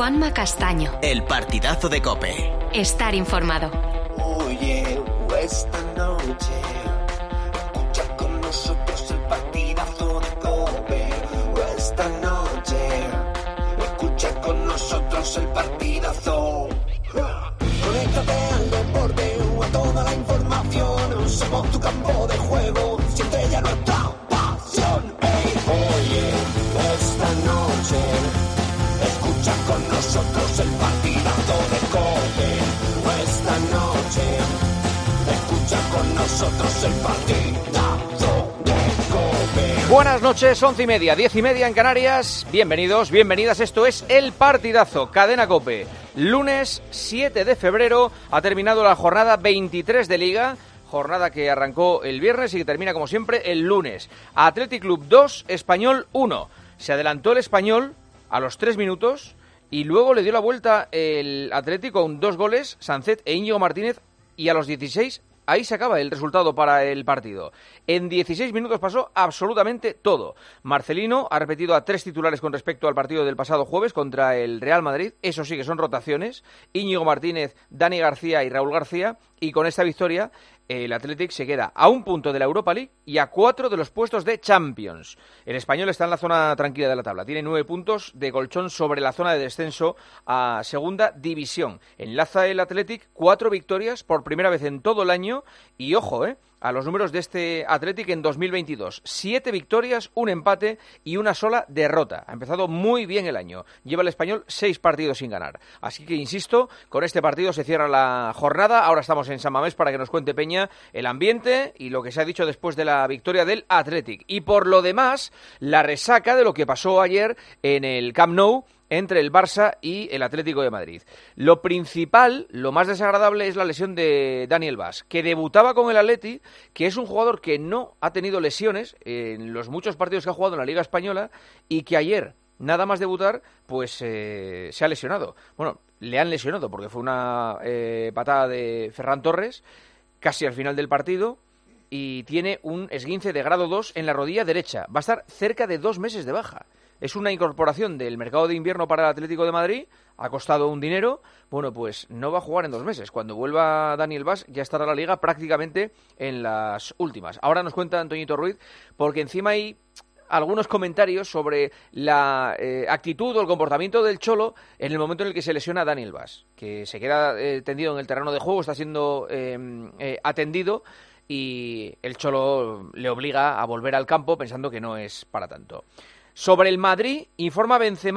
Juanma Castaño. El partidazo de COPE. Estar informado. Oye, esta noche escucha con nosotros el partidazo de COPE. Esta noche escucha con nosotros el partidazo. Conéctate al deporte o a toda la información. Somos tu campo de juego, siente ya nuestra pasión. Hey, oye, esta noche escucha con nosotros el partidazo de COPE. Esta noche escucha con nosotros el partidazo de COPE. Buenas noches, 11:30, 10:30 en Canarias. Bienvenidos, bienvenidas. Esto es El Partidazo, Cadena COPE. Lunes 7 de febrero ha terminado la jornada 23 de Liga. Jornada que arrancó el viernes y que termina, como siempre, el lunes. Athletic Club 2, Español 1. Se adelantó el Español a los 3 minutos y luego le dio la vuelta el Atlético con 2 goles, Sancet e Íñigo Martínez, y a los 16 ahí se acaba el resultado para el partido. En 16 minutos pasó absolutamente todo. Marcelino ha repetido a 3 titulares con respecto al partido del pasado jueves contra el Real Madrid. Eso sí que son rotaciones. Íñigo Martínez, Dani García y Raúl García. Y con esta victoria el Athletic se queda a 1 punto de la Europa League y a 4 de los puestos de Champions. El Español está en la zona tranquila de la tabla. Tiene 9 puntos de colchón sobre la zona de descenso a segunda división. Enlaza el Athletic 4 victorias por primera vez en todo el año. Y ojo, a los números de este Athletic en 2022. 7 victorias, 1 empate y 1 sola derrota. Ha empezado muy bien el año. Lleva el Español 6 partidos sin ganar. Así que, insisto, con este partido se cierra la jornada. Ahora estamos en San Mamés para que nos cuente Peña el ambiente y lo que se ha dicho después de la victoria del Athletic. Y por lo demás, la resaca de lo que pasó ayer en el Camp Nou entre el Barça y el Atlético de Madrid. Lo principal, lo más desagradable es la lesión de Daniel Bas, que debutaba con el Atleti, que es un jugador que no ha tenido lesiones en los muchos partidos que ha jugado en la Liga Española y que ayer, nada más debutar, pues se ha lesionado. Bueno, le han lesionado porque fue una patada de Ferran Torres casi al final del partido y tiene un esguince de grado 2 en la rodilla derecha. Va a estar cerca de 2 meses de baja. Es una incorporación del mercado de invierno para el Atlético de Madrid, ha costado un dinero, bueno, pues no va a jugar en 2 meses. Cuando vuelva Daniel Bas ya estará la Liga prácticamente en las últimas. Ahora nos cuenta Antoñito Ruiz, porque encima hay algunos comentarios sobre la actitud o el comportamiento del Cholo en el momento en el que se lesiona Daniel Bas, que se queda tendido en el terreno de juego, está siendo atendido y el Cholo le obliga a volver al campo pensando que no es para tanto. Sobre el Madrid, informa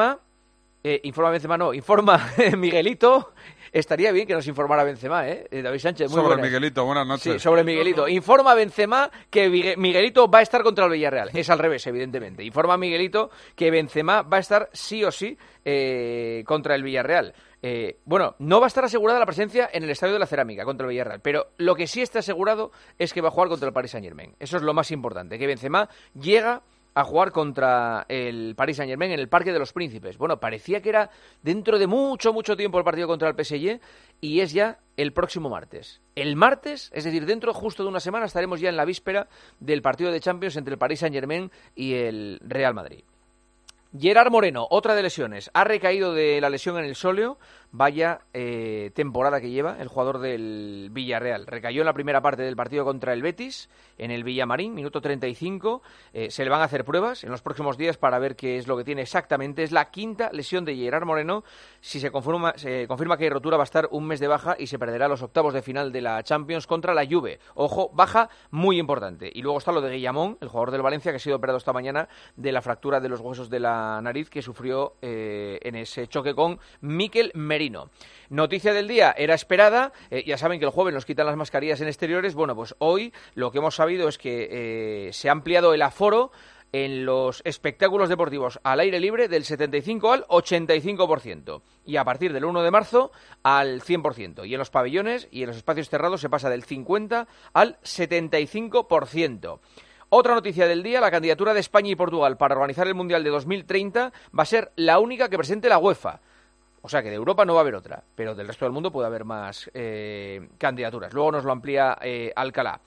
Miguelito. Estaría bien que nos informara Benzema, David Sánchez, muy Sobre buenas. Miguelito, buenas noches. Sí, sobre Miguelito. Informa Benzema que Miguelito va a estar contra el Villarreal. Es al revés, evidentemente. Informa Miguelito que Benzema va a estar sí o sí contra el Villarreal. Bueno, no va a estar asegurada la presencia en el Estadio de la Cerámica contra el Villarreal, pero lo que sí está asegurado es que va a jugar contra el Paris Saint-Germain. Eso es lo más importante, que Benzema llega a jugar contra el Paris Saint-Germain en el Parque de los Príncipes. Bueno, parecía que era dentro de mucho tiempo el partido contra el PSG y es ya el próximo martes. El martes, es decir, dentro justo de una semana, estaremos ya en la víspera del partido de Champions entre el Paris Saint-Germain y el Real Madrid. Gerard Moreno, otra de lesiones. Ha recaído de la lesión en el sóleo. Vaya temporada que lleva el jugador del Villarreal. Recayó en la primera parte del partido contra el Betis, en el Villamarín, minuto 35. Se le van a hacer pruebas en los próximos días para ver qué es lo que tiene exactamente. Es la 5ª lesión de Gerard Moreno. Si se confirma que hay rotura, va a estar un mes de baja y se perderá los octavos de final de la Champions contra la Juve. Ojo, baja muy importante. Y luego está lo de Guillamón, el jugador del Valencia, que ha sido operado esta mañana de la fractura de los huesos de la nariz que sufrió en ese choque con Mikel Merino. Noticia del día, era esperada, ya saben que el jueves nos quitan las mascarillas en exteriores. Bueno, pues hoy lo que hemos sabido es que se ha ampliado el aforo en los espectáculos deportivos al aire libre del 75 al 85% y a partir del 1 de marzo al 100%, y en los pabellones y en los espacios cerrados se pasa del 50 al 75%. Otra noticia del día, la candidatura de España y Portugal para organizar el Mundial de 2030 va a ser la única que presente la UEFA. O sea que de Europa no va a haber otra, pero del resto del mundo puede haber más candidaturas. Luego nos lo amplía Alcalá.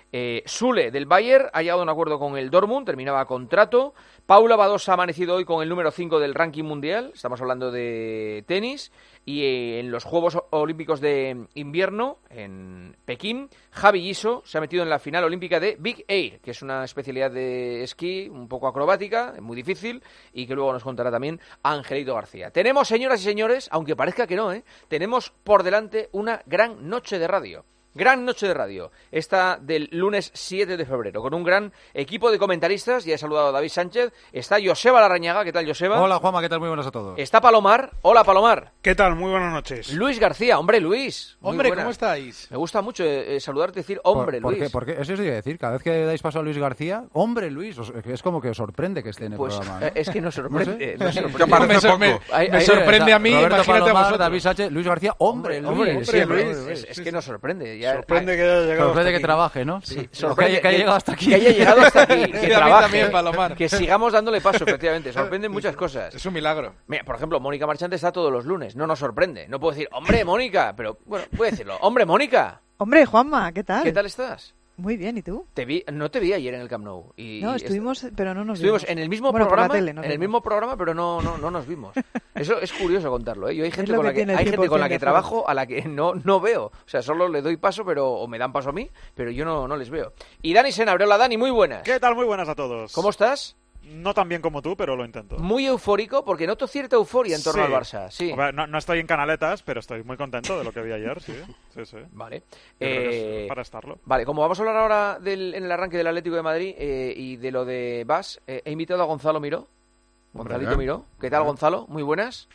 Sule del Bayern ha llegado a un acuerdo con el Dortmund, terminaba contrato. Paula Badosa ha amanecido hoy con el número 5 del ranking mundial, estamos hablando de tenis. Y en los Juegos Olímpicos de Invierno, en Pekín, Javi Guiso se ha metido en la final olímpica de Big Air, que es una especialidad de esquí un poco acrobática, muy difícil, y que luego nos contará también Angelito García. Tenemos, señoras y señores, aunque parezca que no, tenemos por delante una gran noche de radio. Gran noche de radio, esta del lunes 7 de febrero, con un gran equipo de comentaristas. Ya he saludado a David Sánchez, está Joseba Larrañaga. ¿Qué tal, Joseba? Hola, Juanma, ¿qué tal? Muy buenas a todos. Está Palomar. Hola, Palomar. ¿Qué tal? Muy buenas noches. Luis García. Hombre, Luis. Hombre, ¿cómo estáis? Me gusta mucho saludarte y decir hombre, Luis. ¿Por qué? Eso os iba a decir, cada vez que dais paso a Luis García, hombre, Luis, es como que os sorprende que esté en el programa, ¿no? Es que nos sorprende. No sé. Me sorprende a mí, Roberto imagínate Palomar, a vosotros. David Sánchez, Luis García, hombre, Luis. Es que nos sorprende. Sorprende que haya llegado Sorprende hasta que trabaje, ¿no? Sí, Sorprende que haya llegado hasta aquí. Que haya llegado hasta aquí, que Sí, a mí trabaje, también, Palomar. que sigamos dándole paso, efectivamente. Sorprenden muchas cosas. Es un milagro. Mira, por ejemplo, Mónica Marchante está todos los lunes. No nos sorprende. No puedo decir, hombre, Mónica, pero bueno, voy a decirlo. Hombre, Mónica. Hombre, Juanma, ¿qué tal? ¿Qué tal estás? Muy bien, ¿y tú? No te vi ayer en el Camp Nou. No, estuvimos, pero no nos Estuvimos vimos. en el mismo Bueno, programa, por la tele, nos en el vimos. mismo programa, pero no nos vimos. Eso es curioso contarlo, ¿eh? Yo hay gente lo con que la que tiene el hay gente con la 100% que de trabajo a la que no veo. O sea, solo le doy paso, o me dan paso a mí, pero yo no les veo. Y Dani Senabrio, hola Dani, muy buenas. ¿Qué tal? Muy buenas a todos. ¿Cómo estás? No tan bien como tú, pero lo intento. Muy eufórico, porque noto cierta euforia en torno Sí. al Barça. Sí. Hombre, no estoy en canaletas, pero estoy muy contento de lo que vi ayer, sí. Vale. Yo creo que es para estarlo. Vale, como vamos a hablar ahora en el arranque del Atlético de Madrid y de lo de Bas, he invitado a Gonzalo Miró. Gonzalito Miró. ¿Qué tal, Gonzalo? Muy buenas.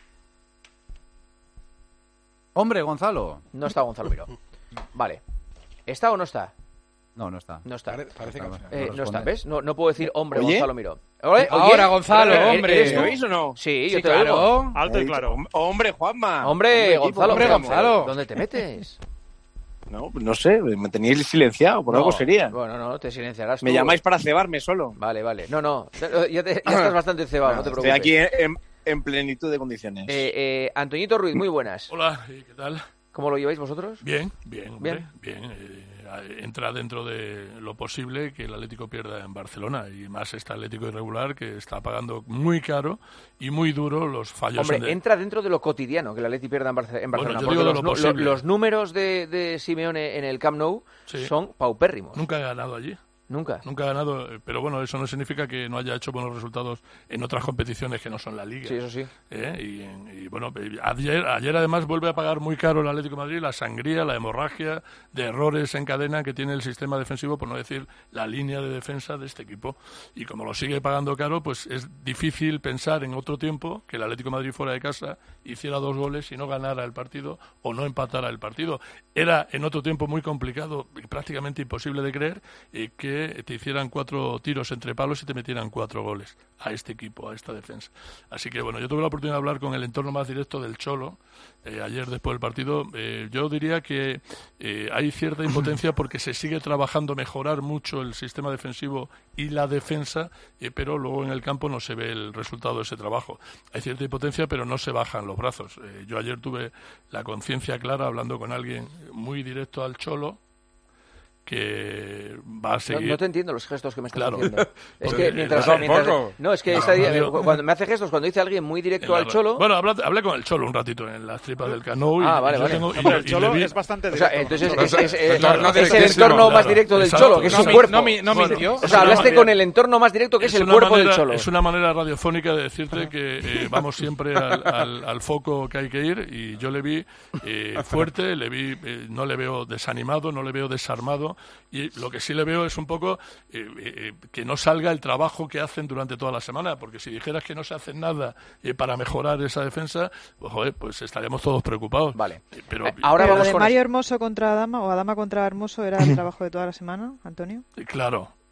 Hombre, Gonzalo. No está Gonzalo Miró. Vale. ¿Está o no está? No está. No está. Parece que al final. No está, responde. ¿ves? No puedo decir hombre, ¿Oye? Gonzalo Miró. Oye, Ahora, Gonzalo, hombre. ¿eres tú? ¿Me oís o no? Sí, yo Sí, te oigo. claro. Alto y claro. Hombre, Juanma. Hombre, equipo, Gonzalo. hombre, pero- Gonzalo. ¿Dónde te metes? No sé, me teníais silenciado, por algo No, sería. Bueno, no, te silenciarás tú. Me llamáis para cebarme solo. Vale. No. Ya estás bastante cebado, no te Estoy preocupes. aquí en plenitud de condiciones. Antoñito Ruiz, muy buenas. Hola, ¿qué tal? ¿Cómo lo lleváis vosotros? Bien, hombre, bien. Entra dentro de lo posible que el Atlético pierda en Barcelona, y más este Atlético irregular que está pagando muy caro y muy duro los fallos. Hombre, entra dentro de lo cotidiano que el Atleti pierda en Barcelona. yo Porque digo de lo posible. los números de Simeone en el Camp Nou Sí. son paupérrimos. Nunca he ganado allí. Nunca. Nunca ha ganado, pero bueno, eso no significa que no haya hecho buenos resultados en otras competiciones que no son la Liga. Sí, eso sí. Y bueno, ayer además vuelve a pagar muy caro el Atlético de Madrid la sangría, la hemorragia de errores en cadena que tiene el sistema defensivo, por no decir la línea de defensa de este equipo. Y como lo sigue pagando caro, pues es difícil pensar en otro tiempo que el Atlético de Madrid fuera de casa hiciera 2 goles y no ganara el partido o no empatara el partido. Era en otro tiempo muy complicado y prácticamente imposible de creer que te hicieran 4 tiros entre palos y te metieran 4 goles a este equipo, a esta defensa. Así que bueno, yo tuve la oportunidad de hablar con el entorno más directo del Cholo ayer después del partido. Yo diría que hay cierta impotencia porque se sigue trabajando mejorar mucho el sistema defensivo y la defensa, pero luego en el campo no se ve el resultado de ese trabajo. Hay cierta impotencia, pero no se bajan los brazos. Yo ayer tuve la conciencia clara hablando con alguien muy directo al Cholo, que va a seguir. No te entiendo los gestos que me estás Claro. haciendo. Es Porque que mientras tampoco. no, es que cuando me hace gestos, cuando dice alguien muy directo al Cholo. Bueno, hablé con el Cholo un ratito en las tripas del Cano. Vale. Hombre, el Cholo es bastante O sea, directo. entonces es el directísimo, entorno más claro. directo del Exacto. Cholo, que es No su mi- cuerpo. no mintió. O sea, hablaste con el entorno más directo, que es el una cuerpo del manera- Cholo. Es una manera radiofónica de decirte que vamos siempre al foco que hay que ir, y yo le vi fuerte, no le veo desanimado, no le veo desarmado, y lo que sí le veo es un poco que no salga el trabajo que hacen durante toda la semana, porque si dijeras que no se hace nada para mejorar esa defensa, pues, joder, pues estaríamos todos preocupados. Vale. Pero Ahora Pero vamos de con Mario Hermoso contra Adama o Adama contra Hermoso era el trabajo de toda la semana, Antonio. claro.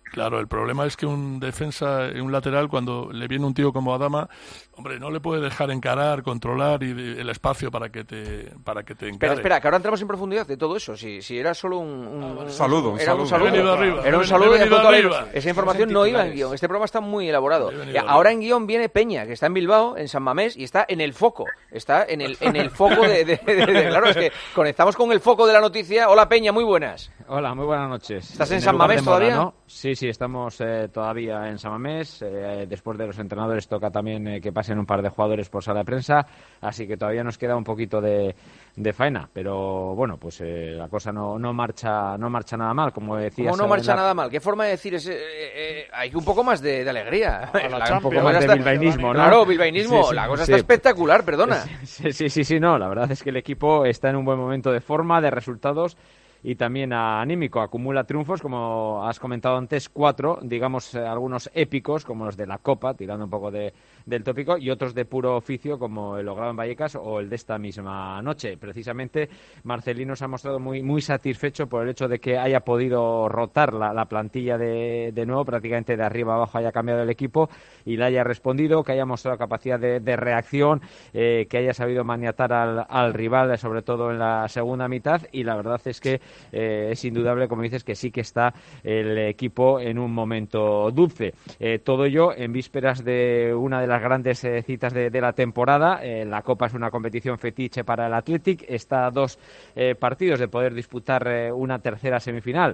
Claro, el problema es que un defensa, un lateral, cuando le viene un tío como Adama, hombre, no le puede dejar encarar, controlar el espacio para que te encare. Espera, que ahora entramos en profundidad de todo eso. Si era solo un saludo. He venido arriba. Era un saludo y arriba. esa información no iba en guión. Este programa está muy elaborado. Ahora en guión viene Peña, que está en Bilbao, en San Mamés, y está en el foco. Está en el foco claro, es que conectamos con el foco de la noticia. Hola Peña, muy buenas. Hola, muy buenas noches. ¿Estás en San Mamés todavía? ¿No? Sí, estamos todavía en San Mamés. Después de los entrenadores toca también que pasen un par de jugadores por sala de prensa, así que todavía nos queda un poquito de faena, pero bueno, pues la cosa no marcha nada mal, como decías. ¿Cómo no marcha nada mal? ¿Qué forma de decir es? Hay un poco más de alegría. Un poco más de bilbaínismo, ¿no? Claro, bilbaínismo. Sí, la cosa está espectacular, perdona. Sí, no, la verdad es que el equipo está en un buen momento de forma, de resultados y también anímico. Acumula triunfos, como has comentado antes, 4, digamos, algunos épicos, como los de la Copa, tirando un poco del tópico, y otros de puro oficio, como el logrado en Vallecas o el de esta misma noche. Precisamente, Marcelino se ha mostrado muy satisfecho por el hecho de que haya podido rotar la plantilla de nuevo, prácticamente de arriba a abajo haya cambiado el equipo y le haya respondido, que haya mostrado capacidad de reacción, que haya sabido maniatar al rival, sobre todo en la segunda mitad, y la verdad es que es indudable, como dices, que sí que está el equipo en un momento dulce. Todo ello en vísperas de una de las grandes citas de la temporada. La Copa es una competición fetiche para el Athletic. Está a 2 partidos de poder disputar una tercera semifinal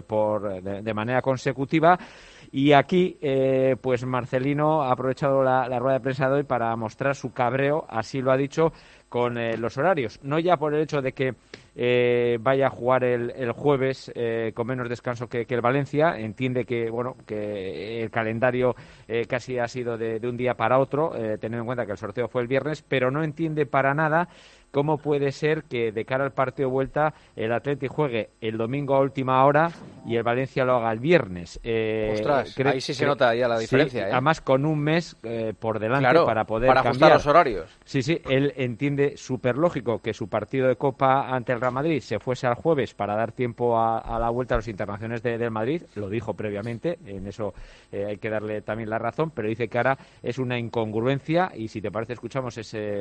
de manera consecutiva. Y aquí, pues Marcelino ha aprovechado la rueda de prensa de hoy para mostrar su cabreo, así lo ha dicho, con los horarios. No ya por el hecho de que vaya a jugar el jueves con menos descanso que el Valencia. Entiende que el calendario casi ha sido de un día para otro, teniendo en cuenta que el sorteo fue el viernes, pero no entiende para nada cómo puede ser que de cara al partido de vuelta el Athletic juegue el domingo a última hora y el Valencia lo haga el viernes. Ostras, ahí sí se nota ya la diferencia. Sí, además con un mes por delante, claro, para poder para cambiar ajustar los horarios. Sí, él entiende súper lógico que su partido de Copa ante el Real Madrid se fuese al jueves para dar tiempo a la vuelta a los internacionales del Madrid. Lo dijo previamente, en eso hay que darle también la razón, pero dice que ahora es una incongruencia, y si te parece escuchamos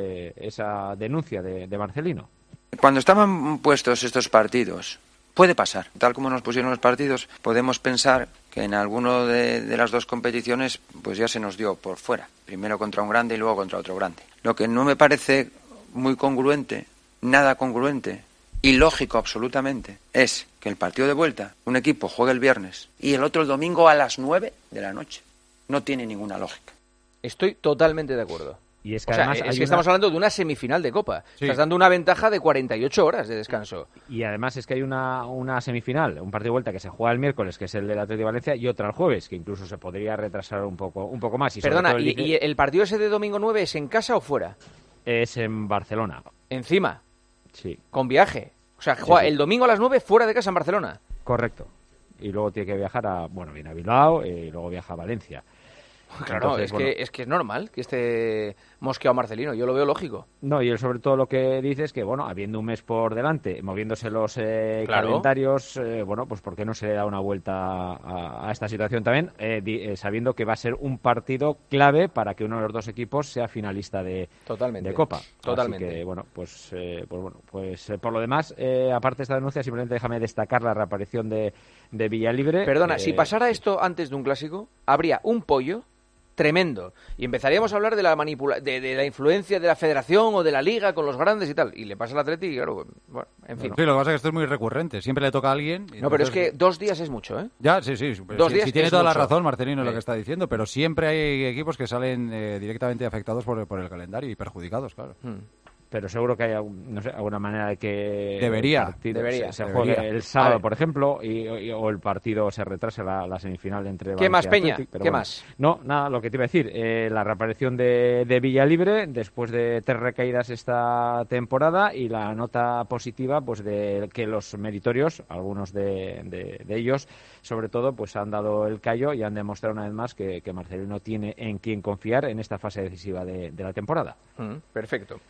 esa denuncia de Marcelino. Cuando estaban puestos estos partidos, puede pasar. Tal como nos pusieron los partidos, podemos pensar que en alguno de las dos competiciones pues ya se nos dio por fuera. Primero contra un grande y luego contra otro grande. Lo que no me parece muy congruente, nada congruente y lógico absolutamente, es que el partido de vuelta, un equipo juegue el viernes y el otro el domingo a las 9 de la noche. No tiene ninguna lógica. Estoy totalmente de acuerdo. Y es que además estamos hablando de una semifinal de Copa. Sí. Estás dando una ventaja de 48 horas de descanso. Y además es que hay una semifinal, un partido de vuelta que se juega el miércoles, que es el del Atlético de Valencia, y otra el jueves, que incluso se podría retrasar un poco más. Y perdona, ¿y el partido ese de domingo 9 es en casa o fuera? Es en Barcelona. ¿Encima? Sí. ¿Con viaje? O sea, juega sí. El domingo a las 9 fuera de casa en Barcelona. Correcto. Y luego tiene que viajar viene a Bilbao y luego viaja a Valencia. Claro, entonces, es que es normal que esté mosqueado Marcelino, yo lo veo lógico. No, y él sobre todo lo que dice es que, habiendo un mes por delante, moviéndose los calendarios, pues ¿por qué no se le da una vuelta a esta situación también? Sabiendo que va a ser un partido clave para que uno de los dos equipos sea finalista de Copa. Totalmente. Así que, por lo demás, aparte de esta denuncia, simplemente déjame destacar la reaparición de Villalibre. Perdona, si pasara esto antes de un clásico, habría un pollo tremendo y empezaríamos a hablar de la de la influencia de la federación o de la liga con los grandes y tal, y le pasa al Atleti y claro, en fin. Sí, lo que pasa es que esto es muy recurrente, siempre le toca a alguien. No, pero es que 2 días es mucho, ¿eh? Ya, sí, 2 días si tiene toda mucho. la razón Marcelino en lo que está diciendo, pero siempre hay equipos que salen directamente afectados por el calendario y perjudicados, claro. Pero seguro que hay alguna manera de que debería se juegue el sábado, por ejemplo, o el partido se retrase la semifinal entre ¿Qué más, Peña? ¿Qué más? No, nada, lo que te iba a decir, la reaparición de Villalibre después de 3 recaídas esta temporada, y la nota positiva pues de que los meritorios, algunos de ellos sobre todo, pues han dado el callo y han demostrado una vez más que Marcelino tiene en quien confiar en esta fase decisiva de la temporada. Perfecto. Gracias.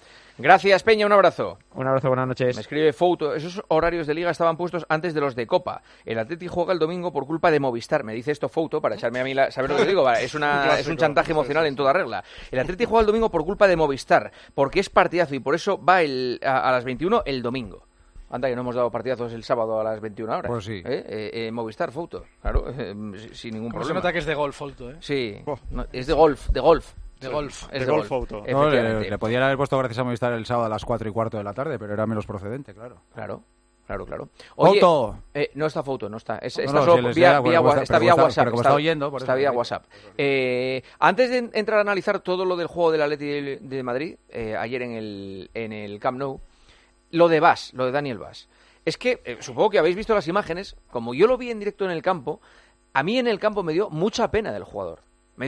Gracias, Peña, un abrazo. Un abrazo, buenas noches. Me escribe Fouto, esos horarios de Liga estaban puestos antes de los de Copa. El Atleti juega el domingo por culpa de Movistar. Me dice esto Fouto para echarme a mí ¿sabes lo que digo? Vale, es un chantaje emocional en toda regla. El Atleti juega el domingo por culpa de Movistar, porque es partidazo y por eso va a las 21 el domingo. Anda, que no hemos dado partidazos el sábado a las 21 horas. Pues sí. Movistar, Fouto, claro, sin ningún problema. Se nota que es de golf, Fouto, Sí, no, es de golf. Es de golf, Auto. No, le podían haber puesto gracias a Movistar el sábado a las 4:15 de la tarde, pero era menos procedente, claro. Claro. Oye, Fouto. No está Fouto, no está. Está No, solo si les vía da, está vía WhatsApp. Pero como está oyendo, por está eso vía digo. WhatsApp. Antes de entrar a analizar todo lo del juego del Atleti de Madrid, ayer en el Camp Nou, lo de Daniel Bas. Es que, supongo que habéis visto las imágenes, como yo lo vi en directo en el campo, a mí en el campo me dio mucha pena del jugador.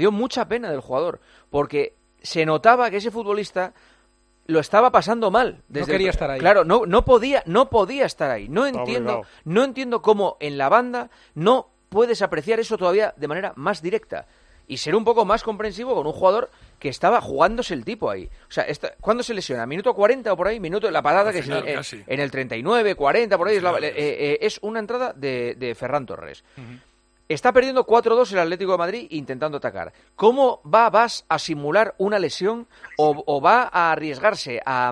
Porque se notaba que ese futbolista lo estaba pasando mal. No quería estar ahí. Claro, no podía estar ahí. No entiendo cómo en la banda no puedes apreciar eso todavía de manera más directa y ser un poco más comprensivo con un jugador que estaba jugándose el tipo ahí. O sea, ¿cuándo se lesiona? ¿Minuto 40 o por ahí? La parada que final, es en el 39, 40, por ahí. Es una entrada de Ferran Torres. Uh-huh. Está perdiendo 4-2 el Atlético de Madrid intentando atacar. ¿Cómo vas a simular una lesión o va a arriesgarse a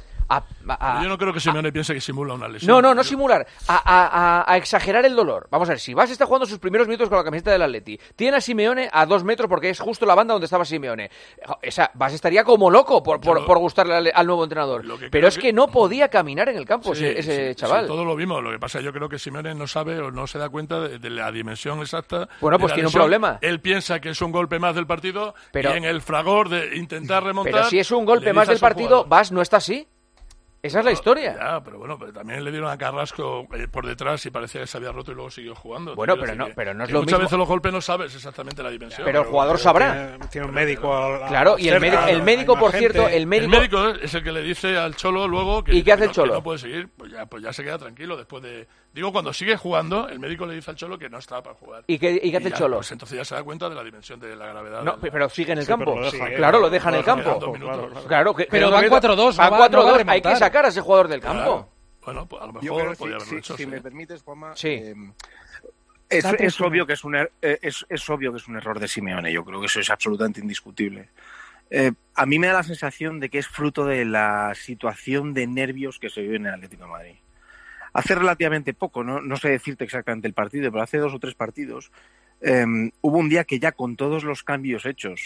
yo no creo que Simeone piense que simula una lesión. No simular, a exagerar el dolor. Vamos a ver, si Bas está jugando sus primeros minutos con la camiseta del Atleti, tiene a Simeone a 2 metros porque es justo la banda donde estaba Simeone. Bas estaría como loco por gustarle al nuevo entrenador. Pero es que no podía caminar en el campo ese chaval. Sí, todo lo vimos. Lo que pasa, yo creo que Simeone no sabe o no se da cuenta de la dimensión exacta. Bueno, pues tiene un problema. Él piensa que es un golpe más del partido y en el fragor de intentar remontar... Pero si es un golpe más del partido, Bas no está así. Esa es la historia. Ya, pero bueno, también le dieron a Carrasco por detrás y parecía que se había roto y luego siguió jugando. Bueno, pero no es lo muchas mismo. Muchas veces los golpes no sabes exactamente la dimensión. Pero el jugador sabrá. Tiene un médico. Claro, y el médico, por cierto, el médico es el que le dice al Cholo luego que, ¿y qué hace el Cholo? Que no puede seguir, pues ya se queda tranquilo después de... Digo, cuando sigue jugando, el médico le dice al Cholo que no está para jugar. ¿Y qué hace el Cholo? Pues entonces ya se da cuenta de la dimensión de la gravedad. No, pero sigue en el campo. Claro, lo deja en el campo. Claro, pero van 4-2. Van 4-2, hay que sacar a ese jugador del campo. Bueno, pues a lo mejor podría haberlo hecho. Si me permites, Juanma, sí. Es obvio que es un error de Simeone. Yo creo que eso es absolutamente indiscutible. A mí me da la sensación de que es fruto de la situación de nervios que se vive en el Atlético de Madrid. Hace relativamente poco, no sé decirte exactamente el partido, pero hace 2 o 3 partidos hubo un día que ya con todos los cambios hechos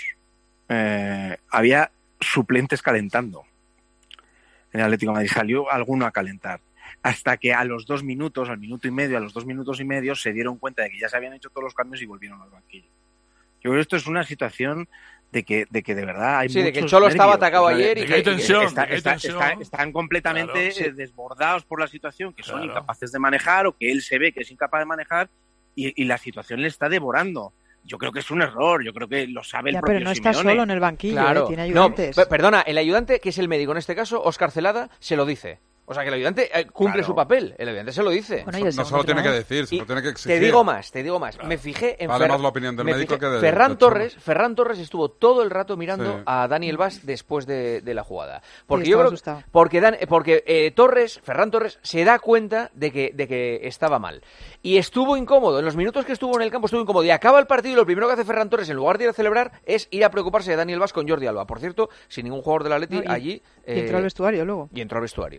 había suplentes calentando. En el Atlético de Madrid salió alguno a calentar. Hasta que a los 2 minutos, al minuto y medio, a los 2 minutos y medio, se dieron cuenta de que ya se habían hecho todos los cambios y volvieron al banquillo. Yo creo que esto es una situación de que de verdad hay muchos de que el Cholo estaba atacado ayer y que hay tensión. Están completamente desbordados por la situación, que son incapaces de manejar o que él se ve que es incapaz de manejar y la situación le está devorando. Yo creo que es un error, yo creo que lo sabe el propio Simeone. Pero no Simeone. está solo en el banquillo, claro. Tiene ayudantes. No, perdona, el ayudante, que es el médico en este caso, Óscar Celada, se lo dice. O sea, que el ayudante cumple su papel. El ayudante se lo dice. Bueno, no solo tiene que decir, sino tiene que exigir. Te digo más. Claro. Me fijé en vale más la opinión del médico que de Ferran Torres Torres estuvo todo el rato mirando a Daniel Bas después de la jugada. Porque yo creo porque Ferran Torres se da cuenta de que estaba mal. Y estuvo incómodo. En los minutos que estuvo en el campo estuvo incómodo. Y acaba el partido y lo primero que hace Ferran Torres, en lugar de ir a celebrar, es ir a preocuparse de Daniel Bas con Jordi Alba. Por cierto, sin ningún jugador del Atleti allí. Y entró al vestuario luego. Y entró al vestuario.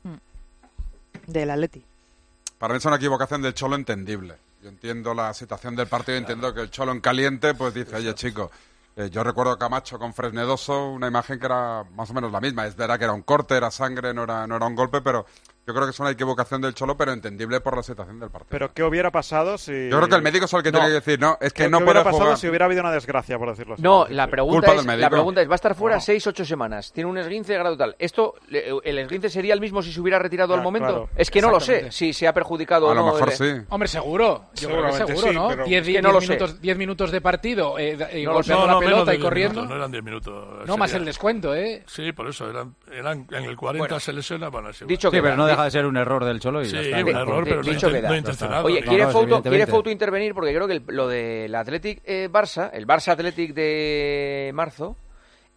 Del Atleti. Para mí es una equivocación del Cholo entendible. Yo entiendo la situación del partido, entiendo que el Cholo en caliente pues dice, oye chicos, yo recuerdo a Camacho con Fresnedoso, una imagen que era más o menos la misma. Es verdad que era un corte, era sangre, no era un golpe, pero yo creo que es una equivocación del Cholo, pero entendible por la situación del partido. Pero ¿qué hubiera pasado si...? Yo creo que el médico es el que tiene que decir, no, es que no puede jugar. ¿Qué hubiera pasado si hubiera habido una desgracia, por decirlo así? No, la pregunta es, ¿va a estar fuera 6-8 semanas? Tiene un esguince de grado tal. ¿El esguince sería el mismo si se hubiera retirado al momento? Claro. Es que no lo sé, si se ha perjudicado o no. A lo mejor sí. Hombre, seguro. Yo creo que seguro, sí, ¿no? 10 minutos de partido, golpeando la pelota y corriendo. No eran 10 minutos. No, más el descuento, ¿eh? Sí, por eso. Eran en el 40 se lesiona. Dicho que pero no deja de ser un error del Cholo y sí, ya está. un error, pero no intencionado. Oye, ¿quiere Fouto intervenir? Porque creo que lo del Athletic Barça, el Barça Athletic de marzo,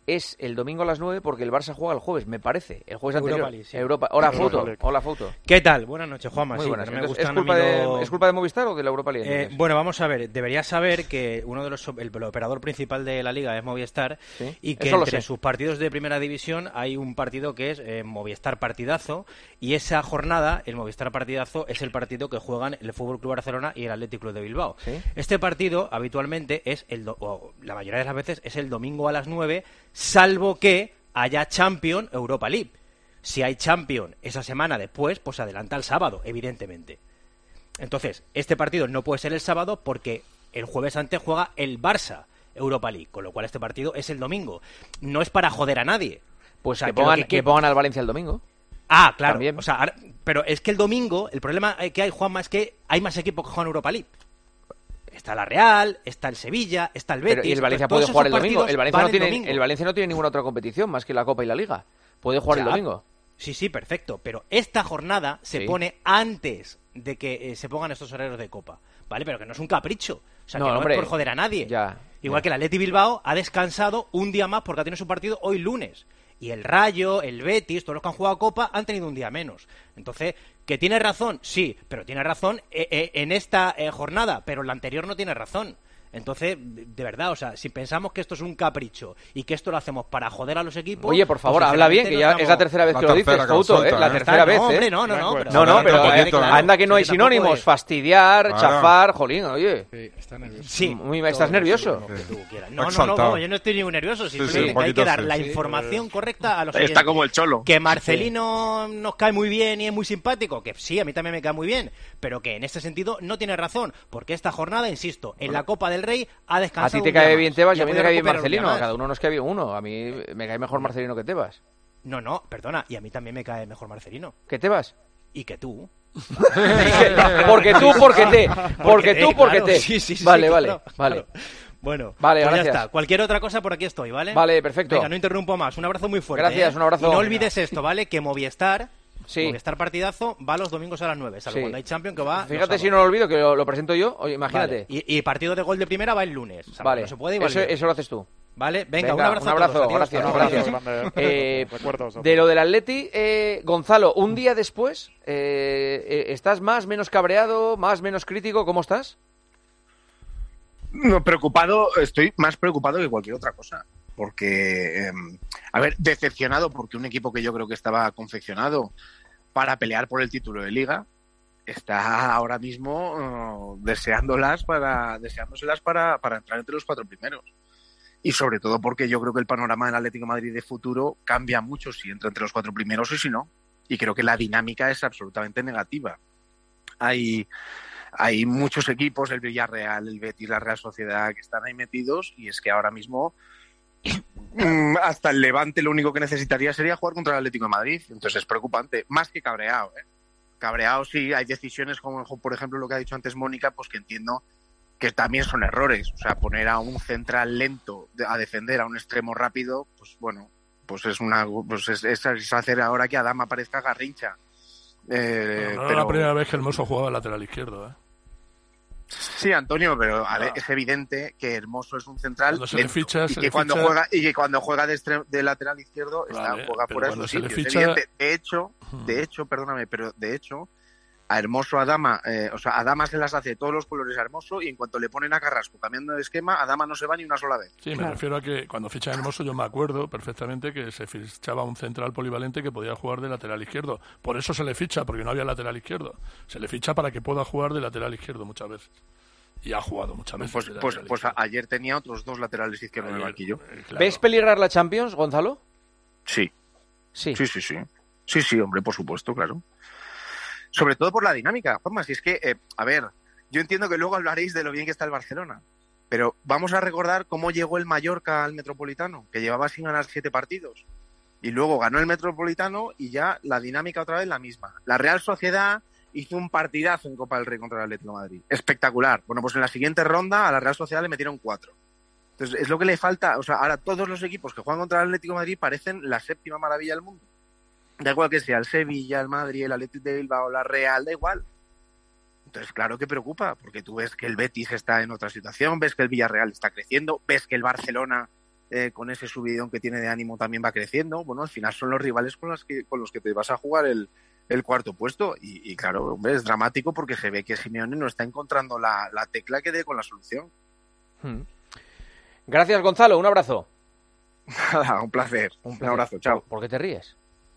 es el domingo a las 9 porque el Barça juega el jueves, me parece. El jueves Europa anterior. League, sí. Hola, Foto. ¿Qué tal? Buenas noches, Juanma. Muy sí, buenas. me Entonces, gustan ¿es culpa de Movistar o de la Europa League? Bueno, vamos a ver. Deberías saber que el operador principal de la liga es Movistar, ¿sí? Y que entre sus partidos de primera división hay un partido que es Movistar Partidazo, y esa jornada, el Movistar Partidazo, es el partido que juegan el FC Barcelona y el Athletic Club de Bilbao. ¿Sí? Este partido habitualmente es la mayoría de las veces es el domingo a las 9, salvo que haya Champions Europa League. Si hay Champions esa semana después, pues se adelanta el sábado, evidentemente. Entonces, este partido no puede ser el sábado porque el jueves antes juega el Barça Europa League, con lo cual este partido es el domingo. No es para joder a nadie. Pues o sea, que pongan al Valencia el domingo. Ah, claro. También. O sea, pero es que el domingo, el problema que hay, Juanma, es que hay más equipos que juegan Europa League. Está la Real, está el Sevilla, está el Betis. Pero, ¿y el Valencia puede jugar el domingo? El Valencia no tiene ninguna otra competición más que la Copa y la Liga. Puede jugar el domingo. Sí, perfecto. Pero esta jornada se pone antes de que se pongan estos horarios de Copa. ¿Vale? Pero que no es un capricho. O sea, que no es por joder a nadie. Igual que el Athletic Bilbao ha descansado un día más porque ha tenido su partido hoy lunes. Y el Rayo, el Betis, todos los que han jugado Copa han tenido un día menos. Entonces, ¿que tiene razón? Sí, pero tiene razón en esta jornada, pero en la anterior no tiene razón. Entonces, de verdad, o sea, si pensamos que esto es un capricho y que esto lo hacemos para joder a los equipos... Oye, por favor, habla bien, que ya es la tercera vez que lo dices, Couto, la tercera vez, hombre, no, pero anda que no hay sinónimos, fastidiar, chafar, jolín, oye. Sí. ¿Estás nervioso? No, yo no estoy ni nervioso, simplemente que hay que dar la información correcta a los oyentes. Está como el Cholo. Que Marcelino nos cae muy bien y es muy simpático, que sí, a mí también me cae muy bien, pero que en este sentido no tiene razón, porque esta jornada, insisto, en la Copa del Rey ha descansado. A ti te cae bien Tebas y a mí me cae bien Marcelino. A cada uno nos cae bien uno. A mí me cae mejor Marcelino que Tebas. No, perdona. Y a mí también me cae mejor Marcelino. ¿Que Tebas? Y que tú. Porque te. Sí, vale. Bueno, vale, pues gracias. Ya está. Cualquier otra cosa por aquí estoy, ¿vale? Vale, perfecto. Venga, no interrumpo más. Un abrazo muy fuerte. Gracias, un abrazo. Y no olvides esto, ¿vale? Que Movistar Partidazo va los domingos a las 9, salvo cuando hay Champions que va... Fíjate si no lo olvido, que lo presento yo. Oye, imagínate. Vale. Y partido de gol de primera va el lunes. Vale, no se puede eso lo haces tú. Vale, venga, un abrazo a todos. Gracias. De lo del Atleti, Gonzalo, un día después, ¿estás más, menos cabreado, menos crítico? ¿Cómo estás? No, estoy más preocupado que cualquier otra cosa. Porque, decepcionado porque un equipo que yo creo que estaba confeccionado para pelear por el título de Liga está ahora mismo deseándoselas para entrar entre los 4 primeros. Y sobre todo porque yo creo que el panorama del Atlético de Madrid de futuro cambia mucho si entra entre los 4 primeros y si no. Y creo que la dinámica es absolutamente negativa. Hay muchos equipos, el Villarreal, el Betis, la Real Sociedad, que están ahí metidos, y es que ahora mismo hasta el Levante lo único que necesitaría sería jugar contra el Atlético de Madrid. Entonces es preocupante, más que cabreado. Cabreado sí, hay decisiones como por ejemplo lo que ha dicho antes Mónica, pues que entiendo que también son errores. O sea, poner a un central lento a defender a un extremo rápido, pues bueno, pues es hacer ahora que Adama parezca Garrincha. No era la primera vez que Hermoso jugaba lateral izquierdo, Sí, Antonio, pero es evidente que Hermoso es un central y que cuando juega de lateral izquierdo juega fuera de su sitio. De hecho, perdóname, pero de hecho a Hermoso, Adama se las hace todos los colores a Hermoso, y en cuanto le ponen a Carrasco cambiando de esquema, Adama no se va ni una sola vez. Sí, me refiero a que cuando ficha a Hermoso yo me acuerdo perfectamente que se fichaba un central polivalente que podía jugar de lateral izquierdo. Por eso se le ficha, porque no había lateral izquierdo. Se le ficha para que pueda jugar de lateral izquierdo muchas veces. Y ha jugado muchas veces. Pues ayer tenía otros 2 laterales izquierdos en el banquillo. Claro. ¿Ves peligrar la Champions, Gonzalo? Sí, hombre, por supuesto, claro. Sobre todo por la dinámica. Forma, si es que, yo entiendo que luego hablaréis de lo bien que está el Barcelona, pero vamos a recordar cómo llegó el Mallorca al Metropolitano, que llevaba sin ganar 7 partidos. Y luego ganó el Metropolitano y ya la dinámica otra vez la misma. La Real Sociedad hizo un partidazo en Copa del Rey contra el Atlético de Madrid. Espectacular. Bueno, pues en la siguiente ronda a la Real Sociedad le metieron 4. Entonces, es lo que le falta. O sea, ahora todos los equipos que juegan contra el Atlético de Madrid parecen la 7ª maravilla del mundo. Da igual que sea el Sevilla, el Madrid, el Athletic de Bilbao, la Real, da igual. Entonces, claro que preocupa, porque tú ves que el Betis está en otra situación, ves que el Villarreal está creciendo, ves que el Barcelona con ese subidón que tiene de ánimo también va creciendo. Bueno, al final son los rivales con los que te vas a jugar el cuarto puesto y claro, hombre, es dramático porque se ve que Simeone no está encontrando la tecla que dé con la solución. Gracias, Gonzalo, un abrazo. Un placer. Un abrazo, chao. ¿Por qué te ríes?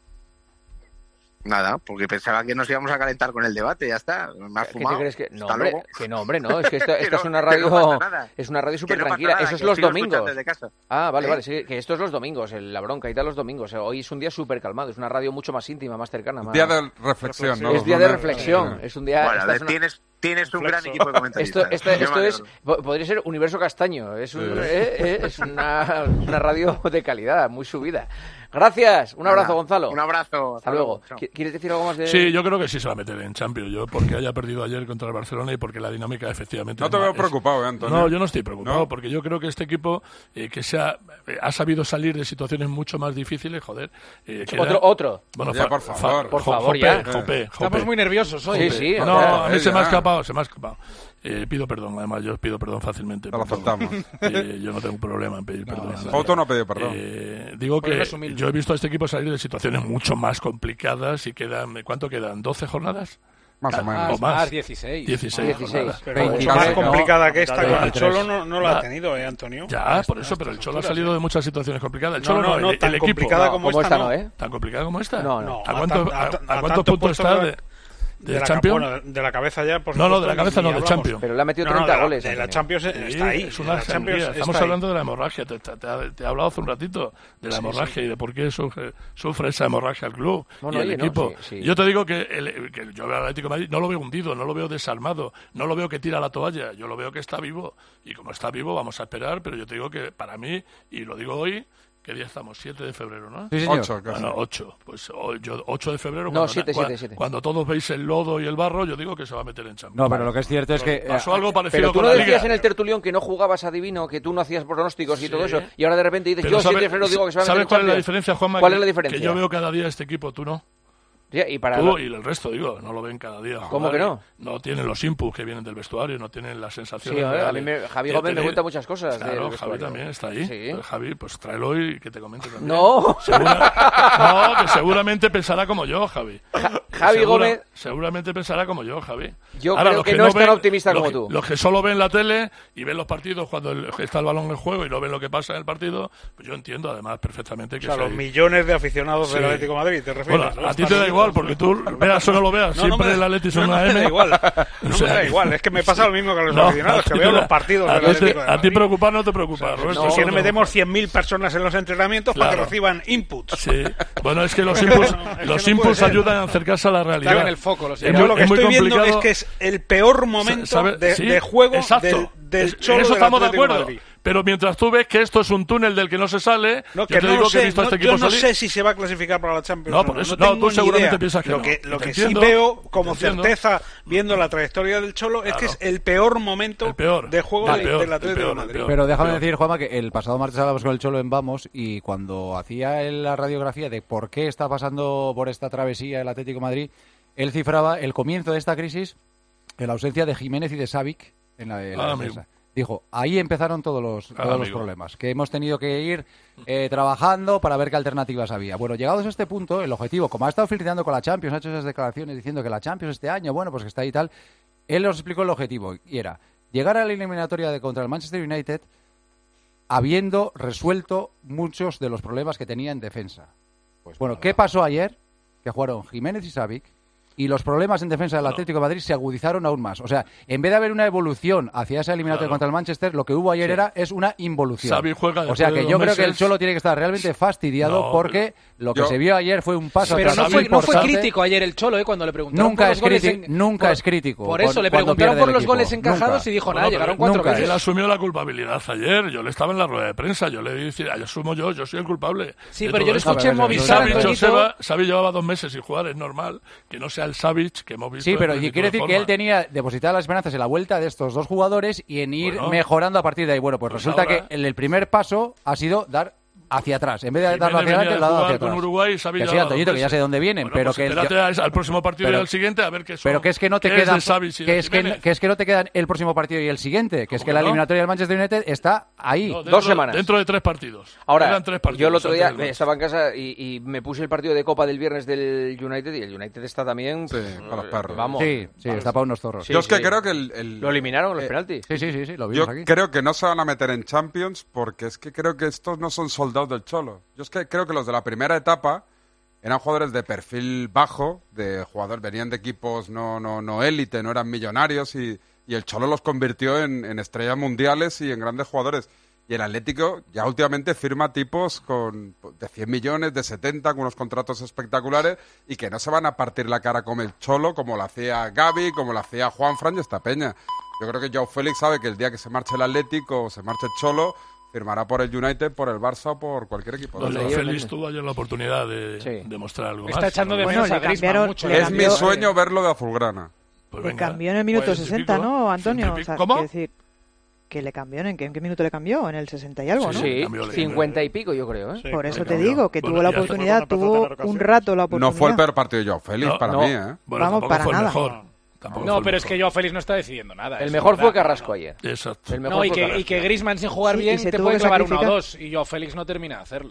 Nada, porque pensaba que nos íbamos a calentar con el debate, ya está. Me has fumado. ¿Qué te crees que? No, hombre, no, es que esta es una radio, es una radio súper tranquila. Eso es los domingos. Vale, sí, que esto es los domingos, la bronca y tal los domingos. Hoy es un día súper calmado, es una radio mucho más íntima, más cercana. Día de reflexión, ¿no? Es día de reflexión, es un día... Bueno, tienes un gran equipo de comentaristas. Esto podría ser Universo Castaño, es una radio de calidad, muy subida. Gracias, un abrazo, Gonzalo. Un abrazo. Hasta luego. ¿Quieres decir algo más de...? Sí, yo creo que sí se va a meter en Champions, porque haya perdido ayer contra el Barcelona y porque la dinámica efectivamente... No te veo preocupado, Antonio. No, yo no estoy preocupado, porque yo creo que este equipo que ha sabido salir de situaciones mucho más difíciles, joder... Otro. Bueno, ya, por favor, ya. Estamos muy nerviosos hoy. Sí. No, a mí se me ha escapado. Pido perdón, además yo pido perdón fácilmente. Lo aceptamos. Yo no tengo problema en pedir perdón. Foto no ha pedido perdón. Digo que yo he visto a este equipo salir de situaciones mucho más complicadas y ¿cuánto quedan? ¿12 jornadas? Más o menos. Más 16. 16. Pero mucho más complicada que esta con el Cholo no la ha tenido, Antonio. Ya, por eso, pero el Cholo ha salido de muchas situaciones complicadas. El Cholo no, tan el complicada equipo. como esta, ¿no? ¿Tan complicada como esta? No. ¿A cuántos puntos está de Champions? Bueno, de la cabeza ya, por supuesto. No, de la cabeza no, de Champions. Pero le ha metido 30 goles. De la Champions está ahí. Es una sangría. Estamos hablando de la hemorragia. Te he hablado hace un ratito de la hemorragia y de por qué sufre esa hemorragia el club y el equipo. Yo te digo que yo veo al Atlético de Madrid, no lo veo hundido, no lo veo desarmado, no lo veo que tira la toalla, yo lo veo que está vivo. Y como está vivo, vamos a esperar, pero yo te digo que para mí, y lo digo hoy, ¿qué día estamos? 7 de febrero, ¿no? Sí, señor. 8, casi. Bueno, 8. Pues yo 8 de febrero, no, 7. Cuando todos veis el lodo y el barro, yo digo que se va a meter en Champions. No, pero lo que es cierto es que... Pasó algo parecido pero tú con no la decías Liga. en el tertulión que no jugabas adivino, que tú no hacías pronósticos y todo eso, y ahora de repente dices, yo 7 de febrero digo que se va a meter en Champions. ¿Sabes cuál es la diferencia, Juanma? ¿Cuál es la diferencia? Que yo veo cada día este equipo, tú no. Y Tú y el resto, digo, no lo ven cada día. ¿Cómo que no? No tienen los inputs que vienen del vestuario, no tienen las sensaciones. Sí, a mí Javi Gómez me cuenta muchas cosas. Claro, Javi también está ahí. Sí. Pues Javi, pues tráelo y que te comente también. No. No, que seguramente pensará como yo, Javi. Javi Gómez... Seguramente pensará como yo, Javi. Yo creo que no es tan optimista como tú. Los que solo ven la tele y ven los partidos cuando está el balón en juego y no ven lo que pasa en el partido, pues yo entiendo además perfectamente que... O sea, los millones de aficionados del Atlético de Madrid, ¿te refieres? Bueno, a ti te da igual, porque tú veas o no lo veas, siempre el Atlético es una M. Me da igual, me da igual, es que me pasa lo mismo que a los aficionados, que veo los partidos del Atlético de Madrid. A ti preocupar no te preocupa, Roberto. Si no metemos 100.000 personas en los entrenamientos para que reciban inputs. Sí, bueno, es que los inputs ayudan a acercarse a la realidad. Están en el foco, yo lo que estoy viendo es que es el peor momento de juego del Cholo. En eso estamos de acuerdo. Madrid. Pero mientras tú ves que esto es un túnel del que no se sale, yo te digo que he visto a este equipo salir. Yo no sé si se va a clasificar para la Champions. No, por eso, tú seguramente piensas que Lo que sí veo como certeza, viendo la trayectoria del Cholo, es que es el peor momento de juego del Atlético de Madrid. Pero déjame decir, Juanma, que el pasado martes hablamos con el Cholo en Vamos y cuando hacía la radiografía de por qué está pasando por esta travesía el Atlético de Madrid, él cifraba el comienzo de esta crisis en la ausencia de Jiménez y de Savic en la defensa. Dijo, ahí empezaron todos los problemas, que hemos tenido que ir trabajando para ver qué alternativas había. Bueno, llegados a este punto, el objetivo, como ha estado filtrando con la Champions, ha hecho esas declaraciones diciendo que la Champions este año, bueno, pues que está ahí y tal, él nos explicó el objetivo, y era llegar a la eliminatoria contra el Manchester United habiendo resuelto muchos de los problemas que tenía en defensa. Pues bueno, ¿qué pasó ayer? Que jugaron Jiménez y Savic, y los problemas en defensa del Atlético de Madrid se agudizaron aún más. O sea, en vez de haber una evolución hacia esa eliminatoria contra el Manchester, lo que hubo ayer es una involución. O sea, que yo creo que el Cholo tiene que estar realmente fastidiado porque lo que se vio ayer fue un paso atrás. Pero no fue crítico ayer el Cholo, cuando le preguntaron por los goles. Nunca es crítico. Por eso le preguntaron por los goles encajados y dijo, nada, llegaron 4 veces. Él asumió la culpabilidad ayer. Yo le estaba en la rueda de prensa. Yo le dije, asumo yo soy el culpable. Sí, pero yo le escuché en Movistar. Savic llevaba 2 meses sin jugar, es normal que no sea el Savic que hemos visto. Sí, pero quiere decir que él tenía depositadas las esperanzas en la vuelta de estos dos jugadores y en ir mejorando a partir de ahí. Bueno, pues resulta que el primer paso ha sido dar hacia atrás. En vez de darlo hacia adelante, lo ha dado hacia atrás. Con Uruguay, que sí, Antoñito, que ya sé de dónde vienen, pero pues espérate al próximo partido y al siguiente a ver qué son. Pero que es que no te quedan, que es que no te quedan el próximo partido y el siguiente, que es que la eliminatoria del Manchester United está ahí. 2 semanas. Dentro de 3 partidos. Ahora, yo el otro día estaba en casa y me puse el partido de Copa del viernes del United y el United está también para los perros. Vamos. Sí, está para unos zorros. Yo es que creo que lo eliminaron los penaltis. Sí, lo yo vimos aquí. creo que no se van a meter en Champions porque es que creo que estos no son soldados del Cholo. Yo es que creo que los de la primera etapa eran jugadores de perfil bajo, venían de equipos no élite, no eran millonarios y el Cholo los convirtió en estrellas mundiales y en grandes jugadores. Y el Atlético ya últimamente firma tipos de 100 millones, de 70, con unos contratos espectaculares y que no se van a partir la cara con el Cholo como lo hacía Gavi, como lo hacía Juanfran y esta peña. Yo creo que Joao Félix sabe que el día que se marche el Atlético o se marche el Cholo, firmará por el United, por el Barça o por cualquier equipo. Joao Félix tuvo ayer la oportunidad de demostrar algo Está más. echando de menos a Griezmann mucho. Es mi sueño verlo de azulgrana. Pues le cambió en el minuto 60, ¿no, Antonio? O sea, ¿cómo? Decir, que le cambió, ¿en qué minuto le cambió? En el 60 y algo, ¿no? Sí, 50 y pico yo creo. Sí, por eso te digo, que tuvo la oportunidad, tuvo un rato la oportunidad. No fue el peor partido de Joao Félix para mí, ¿eh? Bueno, vamos, para nada. No, pero es que Joao Félix no está decidiendo nada. El mejor fue Carrasco ayer. Exacto. Y que Griezmann sin jugar bien te puede clavar 1 o 2 y Joao Félix no termina de hacerlo.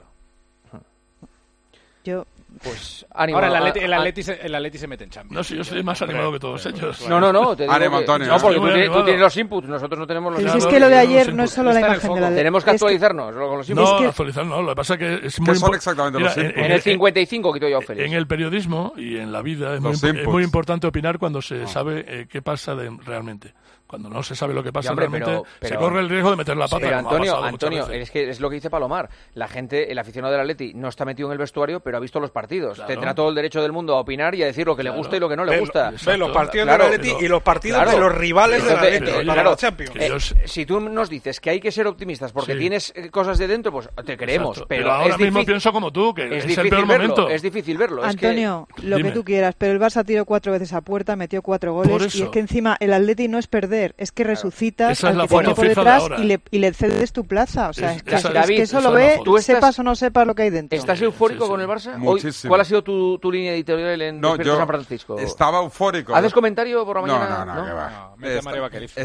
Pues ahora el Atleti se mete en Champions. No, si yo soy más animado que todos ellos. No, te digo ánimo, Antonio. No, porque tú tienes los inputs, nosotros no tenemos los inputs. Es que lo de ayer no es solo la imagen de la Atleti. Tenemos que actualizarnos con los inputs. No, actualizar no, lo que pasa es que es muy ¿Qué son exactamente los inputs? En el 55 quitó Joao Félix. En el periodismo y en la vida es muy importante opinar cuando se sabe qué pasa realmente. Cuando no se sabe lo que pasa realmente, se corre el riesgo de meter la pata. Pero Antonio, es que es lo que dice Palomar. La gente, el aficionado del Atleti, no está metido en el vestuario, pero ha visto los partidos. Claro. Tendrá todo el derecho del mundo a opinar y a decir lo que le gusta y lo que no le gusta. Ve los partidos del Atleti y los partidos de los rivales del Atleti para la Champions. Si tú nos dices que hay que ser optimistas porque tienes cosas de dentro, pues te creemos. Pero ahora mismo pienso como tú, que es el peor momento. Es difícil verlo. Antonio, lo que tú quieras, pero el Barça tiró 4 veces a puerta, metió 4 goles y es que encima el Atleti no es perder, es que resucitas al que tiene por detrás y le cedes tu plaza. O sea, es que eso lo ve, sepas o no sepas lo que hay dentro. ¿Estás eufórico con el Barça? Muchísimo. ¿Cuál ha sido tu línea editorial en Despierta San Francisco? Estaba eufórico. ¿Haces comentario por la mañana? No, que va. Mete a Mario Vaquerizo.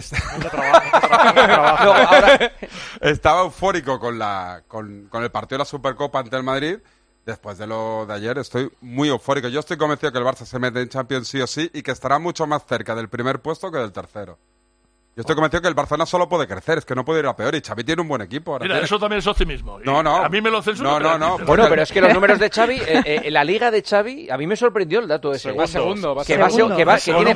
Estaba eufórico con el partido de la Supercopa ante el Madrid. Después de lo de ayer estoy muy eufórico. Yo estoy convencido que el Barça se mete en Champions sí o sí y que estará mucho más cerca del primer puesto que del tercero. Yo estoy convencido que el Barcelona solo puede crecer, es que no puede ir a peor y Xavi tiene un buen equipo. Mira, eso también es optimismo. No. A mí me lo censuran. No. Bueno, pero es que los números de Xavi, la liga de Xavi, a mí me sorprendió el dato ese. Va segundo. Que tiene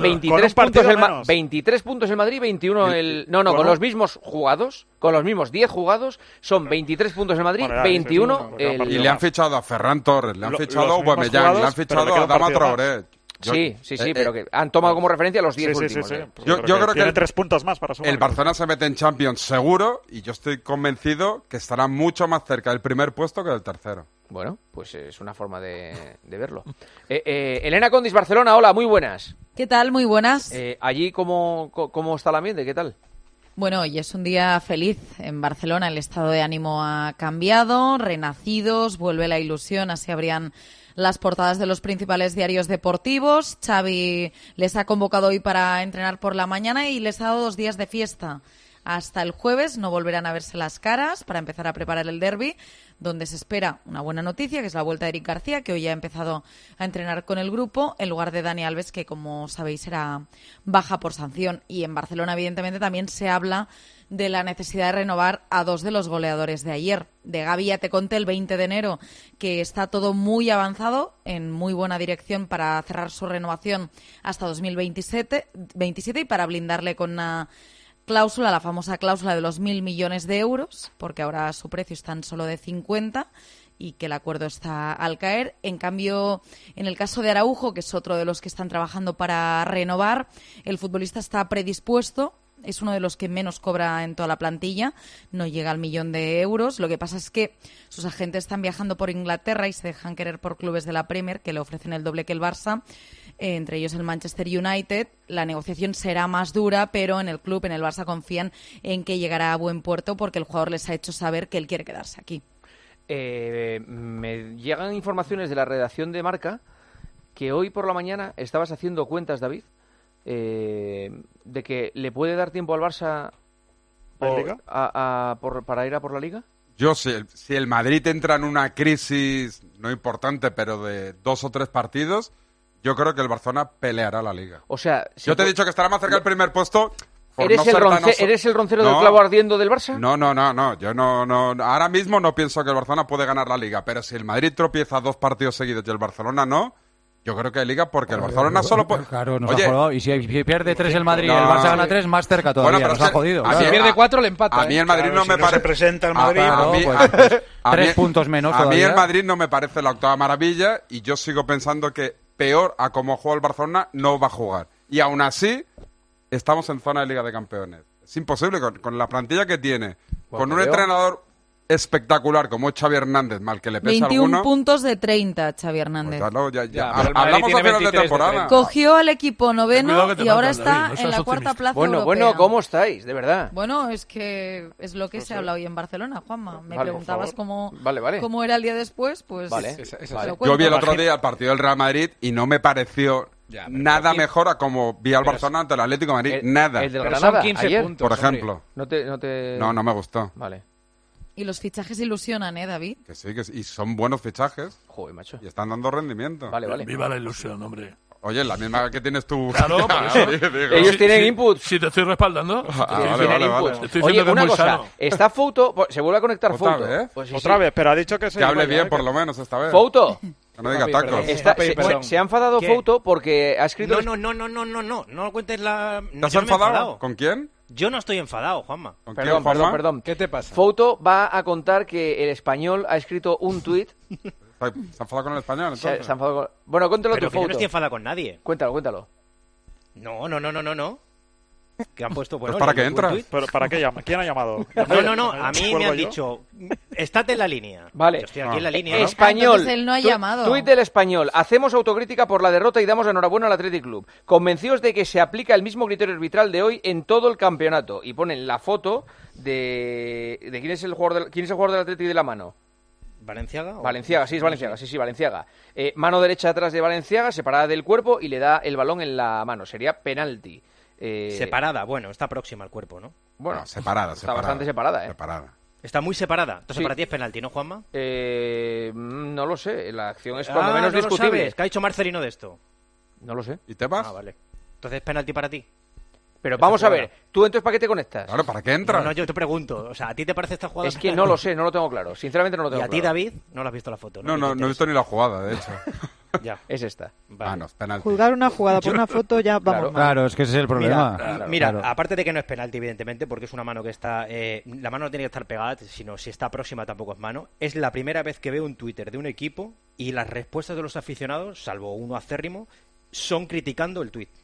23 puntos el Madrid, 21 el... No, con los mismos jugados, con los mismos 10 jugados, son 23 puntos el Madrid, 21 el... Y le han fichado a Ferran Torres, le han fichado a Aubameyang, le han fichado a Adama Traoré. Sí, pero que han tomado como referencia los 10 últimos. Sí. Yo creo que tiene 3 puntos más para sumar. El Barcelona se mete en Champions seguro y yo estoy convencido que estará mucho más cerca del primer puesto que del tercero. Bueno, pues es una forma de verlo. Elena Condis, Barcelona, hola, muy buenas. ¿Qué tal? Muy buenas. Allí, ¿cómo está el ambiente? ¿Qué tal? Bueno, hoy es un día feliz en Barcelona. El estado de ánimo ha cambiado, renacidos, vuelve la ilusión, así habrían las portadas de los principales diarios deportivos. Xavi les ha convocado hoy para entrenar por la mañana y les ha dado 2 días de fiesta. Hasta el jueves no volverán a verse las caras para empezar a preparar el derbi, donde se espera una buena noticia, que es la vuelta de Eric García, que hoy ya ha empezado a entrenar con el grupo, en lugar de Dani Alves, que como sabéis era baja por sanción. Y en Barcelona, evidentemente, también se habla de la necesidad de renovar a 2 de los goleadores de ayer. De Gavi ya te conté el 20 de enero que está todo muy avanzado, en muy buena dirección para cerrar su renovación hasta 2027 y para blindarle con una cláusula, la famosa cláusula de los 1.000 millones de euros, porque ahora su precio es tan solo de 50 y que el acuerdo está al caer. En cambio, en el caso de Araujo, que es otro de los que están trabajando para renovar, el futbolista está predispuesto. Es uno de los que menos cobra en toda la plantilla, no llega al 1.000.000 de euros. Lo que pasa es que sus agentes están viajando por Inglaterra y se dejan querer por clubes de la Premier que le ofrecen el doble que el Barça, entre ellos el Manchester United. La negociación será más dura, pero en el club, en el Barça, confían en que llegará a buen puerto porque el jugador les ha hecho saber que él quiere quedarse aquí. Me llegan informaciones de la redacción de Marca que hoy por la mañana estabas haciendo cuentas, David, de que le puede dar tiempo al Barça para ir a por la Liga. Yo, si el Madrid entra en una crisis, no importante, pero de 2 o 3 partidos, yo creo que el Barcelona peleará la Liga. O sea, yo te he dicho que estará más cerca del primer puesto. ¿Eres el roncero del clavo ardiendo del Barça? No. Yo no. Ahora mismo no pienso que el Barcelona puede ganar la Liga, pero si el Madrid tropieza 2 partidos seguidos y el Barcelona no, yo creo que hay Liga porque el Barcelona solo puede... Claro, nos ha jodado. Y si pierde 3 el Madrid y el Barça gana 3, más cerca todavía. Bueno, nos ha jodido. Si pierde 4, le empata. A mí el Madrid no me parece... se presenta el Madrid... 3 puntos menos todavía. A mí el Madrid no me parece la octava maravilla y yo sigo pensando que peor a como juega el Barcelona no va a jugar. Y aún así, estamos en zona de Liga de Campeones. Es imposible con la plantilla que tiene, con un entrenador espectacular como es Xavi Hernández, mal que le pese 21 puntos de 30, Xavi Hernández. Pues hablamos a final de temporada. Cogió al equipo noveno y ahora está en la cuarta plaza europea. Bueno, ¿cómo estáis? De verdad. Bueno, es que es lo que se habla hoy en Barcelona, Juanma. Me preguntabas cómo era el día después, pues Yo vi el otro día el partido del Real Madrid y no me pareció nada mejor a como vi al Barcelona ante el Atlético de Madrid. Nada. El del Granada, 15 ayer, puntos, por ejemplo. No me gustó. Vale. Y los fichajes ilusionan, David? Que sí, y son buenos fichajes. Joder, macho. Y están dando rendimiento. Vale. Viva la ilusión, hombre. Oye, la misma que tienes tú. Claro, por eso. Ellos tienen input. Si te estoy respaldando. Vale. Te estoy Oye, diciendo una que es muy cosa. sano. Esta Fouto... ¿Se vuelve a conectar Fouto? Otra vez, pero ha dicho que Que hable bien, por lo menos, esta vez. Fouto. Que no diga tacos. Se ha enfadado Fouto porque ha escrito... No cuentes la... ¿Te has enfadado? ¿Con quién? Yo no estoy enfadado, Juanma. Perdón. ¿Qué te pasa? Fouto va a contar que el Español ha escrito un tuit. ¿Se ha enfadado con el Español, entonces? Se ha enfadado con... Bueno, cuéntalo tú, Fouto. Yo no estoy enfadado con nadie. Cuéntalo. No. Que han puesto... Pues ¿para qué entras? ¿Pero para qué llama? ¿Quién ha llamado? No. A mí me han dicho, estate en la línea. Vale. Yo estoy aquí en la línea, ¿no? Español. Entonces él no ha llamado. Tuit del Español. Hacemos autocrítica por la derrota y damos enhorabuena al Athletic Club. Convencidos de que se aplica el mismo criterio arbitral de hoy en todo el campeonato. Y ponen la foto de quién es el jugador del Athletic de la mano. ¿Valenciaga? Valenciaga, sí, es Valenciaga. Sí, Valenciaga. Mano derecha atrás de Valenciaga, separada del cuerpo y le da el balón en la mano. Sería penalti. Separada, bueno, está próxima al cuerpo, ¿no? Bueno, separada. Está bastante separada, Está muy separada. Entonces para ti es penalti, ¿no, Juanma? No lo sé. La acción es cuando menos discutible. Lo sabes. ¿Qué ha dicho Marcelino de esto? No lo sé. ¿Y te vas? Vale. Entonces es penalti para ti. Pero vamos a ver, ¿tú entonces para qué te conectas? Claro, ¿para qué entras? No, yo te pregunto. O sea, ¿a ti te parece esta jugada? Es que no lo sé, no lo tengo claro. Sinceramente no lo tengo claro. ¿Y a ti, David? No lo has visto la foto, ¿no? No he visto ni la jugada, de hecho. Ya. Es esta. Vale. No, es penalti. Juzgar una jugada por una foto ya vamos mal. Claro, es que ese es el problema. Mira, aparte de que no es penalti, evidentemente, porque es una mano que está... la mano no tiene que estar pegada, sino si está próxima tampoco es mano. Es la primera vez que veo un Twitter de un equipo y las respuestas de los aficionados, salvo uno acérrimo, son criticando el tuit.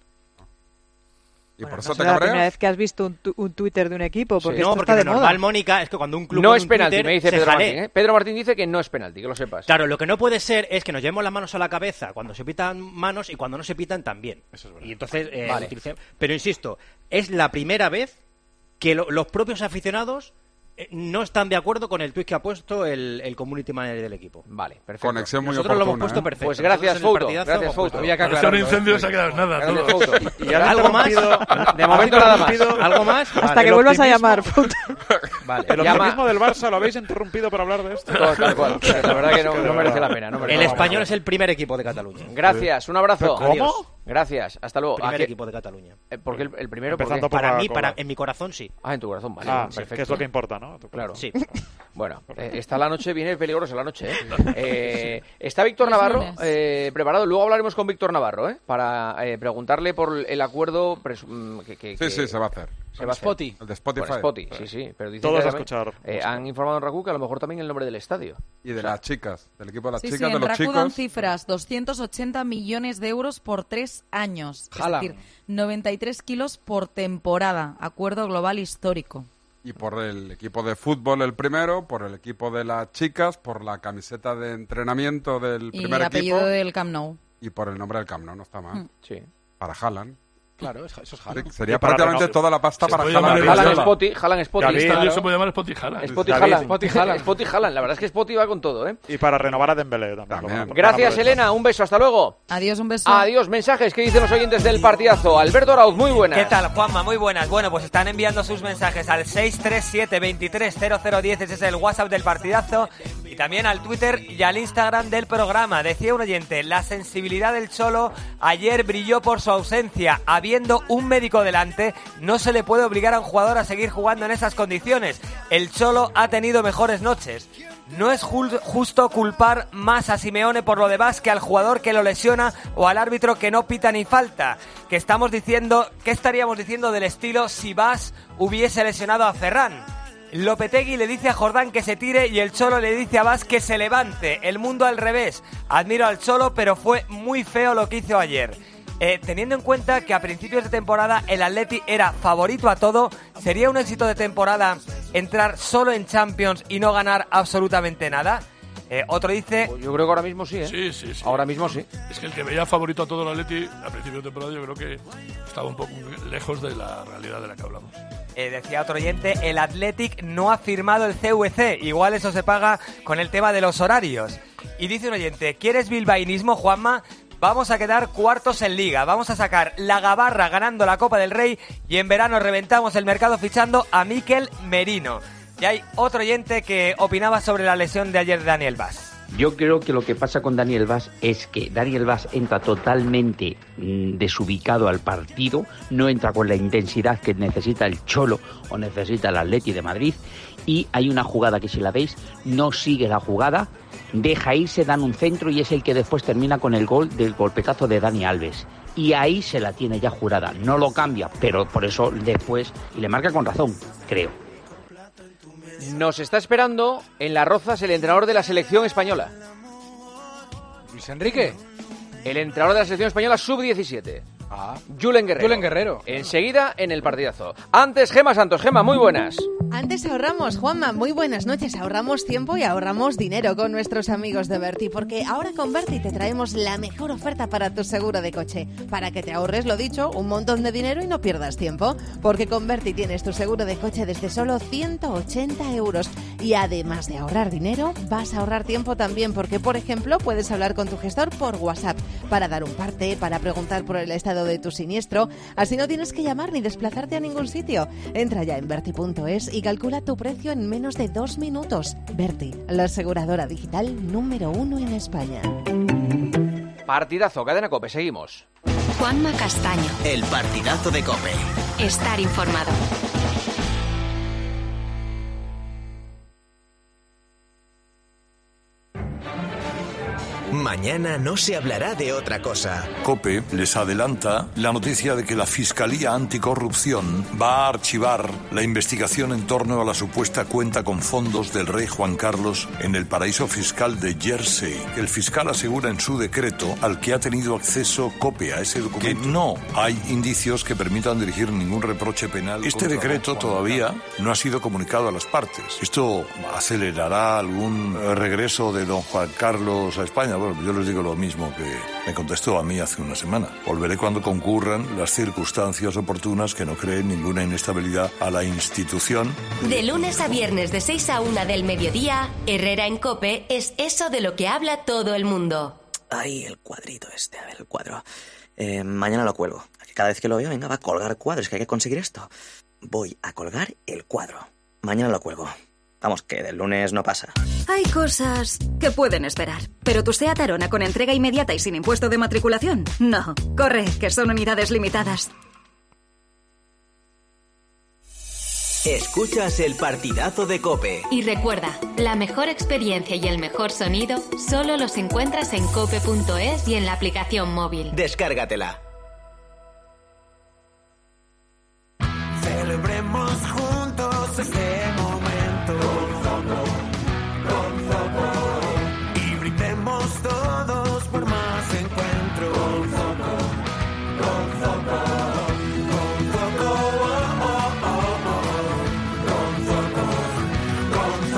¿Y por Bueno, eso no te es la cabreas? primera vez que has visto un Twitter de un equipo, porque esto porque está de lo normal, moda. Mónica, es que cuando un club no pone es un penalti, Twitter, me dice se Pedro jalea. Martín. Pedro Martín dice que no es penalti, que lo sepas. Claro, lo que no puede ser es que nos llevemos las manos a la cabeza cuando se pitan manos y cuando no se pitan también. Eso es verdad. Y entonces, pero insisto, es la primera vez que los propios aficionados no están de acuerdo con el tuit que ha puesto el community manager del equipo. Vale, perfecto. Conexión muy Nosotros oportuna. lo hemos puesto perfecto. Pues gracias, Fouto. Gracias, Fouto. Había que Parece un aclararlo. incendio se ha quedado nada. Todo. Y has ¿Algo más? De momento nada más. ¿Algo más? Hasta que vuelvas a llamar, puto. Vale, El llama... optimismo del Barça lo habéis interrumpido para hablar de esto. Tal cual. La verdad que no merece la pena. El Español es el primer equipo de Cataluña. Gracias, un abrazo. ¿Cómo? Adiós. Gracias, hasta luego. Primer equipo de Cataluña. Porque el primero... Empezando ¿por qué? por Para mí, Coca-Cola. en mi corazón sí. Ah, en tu corazón, vale. Perfecto. que es lo que importa, ¿no? Claro. Sí. Bueno, está la noche, viene peligrosa la noche, está Víctor Navarro preparado. Luego hablaremos con Víctor Navarro, para preguntarle por el acuerdo que Sí, se va a hacer. se va a hacer. Spotify. El de Spotify. Con Spotify, sí. Pero dicen Todos que a también, escuchar. han informado en RACU que a lo mejor también el nombre del estadio. Y de las chicas, del equipo de las Sí, chicas, sí, de en los RACU dan chicos. cifras, 280 millones de euros por 3 años. Jala. Es decir, 93 kilos por temporada. Acuerdo global histórico. Y por el equipo de fútbol el primero, por el equipo de las chicas, por la camiseta de entrenamiento del Y primer apellido equipo del Camp Nou. y por el nombre del Camp Nou, no está mal. Sí. Para Haaland. Claro, eso es Haaland. Sería prácticamente toda la pasta para Haaland. Haaland Spotty. Claro. Se puede llamar Spotty Haaland. Spotty Haaland. La verdad es que Spotty va con todo, ¿eh? Y para renovar a Dembélé también. Gracias, Elena. Un beso. Hasta luego. Adiós, un beso. Adiós. Mensajes que dicen los oyentes del partidazo. Alberto Arauz, muy buenas. ¿Qué tal, Juanma? Muy buenas. Bueno, pues están enviando sus mensajes al 637-230010. Ese es el WhatsApp del partidazo. Y también al Twitter y al Instagram del programa. Decía un oyente, la sensibilidad del Cholo ayer brilló por su ausencia. Habiendo un médico delante, no se le puede obligar a un jugador a seguir jugando en esas condiciones. El Cholo ha tenido mejores noches. No es justo culpar más a Simeone por lo de Vaz que al jugador que lo lesiona o al árbitro que no pita ni falta. ¿Qué estaríamos diciendo del estilo si Vaz hubiese lesionado a Ferran? Lopetegui le dice a Jordán que se tire y el Cholo le dice a Vaz que se levante. El mundo al revés. Admiro al Cholo, pero fue muy feo lo que hizo ayer. Teniendo en cuenta que a principios de temporada el Atleti era favorito a todo, ¿sería un éxito de temporada entrar solo en Champions y no ganar absolutamente nada? Otro dice... Yo creo que ahora mismo sí, ¿eh? Sí. Ahora mismo sí. Es que el que veía favorito a todo el Atleti a principios de temporada yo creo que estaba un poco lejos de la realidad de la que hablamos. Decía otro oyente, el Athletic no ha firmado el CVC, igual eso se paga con el tema de los horarios. Y dice un oyente, ¿quieres bilbaínismo, Juanma? Vamos a quedar cuartos en Liga, vamos a sacar la gabarra ganando la Copa del Rey y en verano reventamos el mercado fichando a Mikel Merino. Y hay otro oyente que opinaba sobre la lesión de ayer de Daniel Vaz. Yo creo que lo que pasa con Daniel Vaz es que Daniel Vaz entra totalmente desubicado al partido, no entra con la intensidad que necesita el Cholo o necesita el Atleti de Madrid, y hay una jugada que, si la veis, no sigue la jugada, deja irse, dan un centro y es el que después termina con el gol del golpetazo de Dani Alves. Y ahí se la tiene ya jurada, no lo cambia, pero por eso después, y le marca con razón, creo. Nos está esperando en Las Rozas el entrenador de la selección española. Luis Enrique. El entrenador de la selección española sub-17. Julen Guerrero. Enseguida en el partidazo. Antes, Gema Santos. Gema, muy buenas. Antes ahorramos, Juanma, muy buenas noches. Ahorramos tiempo y ahorramos dinero con nuestros amigos de Berti, porque ahora con Berti te traemos la mejor oferta para tu seguro de coche, para que te ahorres, lo dicho, un montón de dinero y no pierdas tiempo, porque con Berti tienes tu seguro de coche desde solo 180 euros. Y además de ahorrar dinero, vas a ahorrar tiempo también, porque, por ejemplo, puedes hablar con tu gestor por WhatsApp para dar un parte, para preguntar por el estado de tu siniestro. Así no tienes que llamar ni desplazarte a ningún sitio. Entra ya en Berti.es y calcula tu precio en menos de 2 minutos. Berti, la aseguradora digital número 1 en España. Partidazo, Cadena COPE, seguimos. Juanma Castaño. El partidazo de COPE. Estar informado. Mañana no se hablará de otra cosa. COPE les adelanta la noticia de que la Fiscalía Anticorrupción va a archivar la investigación en torno a la supuesta cuenta con fondos del rey Juan Carlos en el paraíso fiscal de Jersey. El fiscal asegura en su decreto, al que ha tenido acceso COPE a ese documento, que no hay indicios que permitan dirigir ningún reproche penal. Este decreto todavía no ha sido comunicado a las partes. ¿Esto acelerará algún regreso de don Juan Carlos a España? Bueno, yo les digo lo mismo que me contestó a mí hace una semana. Volveré cuando concurran las circunstancias oportunas que no creen ninguna inestabilidad a la institución. De lunes a viernes de 6 a 1 del mediodía, Herrera en COPE es eso de lo que habla todo el mundo. Ay, el cuadrito este, a ver, el cuadro. Mañana lo cuelgo. Cada vez que lo veo, venga, va a colgar cuadros, que hay que conseguir esto. Voy a colgar el cuadro. Mañana lo cuelgo. Vamos, que del lunes no pasa. Hay cosas que pueden esperar. ¿Pero tu SEAT Arona con entrega inmediata y sin impuesto de matriculación? No. Corre, que son unidades limitadas. Escuchas el partidazo de COPE. Y recuerda, la mejor experiencia y el mejor sonido solo los encuentras en cope.es y en la aplicación móvil. Descárgatela. Celebremos juntos este momento. Con Zoco. Y brindemos todos por más encuentros. Con Zoco. Con Zoco. Con Zoco. Con Zoco. Con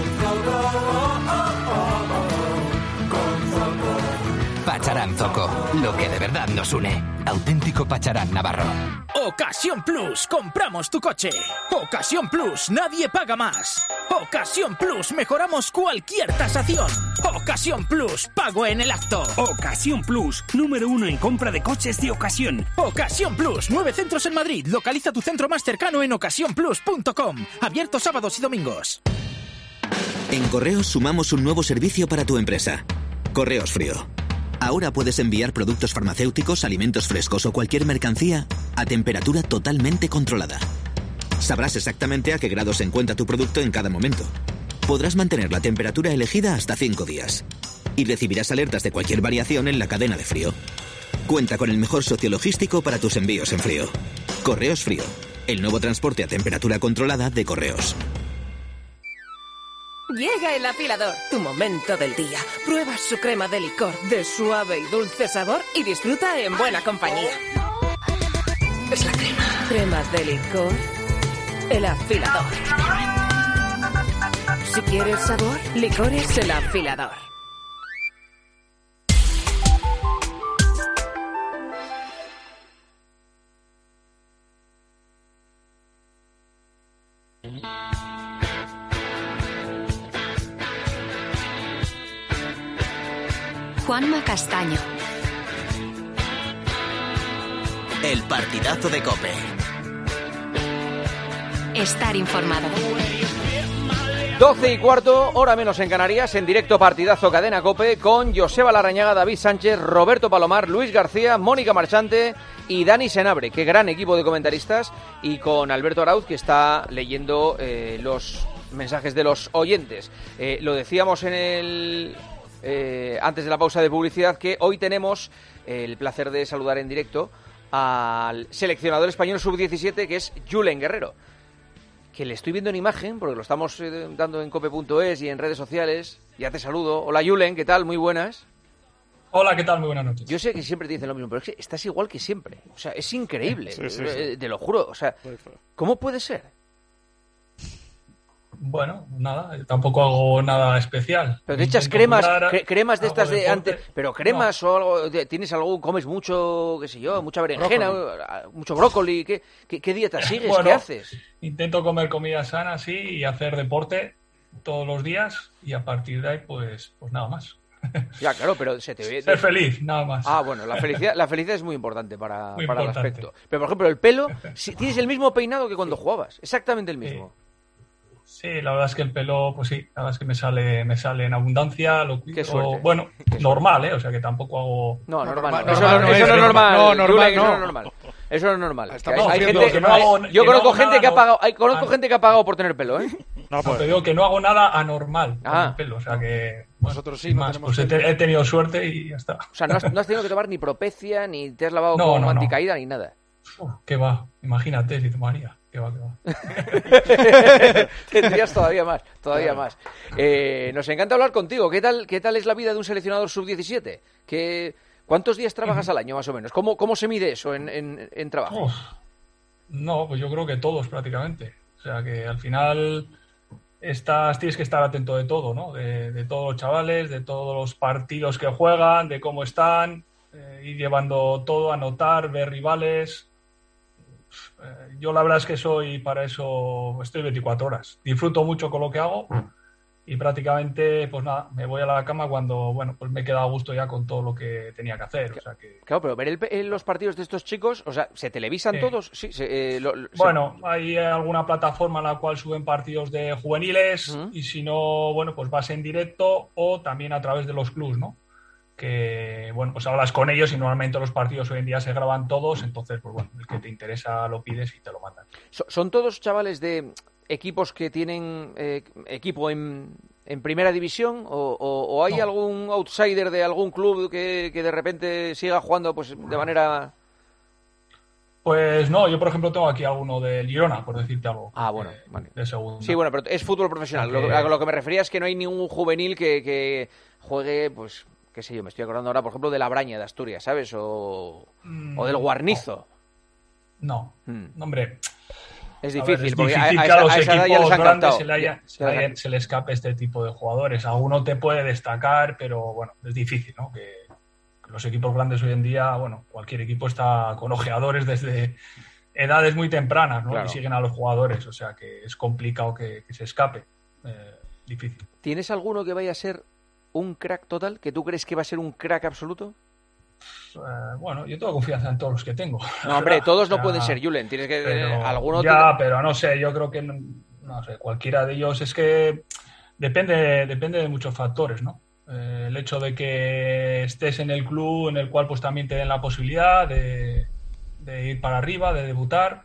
Zoco. Con Zoco. Pacharán Zoco. lo que de verdad nos une. Auténtico Pacharán Navarro. Ocasión Plus, compramos tu coche. Ocasión Plus, nadie paga más. Ocasión Plus, mejoramos cualquier tasación. Ocasión Plus, pago en el acto. Ocasión Plus, número 1 en compra de coches de ocasión. Ocasión Plus, 9 centros en Madrid. Localiza tu centro más cercano en ocasiónplus.com. Abierto sábados y domingos. En Correos sumamos un nuevo servicio para tu empresa. Correos Frío. Ahora puedes enviar productos farmacéuticos, alimentos frescos o cualquier mercancía a temperatura totalmente controlada. Sabrás exactamente a qué grado se encuentra tu producto en cada momento. Podrás mantener la temperatura elegida hasta 5 días. Y recibirás alertas de cualquier variación en la cadena de frío. Cuenta con el mejor socio logístico para tus envíos en frío. Correos Frío. El nuevo transporte a temperatura controlada de Correos. Llega el afilador, tu momento del día. Prueba su crema de licor de suave y dulce sabor y disfruta en buena compañía. Es la crema. Crema de licor, el afilador. Si quieres sabor, licores el afilador. Juanma Castaño. El partidazo de COPE. Estar informado. 12:15, hora menos en Canarias, en directo partidazo Cadena COPE con Joseba Larrañaga, David Sánchez, Roberto Palomar, Luis García, Mónica Marchante y Dani Senabre. Qué gran equipo de comentaristas, y con Alberto Arauz, que está leyendo los mensajes de los oyentes. Lo decíamos antes de la pausa de publicidad, que hoy tenemos el placer de saludar en directo al seleccionador español sub-17, que es Julen Guerrero, que le estoy viendo en imagen, porque lo estamos dando en cope.es y en redes sociales. Ya te saludo. Hola Julen, ¿qué tal? Muy buenas. Hola, ¿qué tal? Muy buenas noches. Yo sé que siempre te dicen lo mismo, pero es que estás igual que siempre. O sea, es increíble, sí. Te lo juro. O sea, ¿cómo puede ser? Bueno, nada, tampoco hago nada especial. Pero te echas cremas de estas de antes, pero cremas o algo, ¿tienes algo, comes mucho, qué sé yo, mucha berenjena, mucho brócoli? ¿Qué dieta sigues? Bueno, ¿qué haces? Intento comer comida sana, sí, y hacer deporte todos los días, y a partir de ahí, pues nada más. Ya, claro, pero se te ve... Ser feliz, nada más. Ah, bueno, la felicidad es muy importante para el aspecto. Pero, por ejemplo, el pelo, si tienes el mismo peinado que cuando jugabas, exactamente el mismo. Sí, la verdad es que el pelo, pues sí, la verdad es que me sale en abundancia. Qué suerte. Bueno, normal, o sea que tampoco hago... No, normal. Eso no es normal. No, normal. Eso no es normal. Hay gente que no hago... Yo conozco gente que ha pagado, gente que ha pagado por tener pelo, ¿eh? No, pues te digo que no hago nada anormal con el pelo, o sea que... Nosotros sí, más, pues he tenido suerte y ya está. O sea, no has tenido que tomar ni Propecia, ni te has lavado con anticaída, ni nada. ¿Qué va? Imagínate si tomaría. ¿Qué va? Tendrías todavía más. Nos encanta hablar contigo. ¿Qué tal es la vida de un seleccionador sub-17? ¿Cuántos días trabajas al año, más o menos? ¿Cómo se mide eso en trabajo? No, pues yo creo que todos prácticamente. O sea que al final tienes que estar atento de todo, ¿no? De todos los chavales, de todos los partidos que juegan, de cómo están, ir llevando todo, anotar, ver rivales. Yo la verdad es que para eso estoy 24 horas. Disfruto mucho con lo que hago y prácticamente, pues nada, me voy a la cama cuando, bueno, pues me he quedado a gusto ya con todo lo que tenía que hacer. O sea que... Claro, pero ver los partidos de estos chicos, o sea, ¿se televisan todos? Sí. Bueno, hay alguna plataforma en la cual suben partidos de juveniles y si no, bueno, pues vas en directo o también a través de los clubs, ¿no? Que, bueno, pues hablas con ellos y normalmente los partidos hoy en día se graban todos, entonces, pues bueno, el que te interesa lo pides y te lo mandan. ¿Son todos chavales de equipos que tienen equipo en primera división o hay algún outsider de algún club que de repente siga jugando pues de manera...? Pues no, yo por ejemplo tengo aquí alguno del Girona, por decirte algo. Ah, bueno, vale. De segunda. Sí, bueno, pero es fútbol profesional. Lo que me refería es que no hay ningún juvenil que juegue, pues... qué sé yo, me estoy acordando ahora, por ejemplo, de la Braña de Asturias, ¿sabes? O del Guarnizo. No, hombre. Es difícil, porque a los equipos grandes se le escape este tipo de jugadores. Alguno te puede destacar, pero bueno, es difícil, ¿no? Que los equipos grandes hoy en día, bueno, cualquier equipo está con ojeadores desde edades muy tempranas, ¿no? Claro. Y siguen a los jugadores, o sea que es complicado que se escape. Difícil. ¿Tienes alguno que vaya a ser un crack total? ¿Que tú crees que va a ser un crack absoluto? Bueno, yo tengo confianza en todos los que tengo. No, hombre, todos no pueden ser Julen. Tienes que alguno. Pero no sé, yo creo que no sé, cualquiera de ellos es que depende de muchos factores, ¿no? El hecho de que estés en el club en el cual pues también te den la posibilidad de ir para arriba, de debutar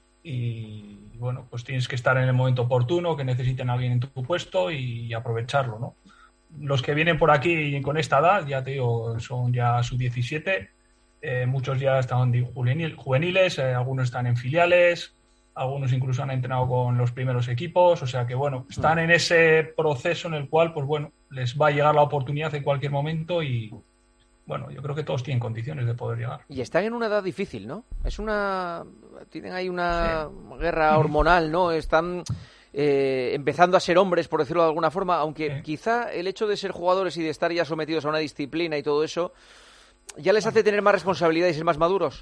y bueno, pues tienes que estar en el momento oportuno, que necesiten a alguien en tu puesto y aprovecharlo, ¿no? Los que vienen por aquí con esta edad, ya te digo, son ya sub-17, muchos ya están juveniles, algunos están en filiales, algunos incluso han entrenado con los primeros equipos, o sea que bueno, están en ese proceso en el cual pues bueno, les va a llegar la oportunidad en cualquier momento y bueno, yo creo que todos tienen condiciones de poder llegar. Y están en una edad difícil, ¿no? Tienen ahí una guerra hormonal, ¿no? Están empezando a ser hombres, por decirlo de alguna forma, aunque quizá el hecho de ser jugadores y de estar ya sometidos a una disciplina y todo eso, ya les hace tener más responsabilidad y ser más maduros.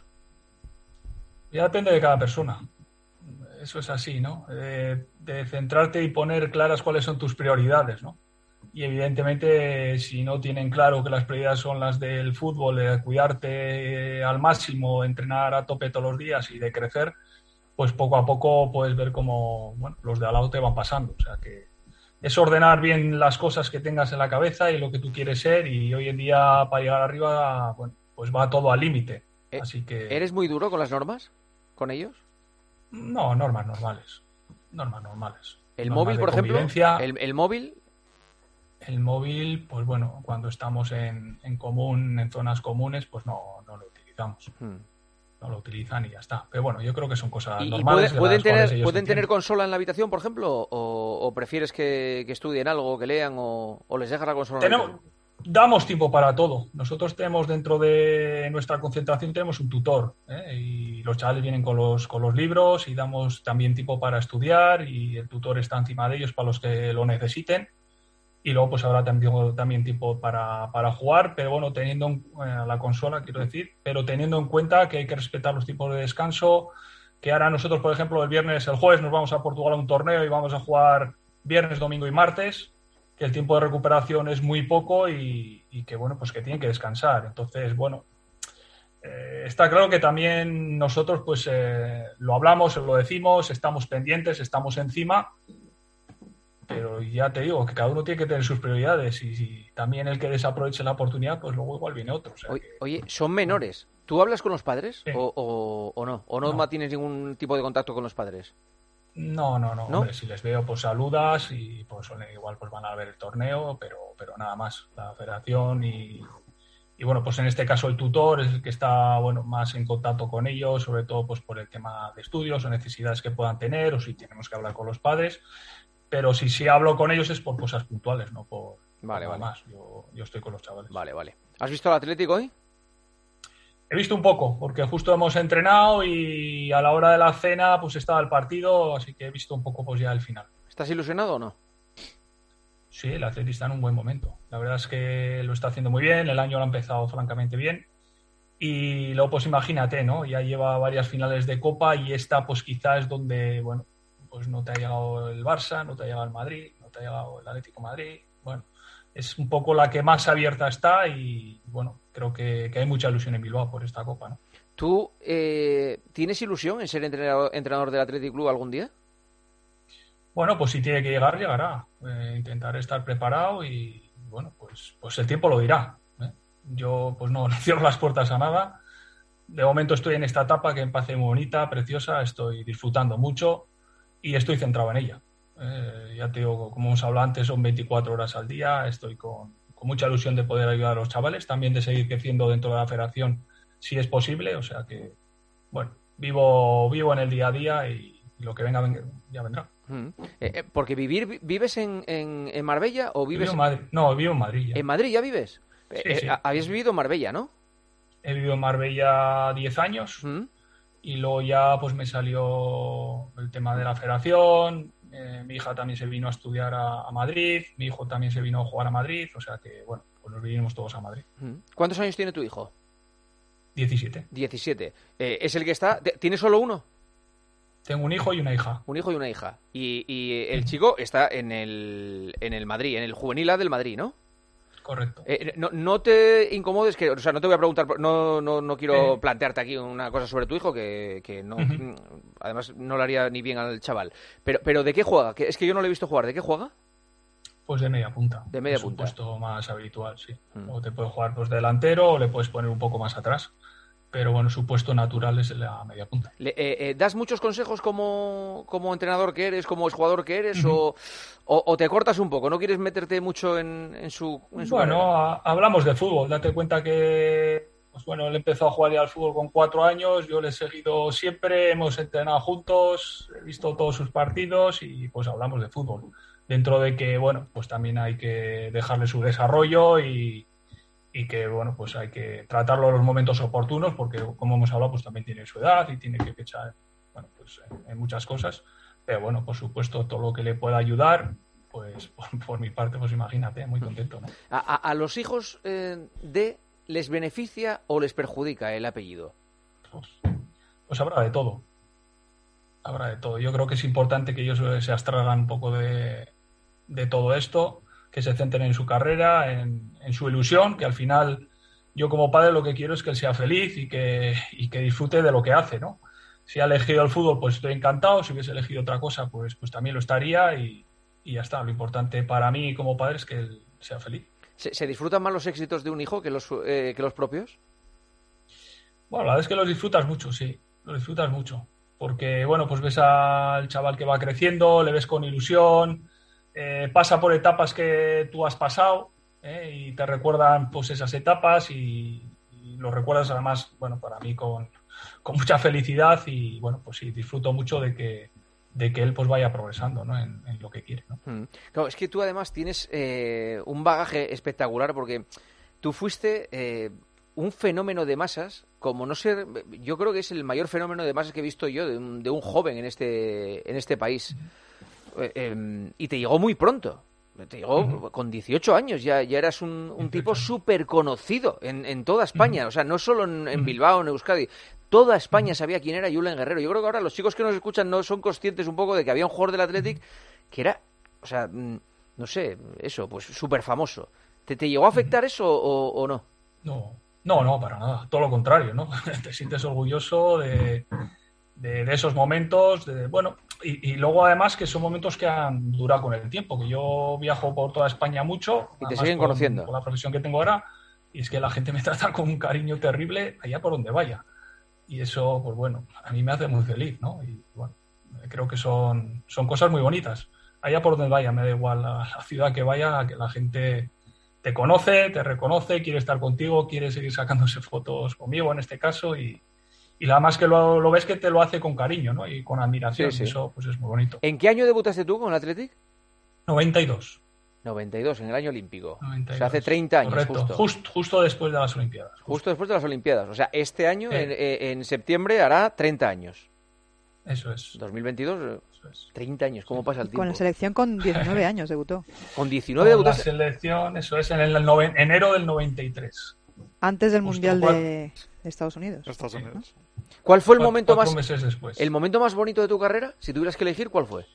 Ya depende de cada persona. Eso es así, ¿no? De centrarte y poner claras cuáles son tus prioridades, ¿no? Y evidentemente, si no tienen claro que las prioridades son las del fútbol, de cuidarte al máximo, entrenar a tope todos los días y de crecer, pues poco a poco puedes ver cómo bueno, los de al lado te van pasando. O sea que es ordenar bien las cosas que tengas en la cabeza y lo que tú quieres ser y hoy en día para llegar arriba, bueno, pues va todo al límite. Así que... ¿Eres muy duro con las normas? ¿Con ellos? No, normas normales. Normas normales. ¿El móvil, por ejemplo? ¿El móvil? El móvil, pues bueno, cuando estamos en común, en zonas comunes, pues no lo utilizamos. No lo utilizan y ya está. Pero bueno, yo creo que son cosas normales. ¿Pueden tener consola en la habitación, por ejemplo? ¿O prefieres que estudien algo, que lean o les dejas la consola en la habitación? Damos tiempo para todo. Nosotros tenemos dentro de nuestra concentración tenemos un tutor, y los chavales vienen con los libros y damos también tiempo para estudiar y el tutor está encima de ellos para los que lo necesiten. Y luego pues habrá también tiempo para jugar, pero bueno, teniendo la consola, quiero decir, pero teniendo en cuenta que hay que respetar los tiempos de descanso, que ahora nosotros, por ejemplo, el jueves nos vamos a Portugal a un torneo y vamos a jugar viernes, domingo y martes, que el tiempo de recuperación es muy poco y que bueno, pues que tienen que descansar. Entonces, bueno, está claro que también nosotros pues lo hablamos, lo decimos, estamos pendientes, estamos encima. Pero ya te digo que cada uno tiene que tener sus prioridades y también el que desaproveche la oportunidad, pues luego igual viene otro. O sea oye, son menores. ¿Tú hablas con los padres o no? ¿O no tienes ningún tipo de contacto con los padres? No. Hombre, si les veo, pues saludas y pues igual pues van a ver el torneo, pero nada más. La federación y bueno, pues en este caso el tutor es el que está bueno más en contacto con ellos, sobre todo pues por el tema de estudios o necesidades que puedan tener o si tenemos que hablar con los padres. Pero si hablo con ellos es por cosas puntuales, no por nada más. Yo estoy con los chavales. Vale. ¿Has visto el Atlético hoy? He visto un poco, porque justo hemos entrenado y a la hora de la cena pues estaba el partido, así que he visto un poco pues ya el final. ¿Estás ilusionado o no? Sí, el Atlético está en un buen momento. La verdad es que lo está haciendo muy bien, el año lo ha empezado francamente bien. Y luego pues imagínate, ¿no? Ya lleva varias finales de Copa y esta pues quizás es donde, bueno, pues no te ha llegado el Barça, no te ha llegado el Madrid, no te ha llegado el Atlético de Madrid. Bueno, es un poco la que más abierta está y, bueno, creo que hay mucha ilusión en Bilbao por esta Copa, ¿no? ¿Tú tienes ilusión en ser entrenador del Athletic Club algún día? Bueno, pues si tiene que llegar, llegará. Intentaré estar preparado y, bueno, pues el tiempo lo dirá. Yo, pues no cierro las puertas a nada. De momento estoy en esta etapa que me parece muy bonita, preciosa, estoy disfrutando mucho y estoy centrado en ella. Ya te digo, como hemos hablado antes, son 24 horas al día, estoy con mucha ilusión de poder ayudar a los chavales, también de seguir creciendo dentro de la federación si es posible, o sea que, bueno, vivo en el día a día y lo que venga ya vendrá. Porque ¿vives en Marbella o vives...? No, vivo en Madrid. ¿En Madrid ya vives? Sí. Habías vivido en Marbella, ¿no? He vivido en Marbella 10 años y luego ya pues me salió el tema de la federación, mi hija también se vino a estudiar a Madrid, mi hijo también se vino a jugar a Madrid, o sea que bueno, pues nos vinimos todos a Madrid. ¿Cuántos años tiene tu hijo? 17. 17. ¿Es el que está? ¿Tiene solo uno? Tengo un hijo y una hija. Un hijo y una hija. Y el chico está en el Madrid, en el Juvenil A del Madrid, ¿no? Correcto. No te incomodes, o sea, no te voy a preguntar, no quiero plantearte aquí una cosa sobre tu hijo que no, además no le haría ni bien al chaval. Pero ¿de qué juega? Es que yo no le he visto jugar. ¿De qué juega? Pues de media punta. De media punta. Es un puesto más habitual, sí. O te puede jugar pues delantero o le puedes poner un poco más atrás. Pero bueno, su puesto natural es la media punta. ¿Das muchos consejos como entrenador que eres, como exjugador que eres, o te cortas un poco? ¿No quieres meterte mucho en su Bueno, hablamos de fútbol. Date cuenta que pues bueno, él empezó a jugar ya al fútbol con 4 años. Yo le he seguido siempre, hemos entrenado juntos, he visto todos sus partidos y pues hablamos de fútbol. Dentro de que, bueno, pues también hay que dejarle su desarrollo y que, bueno, pues hay que tratarlo en los momentos oportunos porque, como hemos hablado, pues también tiene su edad y tiene que pensar, bueno, pues en muchas cosas. Pero, bueno, por supuesto, todo lo que le pueda ayudar, pues por mi parte, pues imagínate, muy contento, ¿no? ¿A los hijos les beneficia o les perjudica el apellido? Pues habrá de todo. Habrá de todo. Yo creo que es importante que ellos se abstraigan un poco de todo esto, que se centren en su carrera, en su ilusión, que al final yo como padre lo que quiero es que él sea feliz y que disfrute de lo que hace, ¿no? Si ha elegido el fútbol, pues estoy encantado. Si hubiese elegido otra cosa, pues también lo estaría y ya está. Lo importante para mí como padre es que él sea feliz. ¿Se disfrutan más los éxitos de un hijo que los propios? Bueno, la verdad es que los disfrutas mucho, sí. Los disfrutas mucho. Porque, bueno, pues ves al chaval que va creciendo, le ves con ilusión, pasa por etapas que tú has pasado y te recuerdan pues esas etapas y lo recuerdas además, bueno, para mí con mucha felicidad y, bueno, pues sí, disfruto mucho de que él pues vaya progresando, ¿no? en lo que quiere, ¿no? Claro, es que tú además tienes un bagaje espectacular porque tú fuiste un fenómeno de masas, como no ser, yo creo que es el mayor fenómeno de masas que he visto yo de un joven en este país. Y te llegó muy pronto. Te llegó con 18 años, ya eras un tipo súper conocido en toda España, o sea, no solo en Bilbao, en Euskadi, toda España sabía quién era Julen Guerrero. Yo creo que ahora los chicos que nos escuchan no son conscientes un poco de que había un jugador del Athletic que era, o sea, no sé, eso, pues súper famoso. ¿Te llegó a afectar eso o no? No, para nada, todo lo contrario, ¿no? Te sientes orgulloso de esos momentos, bueno, y luego además que son momentos que han durado con el tiempo, que yo viajo por toda España mucho. Y te siguen conociendo. Con la profesión que tengo ahora, y es que la gente me trata con un cariño terrible allá por donde vaya. Y eso, pues bueno, a mí me hace muy feliz, ¿no? Y bueno, creo que son cosas muy bonitas. Allá por donde vaya, me da igual la ciudad que vaya, que la gente te conoce, te reconoce, quiere estar contigo, quiere seguir sacándose fotos conmigo en este caso y nada más que lo ves que te lo hace con cariño, ¿no? Y con admiración. Sí. Eso pues es muy bonito. ¿En qué año debutaste tú con el Athletic? 92. 92, en el año olímpico. 92. O sea, hace 30 años. Correcto. Justo después de las Olimpiadas. Justo después de las Olimpiadas. O sea, este año, en septiembre, hará 30 años. Eso es. 2022, 30 años. ¿Cómo pasa el tiempo? Con la selección con 19 años debutó. ¿Con 19 debutaste? La selección, eso es, en enero del 93. Antes del Mundial de Estados Unidos. ¿Cuál fue el momento más? 4 meses después. ¿El momento más bonito de tu carrera? Si tuvieras que elegir, ¿cuál fue?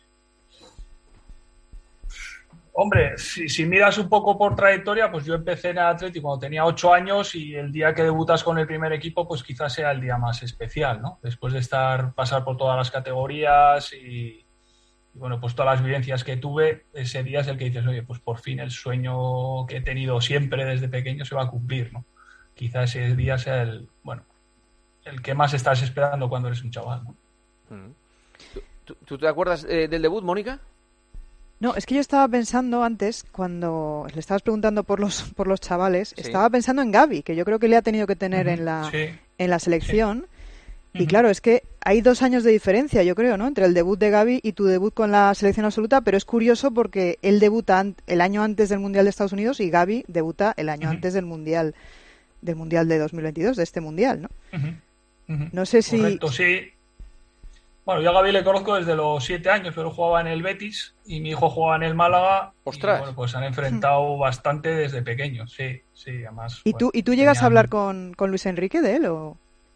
Hombre, si miras un poco por trayectoria, pues yo empecé en el Atlético cuando tenía 8 años y el día que debutas con el primer equipo, pues quizás sea el día más especial, ¿no? Después de pasar por todas las categorías y bueno, pues todas las vivencias que tuve, ese día es el que dices, oye, pues por fin el sueño que he tenido siempre desde pequeño se va a cumplir, ¿no? Quizás ese día sea el que más estás esperando cuando eres un chaval, ¿no? ¿Tú te acuerdas del debut, Mónica? No, es que yo estaba pensando antes, cuando le estabas preguntando por los chavales, Sí. estaba pensando en Gavi, que yo creo que le ha tenido que tener en la selección. Y claro, es que hay 2 años de diferencia, yo creo, ¿no? Entre el debut de Gavi y tu debut con la selección absoluta, pero es curioso porque él debuta el año antes del Mundial de Estados Unidos y Gavi debuta el año antes del Mundial de 2022, de este Mundial, ¿no? No sé si... Correcto, sí. Bueno, yo a Gaby le conozco desde los 7 años, pero jugaba en el Betis y mi hijo jugaba en el Málaga. ¡Ostras! Y, bueno, pues se han enfrentado bastante desde pequeños, sí, además. ¿Y tú llegas a hablar con Luis Enrique de él o...?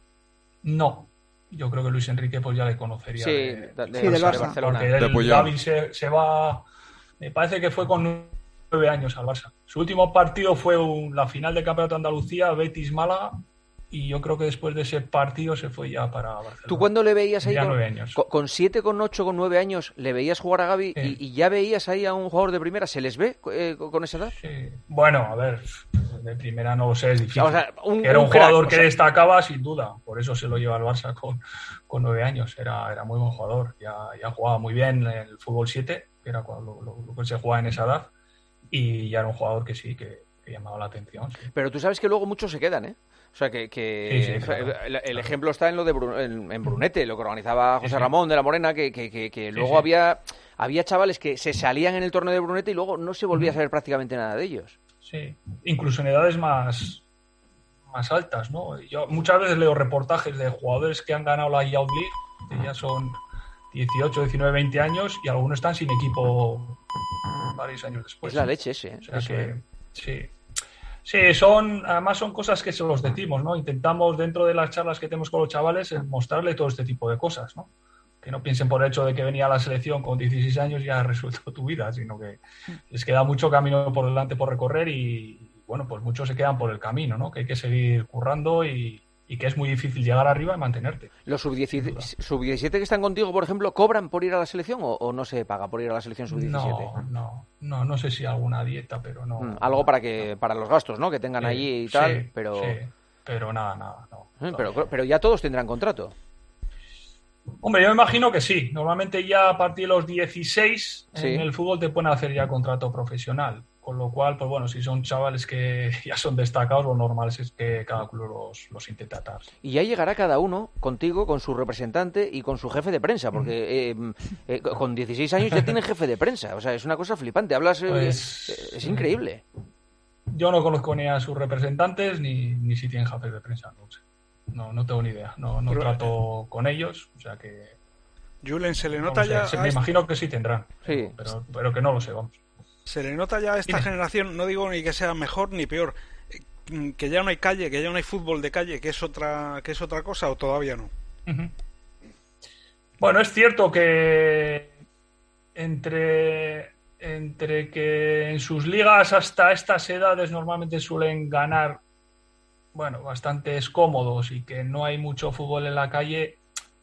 No, yo creo que Luis Enrique pues ya le conocería. Sí, del Barcelona. Porque Gaby se va, me parece que fue con 9 años al Barça. Su último partido fue la final del Campeonato de Andalucía, Betis-Málaga. Y yo creo que después de ese partido se fue ya para Barcelona. ¿Tú cuándo le veías ahí con 7, con 8, con 9 años, le veías jugar a Gaby y ya veías ahí a un jugador de primera? ¿Se les ve con esa edad? Sí. Bueno, a ver, de primera no lo sé, es difícil. O sea, era un jugador que destacaba sin duda, por eso se lo lleva al Barça con 9 años. Era muy buen jugador, ya jugaba muy bien en el fútbol 7, que era lo que se jugaba en esa edad, y ya era un jugador que sí, que llamaba la atención. Sí. Pero tú sabes que luego muchos se quedan, ¿eh? O sea, que sí, claro. El ejemplo está en lo de en Brunete, lo que organizaba José Ramón de la Morena, que luego había chavales que se salían en el torneo de Brunete y luego no se volvía a saber prácticamente nada de ellos. Sí, incluso en edades más altas, ¿no? Yo muchas veces leo reportajes de jugadores que han ganado la Youth League, que ya son 18, 19, 20 años, y algunos están sin equipo varios años después. Es la leche ese, ¿eh? O sea que, sí. Sí, además son cosas que se los decimos, ¿no? Intentamos dentro de las charlas que tenemos con los chavales mostrarle todo este tipo de cosas, ¿no? Que no piensen por el hecho de que venía a la selección con 16 años y ya ha resuelto tu vida, sino que les queda mucho camino por delante por recorrer y bueno, pues muchos se quedan por el camino, ¿no? Que hay que seguir currando y que es muy difícil llegar arriba y mantenerte. ¿Los sub-17 que están contigo, por ejemplo, cobran por ir a la selección o no se paga por ir a la selección sub-17? No sé si alguna dieta, pero no. Algo para los gastos, ¿no? Que tengan allí y tal, pero... Sí, pero nada, no. Pero ya todos tendrán contrato. Hombre, yo me imagino que sí. Normalmente ya a partir de los 16 en el fútbol te pueden hacer ya contrato profesional. Con lo cual, pues bueno, si son chavales que ya son destacados, lo normal es que cada club los intente atar. Y ya llegará cada uno contigo, con su representante y con su jefe de prensa, porque con 16 años ya tiene jefe de prensa. O sea, es una cosa flipante. Hablas... es increíble. Yo no conozco ni a sus representantes ni si tienen jefes de prensa. No sé. No tengo ni idea. No trato con ellos, o sea que... Julen, ¿se le nota ya...? Me imagino que sí tendrán, sí. Pero que no lo sé, vamos. Se le nota ya a esta generación, no digo ni que sea mejor ni peor, que ya no hay calle, que ya no hay fútbol de calle, que es otra cosa, o todavía no. Uh-huh. Bueno, es cierto que entre que en sus ligas hasta estas edades normalmente suelen ganar, bueno, bastantes cómodos y que no hay mucho fútbol en la calle,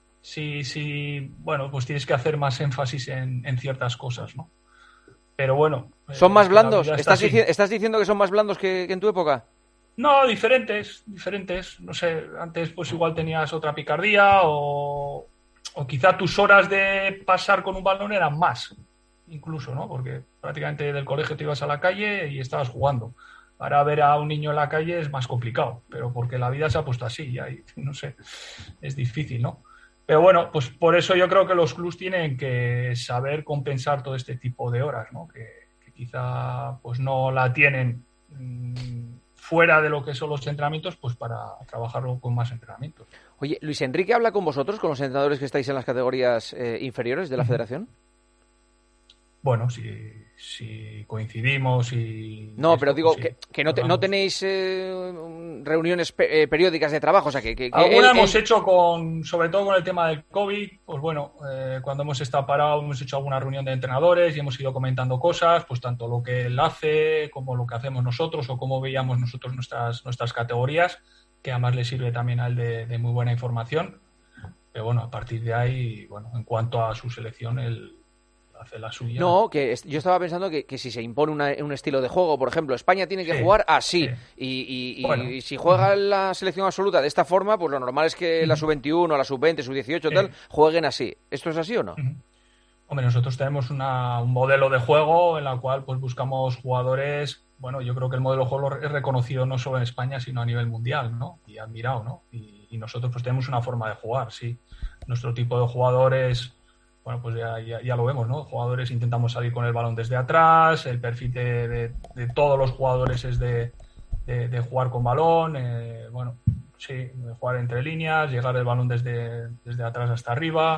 sí, bueno, pues tienes que hacer más énfasis en ciertas cosas, ¿no? Pero bueno. ¿Son más blandos? ¿Estás diciendo que son más blandos que en tu época? No, diferentes. No sé, antes pues igual tenías otra picardía o quizá tus horas de pasar con un balón eran más, incluso, ¿no? Porque prácticamente del colegio te ibas a la calle y estabas jugando. Ahora ver a un niño en la calle es más complicado, pero porque la vida se ha puesto así, ya, no sé, es difícil, ¿no? Pero bueno, pues por eso yo creo que los clubs tienen que saber compensar todo este tipo de horas, ¿no? Que quizá pues no la tienen fuera de lo que son los entrenamientos, pues para trabajarlo con más entrenamientos. Oye, ¿Luis Enrique habla con vosotros, con los entrenadores que estáis en las categorías inferiores de la federación? Bueno, si coincidimos y... No, pero digo que no tenéis reuniones periódicas de trabajo, o sea que alguna hemos hecho sobre todo con el tema del COVID, pues bueno, cuando hemos estado parados hemos hecho alguna reunión de entrenadores y hemos ido comentando cosas, pues tanto lo que él hace como lo que hacemos nosotros o cómo veíamos nosotros nuestras categorías, que además le sirve también a él de muy buena información. Pero bueno, a partir de ahí, bueno, en cuanto a su selección, él hace la suya. No, que yo estaba pensando que si se impone un estilo de juego, por ejemplo, España tiene que jugar así, y si juega la selección absoluta de esta forma, pues lo normal es que la sub-21, la sub-20, sub-18 tal, jueguen así. ¿Esto es así o no? Hombre, nosotros tenemos un modelo de juego en la cual pues buscamos jugadores. Bueno, yo creo que el modelo de juego es reconocido no solo en España, sino a nivel mundial, ¿no? Y admirado, ¿no? Y nosotros pues tenemos una forma de jugar, sí. Nuestro tipo de jugadores... Bueno, pues ya lo vemos, ¿no? Jugadores intentamos salir con el balón desde atrás, el perfil de todos los jugadores es de jugar con balón, bueno, sí, de jugar entre líneas, llegar el balón desde atrás hasta arriba,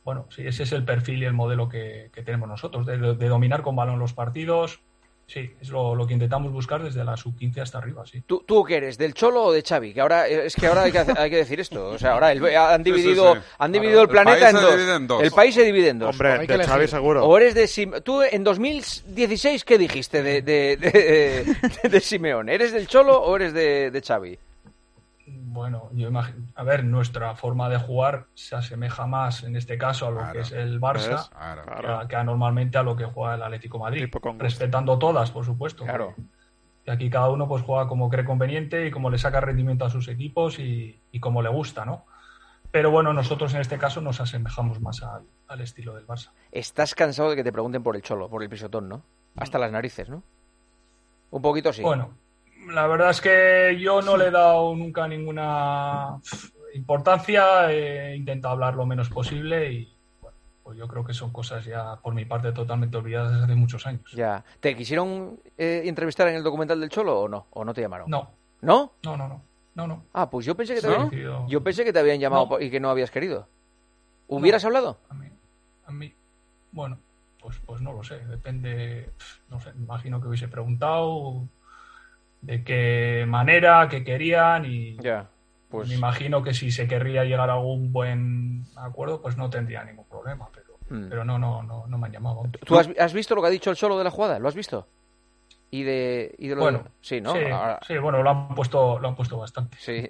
bueno, sí, ese es el perfil y el modelo que tenemos nosotros, de dominar con balón los partidos. Sí, es lo que intentamos buscar desde la sub-15 hasta arriba, sí. ¿Tú qué eres, del Cholo o de Xavi? Que ahora hay que decir esto. O sea, ahora han dividido el planeta en dos. El país se divide en dos. Hombre, de Xavi seguro. O eres de tú en 2016 ¿qué dijiste de Simeone? ¿Eres del Cholo o eres de Xavi? Bueno, yo imagino, a ver, nuestra forma de jugar se asemeja más en este caso a lo que es el Barça que normalmente a lo que juega el Atlético de Madrid, respetando todas, por supuesto. Claro. Y aquí cada uno pues juega como cree conveniente y como le saca rendimiento a sus equipos y como le gusta, ¿no? Pero bueno, nosotros en este caso nos asemejamos más al estilo del Barça. Estás cansado de que te pregunten por el Cholo, por el pisotón, ¿no? Hasta las narices, ¿no? Un poquito sí. Bueno, la verdad es que yo no le he dado nunca ninguna importancia, he intentado hablar lo menos posible y bueno, pues yo creo que son cosas ya por mi parte totalmente olvidadas desde hace muchos años. Ya. ¿Te quisieron entrevistar en el documental del Cholo o no? ¿O no te llamaron? No. ¿No? No. Ah, pues yo pensé que te habían llamado y que no habías querido. ¿Hubieras hablado? A mí, bueno, pues no lo sé, depende, no sé, imagino que hubiese preguntado de qué manera, qué querían y ya, pues me imagino que si se querría llegar a algún buen acuerdo, pues no tendría ningún problema, pero no me han llamado. ¿Tú has visto lo que ha dicho el Cholo de la jugada? ¿Lo has visto? Y de lo bueno, sí, ¿no? Sí, bueno, lo han puesto bastante. Sí.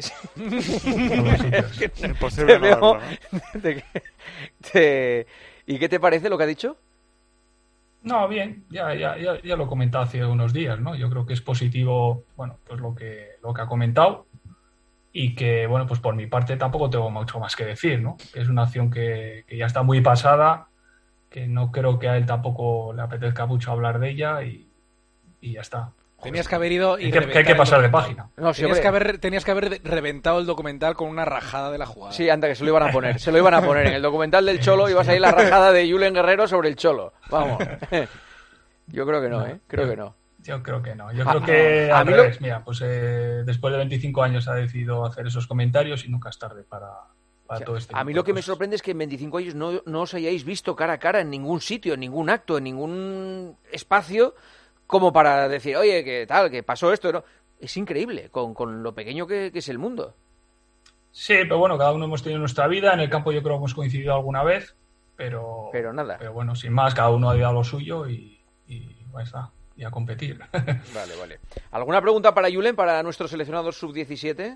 Es imposible no verlo, ¿no? ¿Y qué te parece lo que ha dicho? No, bien, ya lo he comentado hace unos días, ¿no? Yo creo que es positivo, bueno, pues lo que ha comentado y que, bueno, pues por mi parte tampoco tengo mucho más que decir, ¿no? Que es una acción que ya está muy pasada, que no creo que a él tampoco le apetezca mucho hablar de ella y ya está. Tenías que haber ido y que hay que pasar de página. No, tenías que haber reventado el documental con una rajada de la jugada. Sí, anda, que se lo iban a poner. En el documental del Cholo ibas a ir la rajada de Julen Guerrero sobre el Cholo. Vamos. Yo creo que no, ¿eh? Creo que no. Yo creo que no. Yo creo que al revés. Mira, pues después de 25 años ha decidido hacer esos comentarios y nunca es tarde para todo este. A mí lo que me sorprende es que en 25 años no os hayáis visto cara a cara en ningún sitio, en ningún acto, en ningún espacio, como para decir, oye, ¿qué tal? ¿Qué pasó esto? ¿No? Es increíble, con lo pequeño que es el mundo. Sí, pero bueno, cada uno hemos tenido nuestra vida. En el campo yo creo que hemos coincidido alguna vez, pero nada. Pero bueno, sin más, cada uno ha ido a lo suyo y ahí está, y a competir. Vale. ¿Alguna pregunta para Julen, para nuestro seleccionador sub-17?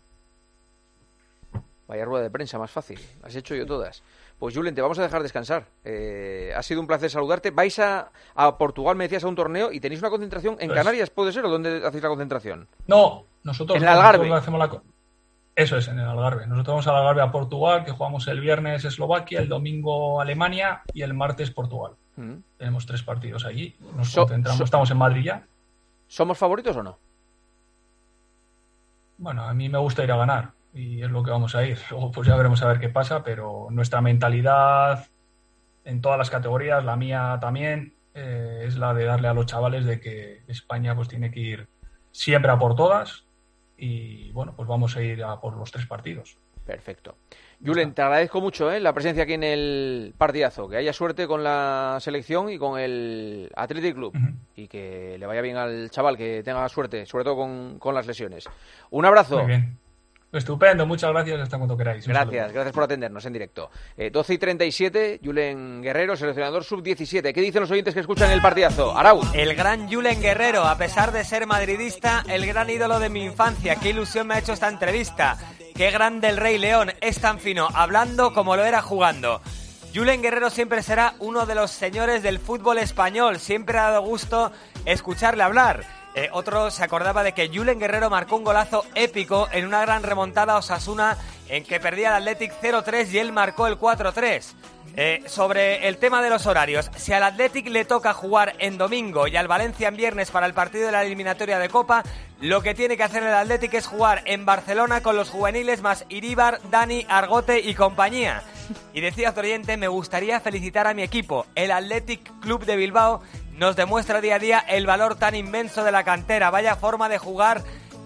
Vaya rueda de prensa más fácil, las he hecho yo todas. Pues Julen, te vamos a dejar descansar. Ha sido un placer saludarte. Vais a Portugal, me decías, a un torneo y tenéis una concentración en Canarias, ¿puede ser? ¿O dónde hacéis la concentración? No, nosotros... En el Algarve. Eso es, en el Algarve. Nosotros vamos al Algarve a Portugal, que jugamos el viernes Eslovaquia, el domingo Alemania y el martes Portugal. Tenemos 3 partidos allí. Nos concentramos. Estamos en Madrid ya. ¿Somos favoritos o no? Bueno, a mí me gusta ir a ganar. Y es lo que vamos a ir. Luego pues ya veremos a ver qué pasa, pero nuestra mentalidad en todas las categorías, la mía también, es la de darle a los chavales de que España pues tiene que ir siempre a por todas y bueno, pues vamos a ir a por los 3 partidos. Perfecto. Julen, te agradezco mucho la presencia aquí en el partidazo, que haya suerte con la selección y con el Athletic Club y que le vaya bien al chaval, que tenga suerte, sobre todo con las lesiones. Un abrazo. Muy bien. Estupendo, muchas gracias, hasta cuando queráis. Gracias por atendernos en directo. 12:37, Julen Guerrero, seleccionador sub-17. ¿Qué dicen los oyentes que escuchan el partidazo? Arau. El gran Julen Guerrero, a pesar de ser madridista, el gran ídolo de mi infancia. Qué ilusión me ha hecho esta entrevista. Qué grande el Rey León, es tan fino, hablando como lo era jugando. Julen Guerrero siempre será uno de los señores del fútbol español. Siempre ha dado gusto escucharle hablar. Otro se acordaba de que Julen Guerrero marcó un golazo épico en una gran remontada a Osasuna en que perdía el Athletic 0-3 y él marcó el 4-3. Sobre el tema de los horarios, si al Athletic le toca jugar en domingo y al Valencia en viernes para el partido de la eliminatoria de Copa, lo que tiene que hacer el Athletic es jugar en Barcelona con los juveniles más Iríbar, Dani, Argote y compañía. Y decía otro oyente, me gustaría felicitar a mi equipo, el Athletic Club de Bilbao. Nos demuestra día a día el valor tan inmenso de la cantera. Vaya forma de jugar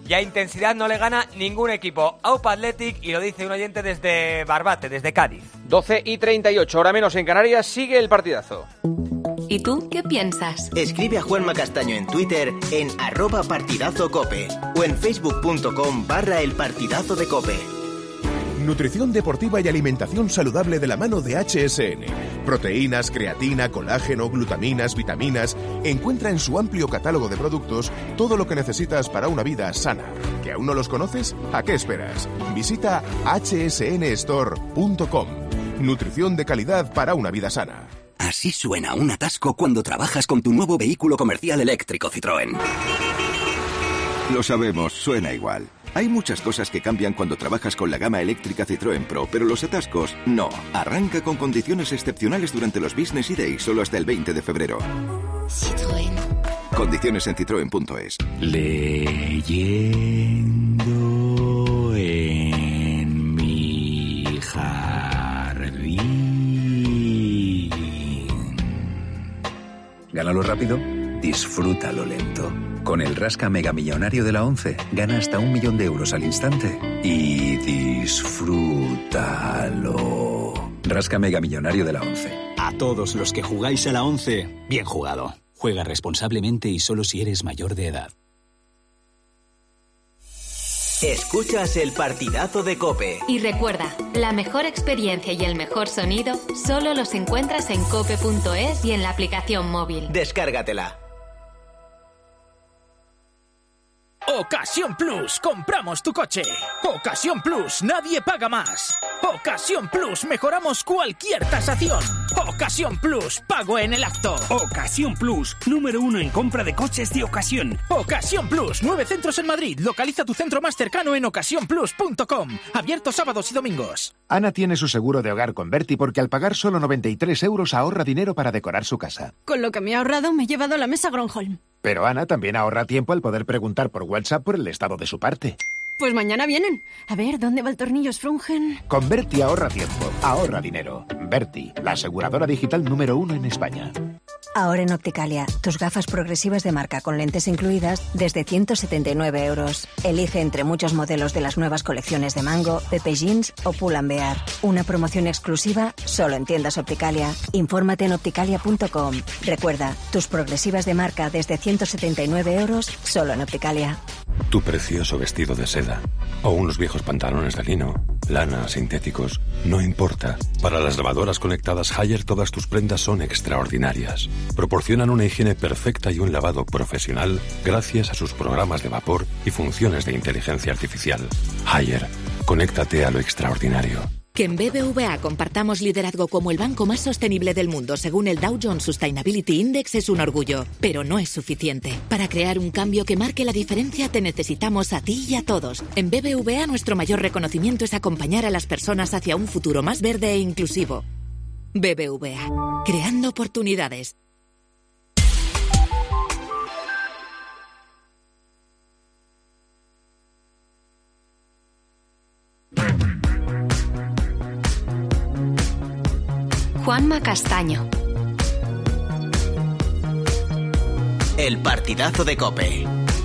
y a intensidad no le gana ningún equipo. Aupa Athletic, y lo dice un oyente desde Barbate, desde Cádiz. 12:38, hora menos en Canarias, sigue el partidazo. ¿Y tú qué piensas? Escribe a Juanma Castaño en Twitter en @partidazocope o en facebook.com/elpartidazo de Cope. Nutrición deportiva y alimentación saludable de la mano de HSN. Proteínas, creatina, colágeno, glutaminas, vitaminas. Encuentra en su amplio catálogo de productos todo lo que necesitas para una vida sana. ¿Que aún no los conoces? ¿A qué esperas? Visita hsnstore.com. Nutrición de calidad para una vida sana. Así suena un atasco cuando trabajas con tu nuevo vehículo comercial eléctrico Citroën. Lo sabemos, suena igual. Hay muchas cosas que cambian cuando trabajas con la gama eléctrica Citroën Pro, pero los atascos no. Arranca con condiciones excepcionales durante los Business E-Days, solo hasta el 20 de febrero. Citroën. Condiciones en citroen.es. Leyendo en mi jardín. Gánalo rápido, disfrútalo lento. Con el Rasca Mega Millonario de la 11, gana hasta 1 millón de euros al instante y disfrútalo. Rasca Mega Millonario de la 11. A todos los que jugáis a la 11, bien jugado. Juega responsablemente y solo si eres mayor de edad. Escuchas el partidazo de COPE. Y recuerda, la mejor experiencia y el mejor sonido solo los encuentras en cope.es y en la aplicación móvil. Descárgatela. Ocasión Plus, compramos tu coche. Ocasión Plus, nadie paga más. Ocasión Plus, mejoramos cualquier tasación. Ocasión Plus, pago en el acto. Ocasión Plus, número 1 en compra de coches de ocasión. Ocasión Plus, 9 centros en Madrid. Localiza tu centro más cercano en ocasiónplus.com. Abierto sábados y domingos. Ana tiene su seguro de hogar con Berti porque al pagar solo 93 euros ahorra dinero para decorar su casa. Con lo que me he ahorrado me he llevado la mesa Gronholm. Pero Ana también ahorra tiempo al poder preguntar por WhatsApp por el estado de su parte. Pues mañana vienen. A ver, ¿dónde va el tornillo Sprungen? Con Berti ahorra tiempo, ahorra dinero. Berti, la aseguradora digital número 1 en España. Ahora en Opticalia, tus gafas progresivas de marca con lentes incluidas desde 179 euros. Elige entre muchos modelos de las nuevas colecciones de Mango, Pepe Jeans o Pull & Bear. Una promoción exclusiva solo en tiendas Opticalia. Infórmate en opticalia.com. Recuerda, tus progresivas de marca desde 179 euros solo en Opticalia. Tu precioso vestido de seda o unos viejos pantalones de lino, lana, sintéticos, no importa. Para las lavadoras conectadas Haier todas tus prendas son extraordinarias. Proporcionan una higiene perfecta y un lavado profesional gracias a sus programas de vapor y funciones de inteligencia artificial. Haier, conéctate a lo extraordinario. Que en BBVA compartamos liderazgo como el banco más sostenible del mundo según el Dow Jones Sustainability Index es un orgullo, pero no es suficiente. Para crear un cambio que marque la diferencia te necesitamos a ti y a todos. En BBVA nuestro mayor reconocimiento es acompañar a las personas hacia un futuro más verde e inclusivo. BBVA, creando oportunidades. Juanma Castaño. El partidazo de COPE.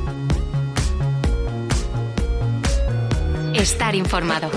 Estar informado.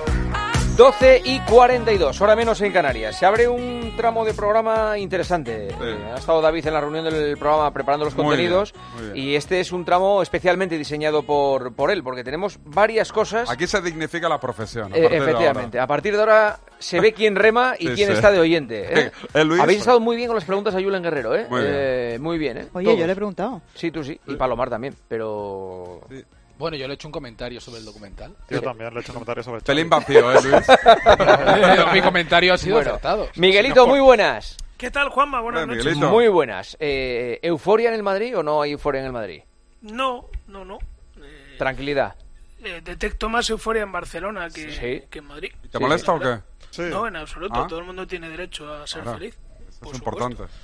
12:42, hora menos en Canarias. Se abre un tramo de programa interesante. Sí. Ha estado David en la reunión del programa preparando los contenidos. Muy bien. Y este es un tramo especialmente diseñado por él, porque tenemos varias cosas. Aquí se dignifica la profesión. Efectivamente. A partir de ahora se ve quién rema y quién está de oyente. Luis, habéis estado muy bien con las preguntas a Julen Guerrero. Muy bien. Oye, todos. Yo le he preguntado. Sí, tú sí. Y Palomar también, pero... Sí. Bueno, yo le he hecho un comentario sobre el documental. Yo también le he hecho un comentario sobre el pelín vacío, Luis. Mi comentario ha sido acertado. Miguelito, muy buenas. ¿Qué tal, Juanma? Buenas noches. Miguelito. Muy buenas. ¿Euforia en el Madrid o no hay euforia en el Madrid? No. Tranquilidad. Detecto más euforia en Barcelona que en Madrid. ¿Te molesta o qué? Sí. No, en absoluto. Todo el mundo tiene derecho a ser feliz. Es importante.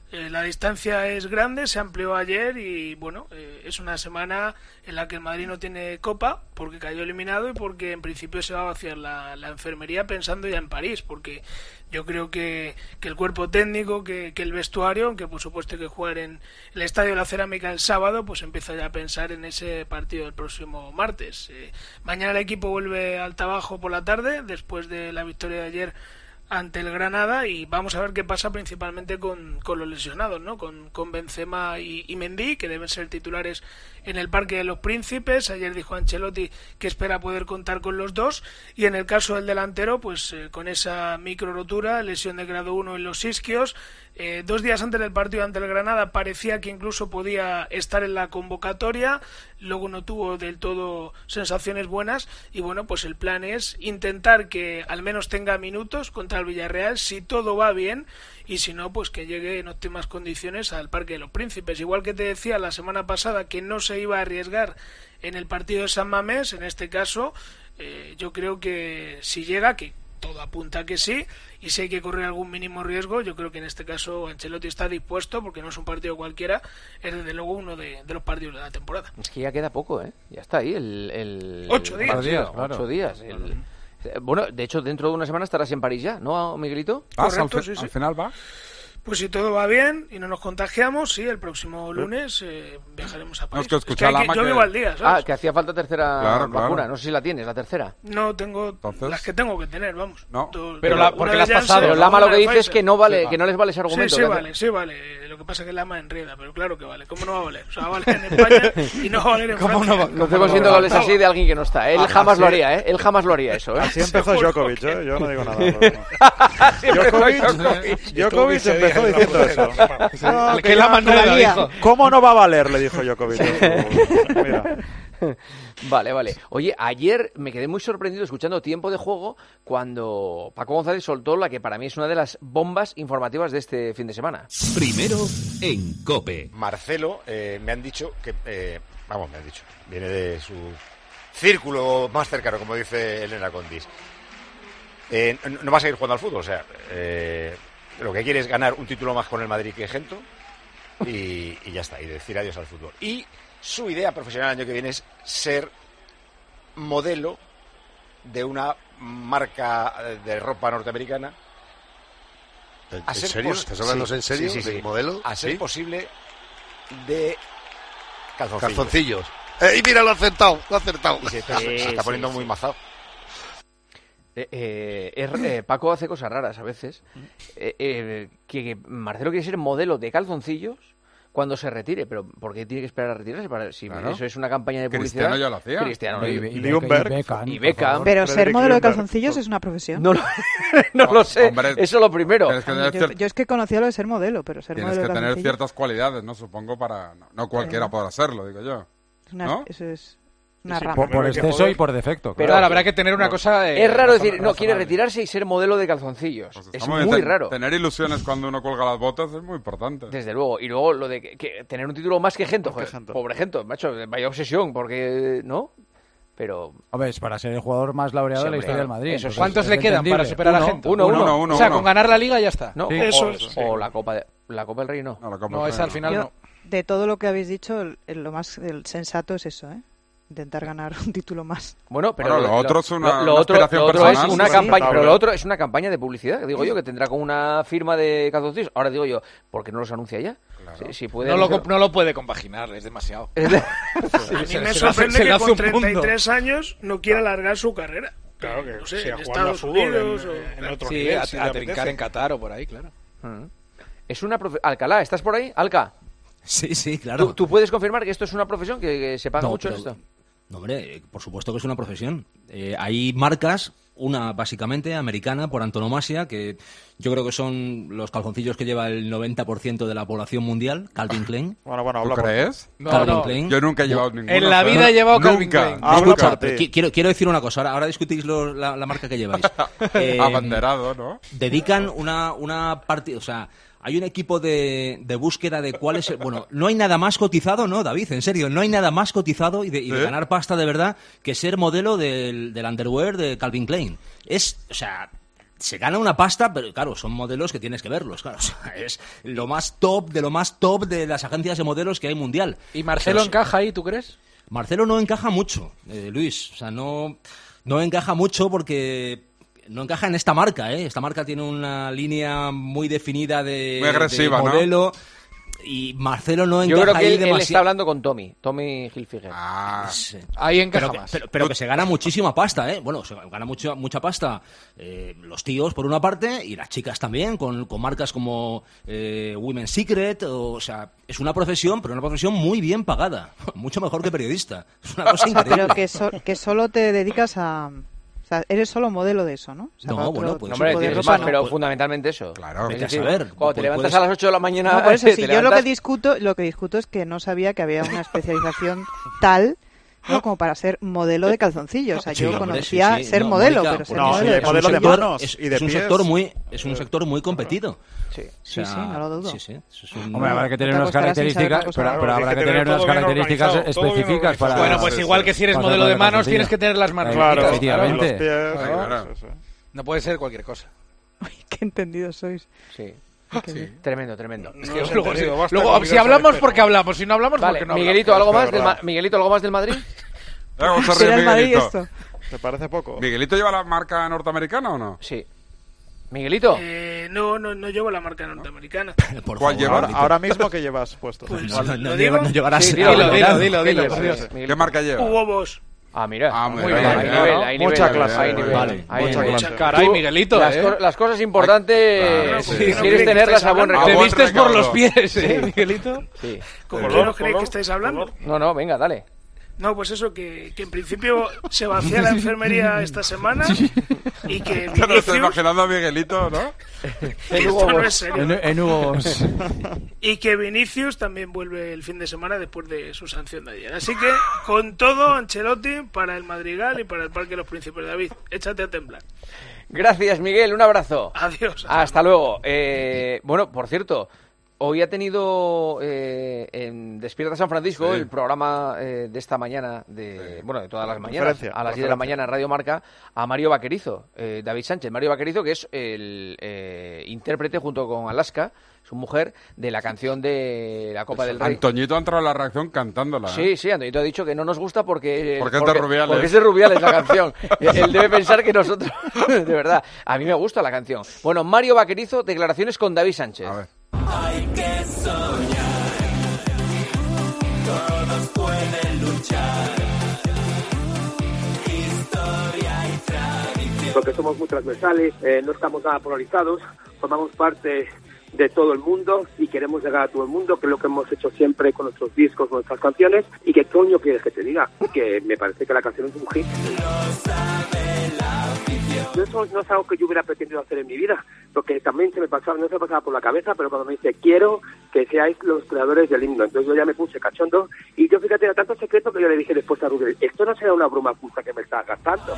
La distancia es grande, se amplió ayer y bueno, es una semana en la que el Madrid no tiene Copa porque cayó eliminado y porque en principio se va a vaciar la enfermería pensando ya en París, porque yo creo que el cuerpo técnico, que el vestuario, aunque por supuesto hay que jugar en el Estadio de la Cerámica el sábado, pues empieza ya a pensar en ese partido del próximo martes. Mañana el equipo vuelve al trabajo por la tarde después de la victoria de ayer ante el Granada y vamos a ver qué pasa principalmente con los lesionados, ¿no? Con Benzema y Mendy, que deben ser titulares en el Parque de los Príncipes. Ayer dijo Ancelotti que espera poder contar con los dos y en el caso del delantero, pues con esa micro rotura, lesión de grado 1 en los isquios. 2 días antes del partido ante el Granada parecía que incluso podía estar en la convocatoria, luego no tuvo del todo sensaciones buenas y bueno, pues el plan es intentar que al menos tenga minutos contra el Villarreal si todo va bien y si no, pues que llegue en óptimas condiciones al Parque de los Príncipes. Igual que te decía la semana pasada que no se iba a arriesgar en el partido de San Mamés, en este caso yo creo que si llega, que todo apunta que sí, y si hay que correr algún mínimo riesgo, yo creo que en este caso Ancelotti está dispuesto, porque no es un partido cualquiera, es desde luego uno de los partidos de la temporada. Es que ya queda poco, ya está ahí 8 días. 8 días. Bueno, de hecho dentro de una semana estarás en París ya, ¿no, Miguelito? Correcto, sí. Al final va. Pues si todo va bien y no nos contagiamos, sí, el próximo lunes viajaremos a París. No, es que yo vivo al día, ¿sabes? Que hacía falta tercera vacuna. No sé si la tienes, la tercera. No, tengo. Entonces, las que tengo que tener, vamos. No. Pero porque la has pasado. Pero Lama lo que dice es que no vale, que no les vale ese argumento. Sí vale. Lo que pasa es que Lama enreda, pero claro que vale. ¿Cómo no va a valer? O sea, va a valer en España y no va a valer en Francia. No estemos siendo goles así de alguien que no está. Él jamás lo haría, Él jamás lo haría eso, Así empezó Djokovic, Yo no digo nada. Djokovic empezó diciendo eso. No, que la manera dijo. ¿Cómo no va a valer? Le dijo Djokovic. Mira. Vale. Oye, ayer me quedé muy sorprendido escuchando Tiempo de Juego cuando Paco González soltó la que para mí es una de las bombas informativas de este fin de semana. Primero en COPE. Marcelo, me han dicho que... me han dicho. Viene de su círculo más cercano, como dice Elena Condis. No va a seguir jugando al fútbol, o sea... lo que quiere es ganar un título más con el Madrid que Gento y ya está, y decir adiós al fútbol. Y su idea profesional el año que viene es ser modelo de una marca de ropa norteamericana. ¿En serio? ¿Estás hablando en serio? Sí. ¿Modelo? A ser posible de calzoncillos. Y mira, lo ha acertado. Y se está poniendo muy mazado. Paco hace cosas raras a veces. Que Marcelo quiere ser modelo de calzoncillos cuando se retire, pero ¿por qué tiene que esperar a retirarse? Si eso es una campaña de publicidad. Cristiano ya lo hacía. Cristiano y Beckham. Pero ser modelo de calzoncillos es una profesión. No lo sé. Hombre, eso es lo primero. Yo es que conocía lo de ser modelo, pero ser modelo de calzoncillos... Tienes que tener ciertas cualidades, ¿no? Supongo para... No cualquiera podrá hacerlo, digo yo. ¿No? Eso es... Por exceso y por defecto. Pero claro, habrá que tener una cosa... es raro decir, quiere retirarse y ser modelo de calzoncillos. Pues es muy raro. Tener ilusiones cuando uno cuelga las botas es muy importante. Desde luego. Y luego lo de que tener un título más que Gento. Pobre Gento, macho, vaya obsesión, porque... ¿no? Pero... Hombre, es para ser el jugador más laureado de la historia del Madrid. ¿Cuántos le quedan para superar a Gento? Uno. O sea, con ganar la Liga ya está. No, o la Copa del Rey no. No, esa al final no. De todo lo que habéis dicho, lo más sensato es eso, intentar ganar un título más. Bueno, pero lo otro es una aspiración personal. Es una campaña, pero lo otro es una campaña de publicidad, digo yo, que tendrá como una firma de calzoncillos. Ahora digo yo, ¿por qué no los anuncia ya? Claro. Si puede no lo puede compaginar, es demasiado. A mí me sorprende que con 33 años no quiera alargar su carrera. Claro que no sé, en Estados Unidos en otro nivel, a trincar en Qatar o por ahí, claro. Es una Alcalá, ¿estás por ahí? Alca. Sí, claro. ¿Tú puedes confirmar que esto es una profesión, que se paga mucho esto? No, hombre, por supuesto que es una profesión. Hay marcas, una básicamente americana por antonomasia, que yo creo que son los calzoncillos que lleva el 90% de la población mundial, Calvin Klein. ¿Tú crees? Calvin Klein. Yo nunca he llevado ninguno. En la vida he llevado Calvin Klein. Escucha, quiero decir una cosa, ahora discutís la marca que lleváis. Abanderado, ¿no? Dedican una parte, o sea... Hay un equipo de búsqueda de cuál es... Bueno, no hay nada más cotizado, ¿no, David? En serio, no hay nada más cotizado y de ganar pasta de verdad que ser modelo del underwear de Calvin Klein. Es, o sea... se gana una pasta, pero claro, son modelos que tienes que verlos, claro. O sea, es lo más top de las agencias de modelos que hay mundial. ¿Y Marcelo encaja ahí, tú crees? Marcelo no encaja mucho, Luis. O sea, no encaja mucho porque no encaja en esta marca, ¿eh? Esta marca tiene una línea muy definida de, muy agresiva, de modelo. ¿no? Y Marcelo no encaja. Yo creo que él está hablando con Tommy Hilfiger. Sí. Ahí encaja más. Pero que se gana muchísima pasta, ¿eh? Bueno, se gana mucha pasta los tíos por una parte y las chicas también, con marcas como Women's Secret. O sea, es una profesión, pero una profesión muy bien pagada. Mucho mejor que periodista. Es una cosa increíble. Pero que solo te dedicas a... O sea, eres solo modelo de eso, ¿no? O sea, no, bueno, pues... Hombre, tienes más, pero fundamentalmente eso. Claro. Es decir, saber, cuando te levantas a las 8 de la mañana... No, por eso, si yo lo que discuto es que no sabía que había una especialización tal... ¿no? Como para ser modelo de calzoncillos. O sea, yo conocía ser modelo, Mónica, pero ser modelo de manos y de pies. Es un sector muy competido. Sí, no lo dudo. Hombre, habrá que tener unas características, pero habrá que tener unas características específicas para... Bueno, pues igual que si eres modelo de manos, tienes que tener las manos. Claro, efectivamente. No puede ser cualquier cosa. Uy, qué entendidos sois. Sí. Tremendo. Es que luego si hablamos, porque hablamos. Si no hablamos, porque no Miguelito, hablamos. ¿algo más del Madrid? ¿Será el Madrid esto? ¿Te parece poco? ¿Miguelito lleva la marca norteamericana o no? Sí. ¿Miguelito? No llevo la marca norteamericana. ¿Cuál llevas? Ahora mismo que llevas puesto. Pues, no llevarás. Dilo. ¿Qué marca lleva? Hugo Boss. Ah, mira. Muy bien. Hay nivel. Mucha clase. Hay nivel. Vale. Mucha clase. Caray, Miguelito, las cosas importantes Claro, quieres tenerlas a buen recaudo. Te vistes por los pies, Miguelito. Sí. ¿Con quién os creéis que estáis hablando? No, venga, dale. No, pues eso, que en principio se vacía la enfermería esta semana y que Te lo estoy imaginando a Miguelito, ¿no? Esto no es serio. En Hugo. Y que Vinicius también vuelve el fin de semana después de su sanción de ayer. Así que, con todo, Ancelotti para el Madrigal y para el Parque de los Príncipes. David, échate a temblar. Gracias, Miguel, un abrazo. Adiós. Hasta luego. Bueno, por cierto, hoy ha tenido en Despierta San Francisco, el programa de esta mañana, de todas las mañanas, a las 10 de la mañana en Radio Marca, a Mario Vaquerizo, David Sánchez. Mario Vaquerizo, que es el intérprete junto con Alaska, su mujer, de la canción de la Copa del Rey. Antoñito ha entrado en la reacción cantándola. Sí, Antoñito ha dicho que no nos gusta porque es de Rubiales. Porque es de Rubiales la canción. Él debe pensar que nosotros... De verdad, a mí me gusta la canción. Bueno, Mario Vaquerizo, declaraciones con David Sánchez. A ver. Hay que soñar, todos pueden luchar, historia y tradición. Porque somos muy transversales, no estamos nada polarizados, formamos parte de todo el mundo y queremos llegar a todo el mundo, que es lo que hemos hecho siempre con nuestros discos, con nuestras canciones. ¿Y qué coño quieres que te diga? Que me parece que la canción es un hit. Eso no es algo que yo hubiera pretendido hacer en mi vida, porque también no se me pasaba por la cabeza, pero cuando me dice, quiero que seáis los creadores del himno, entonces yo ya me puse cachondo, y yo, fíjate, era tanto secreto que yo le dije después a Rubén, esto no será una broma justa que me estás gastando.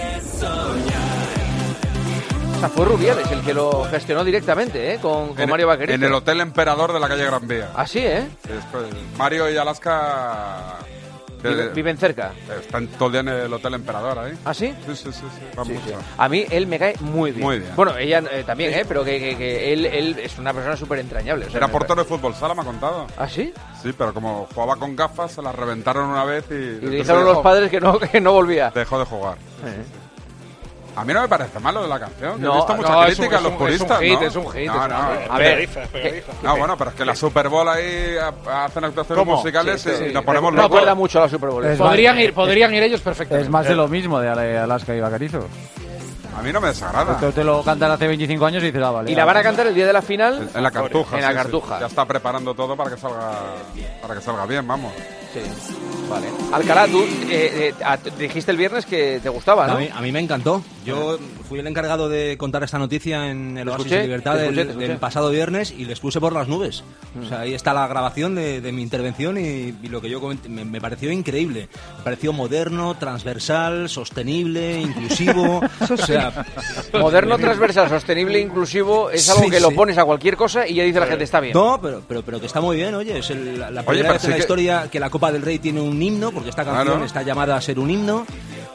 O sea, fue Rubiales el que lo gestionó directamente, con Mario Vaquerizo. En el Hotel Emperador de la calle Gran Vía. ¿Ah, sí, Mario y Alaska... Viven cerca. Están todo el día en el Hotel Emperador ahí. ¿Ah, sí? Sí. Vamos. A mí él me cae muy bien. Muy bien. Bueno, ella también, pero que él es una persona súper entrañable. O sea, era portero de fútbol sala, me ha contado. ¿Ah, sí? Sí, pero como jugaba con gafas, se las reventaron una vez y le dijeron los padres que no volvía. Dejó de jugar. A mí no me parece malo de la canción. No, he visto mucha crítica a los puristas. Es un hit. A ver. No, bueno, pero es que la Super Bowl ahí hacen actuaciones musicales y nos ponemos locos. No acuerda mucho a la Super Bowl. Podrían ir ellos perfectamente. Es más de lo mismo de Alaska y Vaquerizo. A mí no me desagrada. Te lo cantan hace 25 años y dices, vale. ¿Y la van a cantar el día de la final? En la Cartuja. En la Cartuja. Ya está preparando todo para que salga bien, vamos. Sí, vale. Alcalá, tú dijiste el viernes que te gustaba, ¿no? A mí me encantó. Yo fui el encargado de contar esta noticia en el Oasis de Libertad del pasado viernes y les puse por las nubes. O sea, ahí está la grabación de mi intervención y lo que yo comenté. Me pareció increíble. Me pareció moderno, transversal, sostenible, inclusivo. O sea, moderno, transversal, sostenible, inclusivo es algo que lo pones a cualquier cosa y ya dice la gente está bien. No, pero que está muy bien, oye. Es la primera vez en la historia que la Copa del Rey tiene un himno, porque esta canción está llamada a ser un himno.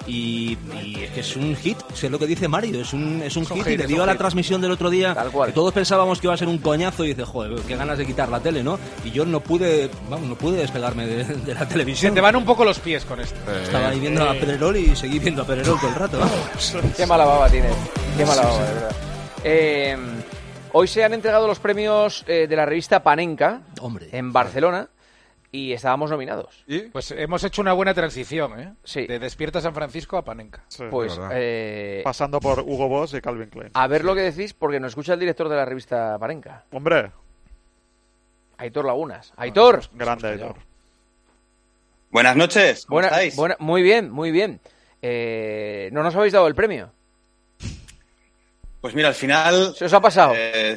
y es que es un hit, sé lo que dice Mario, es un hit, y le digo a la transmisión del otro día que todos pensábamos que iba a ser un coñazo y dice, joder, qué ganas de quitar la tele, ¿no? Y yo no pude despegarme de la televisión. Se te van un poco los pies con esto. Estaba ahí viendo a Pedrerol y seguí viendo a Pedrerol todo el rato. Qué mala baba tienes, qué mala baba, de verdad. Hoy se han entregado los premios de la revista Panenka en Barcelona. Y estábamos nominados. ¿Y? Pues hemos hecho una buena transición, ¿eh? Sí. De Despierta San Francisco a Panenka. Sí, pues pasando por Hugo Boss y Calvin Klein. A ver lo que decís, porque nos escucha el director de la revista Panenka. Hombre. Aitor Lagunas. Aitor. Grande Aitor. Buenas noches. ¿Cómo estáis? Muy bien, muy bien. ¿No nos habéis dado el premio? Pues mira, al final... ¿Se os ha pasado?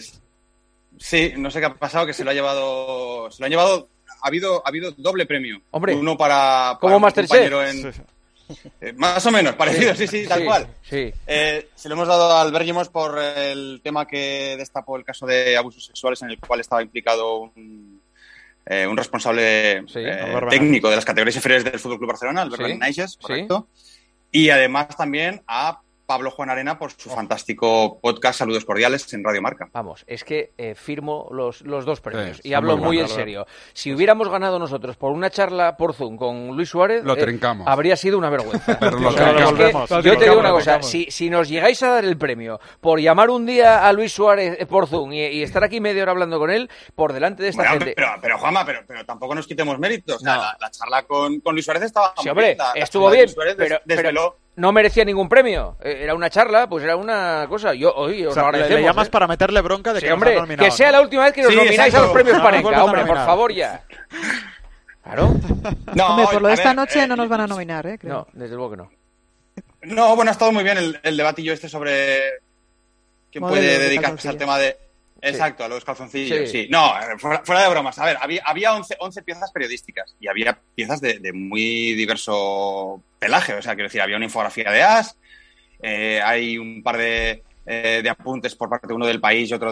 Sí, no sé qué ha pasado, que se lo ha llevado... Ha habido doble premio. Hombre, uno para como un Masterchef. compañero más o menos, parecido, sí, tal cual. Sí. Se lo hemos dado al Bergemos por el tema que destapó el caso de abusos sexuales en el cual estaba implicado un responsable técnico de las categorías inferiores del Fútbol Club Barcelona, Albert Benaiges, correcto. Y además también a Pablo Juan Arena por su fantástico podcast Saludos Cordiales en Radio Marca. Vamos, es que firmo los dos premios y hablo muy en serio. Si hubiéramos ganado nosotros por una charla por Zoom con Luis Suárez, lo trincamos. Habría sido una vergüenza. Pero yo te digo una cosa, si nos llegáis a dar el premio por llamar un día a Luis Suárez por Zoom y estar aquí media hora hablando con él, por delante de esta gente... Pero Juanma, pero tampoco nos quitemos méritos. No. La charla con Luis Suárez estaba muy bien. Estuvo bien, pero no merecía ningún premio. Era una charla, pues era una cosa. Le llamas para meterle bronca de que nos han nominado. Que sea la última vez que nos nomináis a los premios Panenka, hombre, por favor ya. Claro. No, hombre, por lo de esta noche no nos van a nominar, creo. No, desde luego que no. No, bueno, ha estado muy bien el debatillo sobre quién puede dedicarse al tema de... Exacto, a los calzoncillos, sí. No, fuera de bromas. A ver, había 11 piezas periodísticas y había piezas de muy diverso pelaje. O sea, quiero decir, había una infografía de AS, hay un par de apuntes por parte de uno del País y otro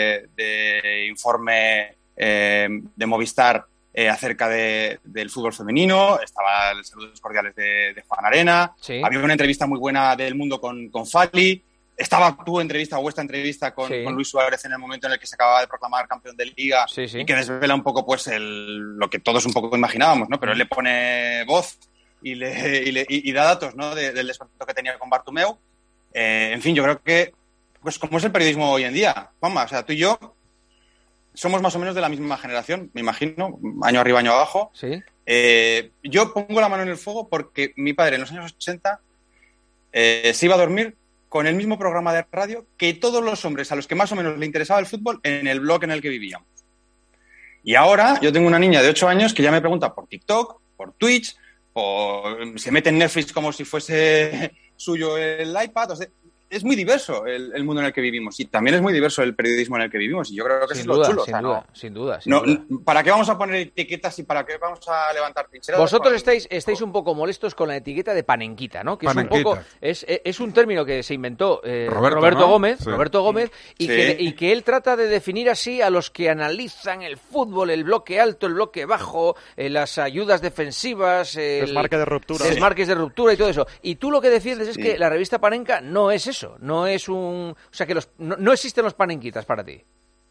de informe de Movistar acerca del fútbol femenino. Estaba el Saludos Cordiales de Juan Arena. Sí. Había una entrevista muy buena del Mundo con Fali. Estaba vuestra entrevista con Luis Suárez en el momento en el que se acababa de proclamar campeón de Liga y que desvela un poco pues lo que todos un poco imaginábamos, ¿no? Pero él le pone voz y da datos, ¿no? Del despertar que tenía con Bartomeu. En fin, yo creo que pues como es el periodismo hoy en día, Juanma, o sea, tú y yo somos más o menos de la misma generación, me imagino, año arriba, año abajo. Sí. Yo pongo la mano en el fuego porque mi padre en los años 80 se iba a dormir con el mismo programa de radio que todos los hombres a los que más o menos le interesaba el fútbol en el blog en el que vivíamos. Y ahora yo tengo una niña de 8 años que ya me pregunta por TikTok, por Twitch, se mete en Netflix como si fuese suyo el iPad. O sea, es muy diverso el mundo en el que vivimos y también es muy diverso el periodismo en el que vivimos y yo creo que eso es lo chulo. Sin duda. ¿Para qué vamos a poner etiquetas y para qué vamos a levantar trincheras? Vosotros estáis un poco molestos con la etiqueta de panenquita, ¿no? Que Panenquita. Es un poco es un término que se inventó Roberto Gómez y que él trata de definir así a los que analizan el fútbol, el bloque alto, el bloque bajo, las ayudas defensivas, desmarques de ruptura y todo eso. Y tú lo que defiendes es que la revista Panenka no es eso. No es o sea, que no existen los panenquitas para ti.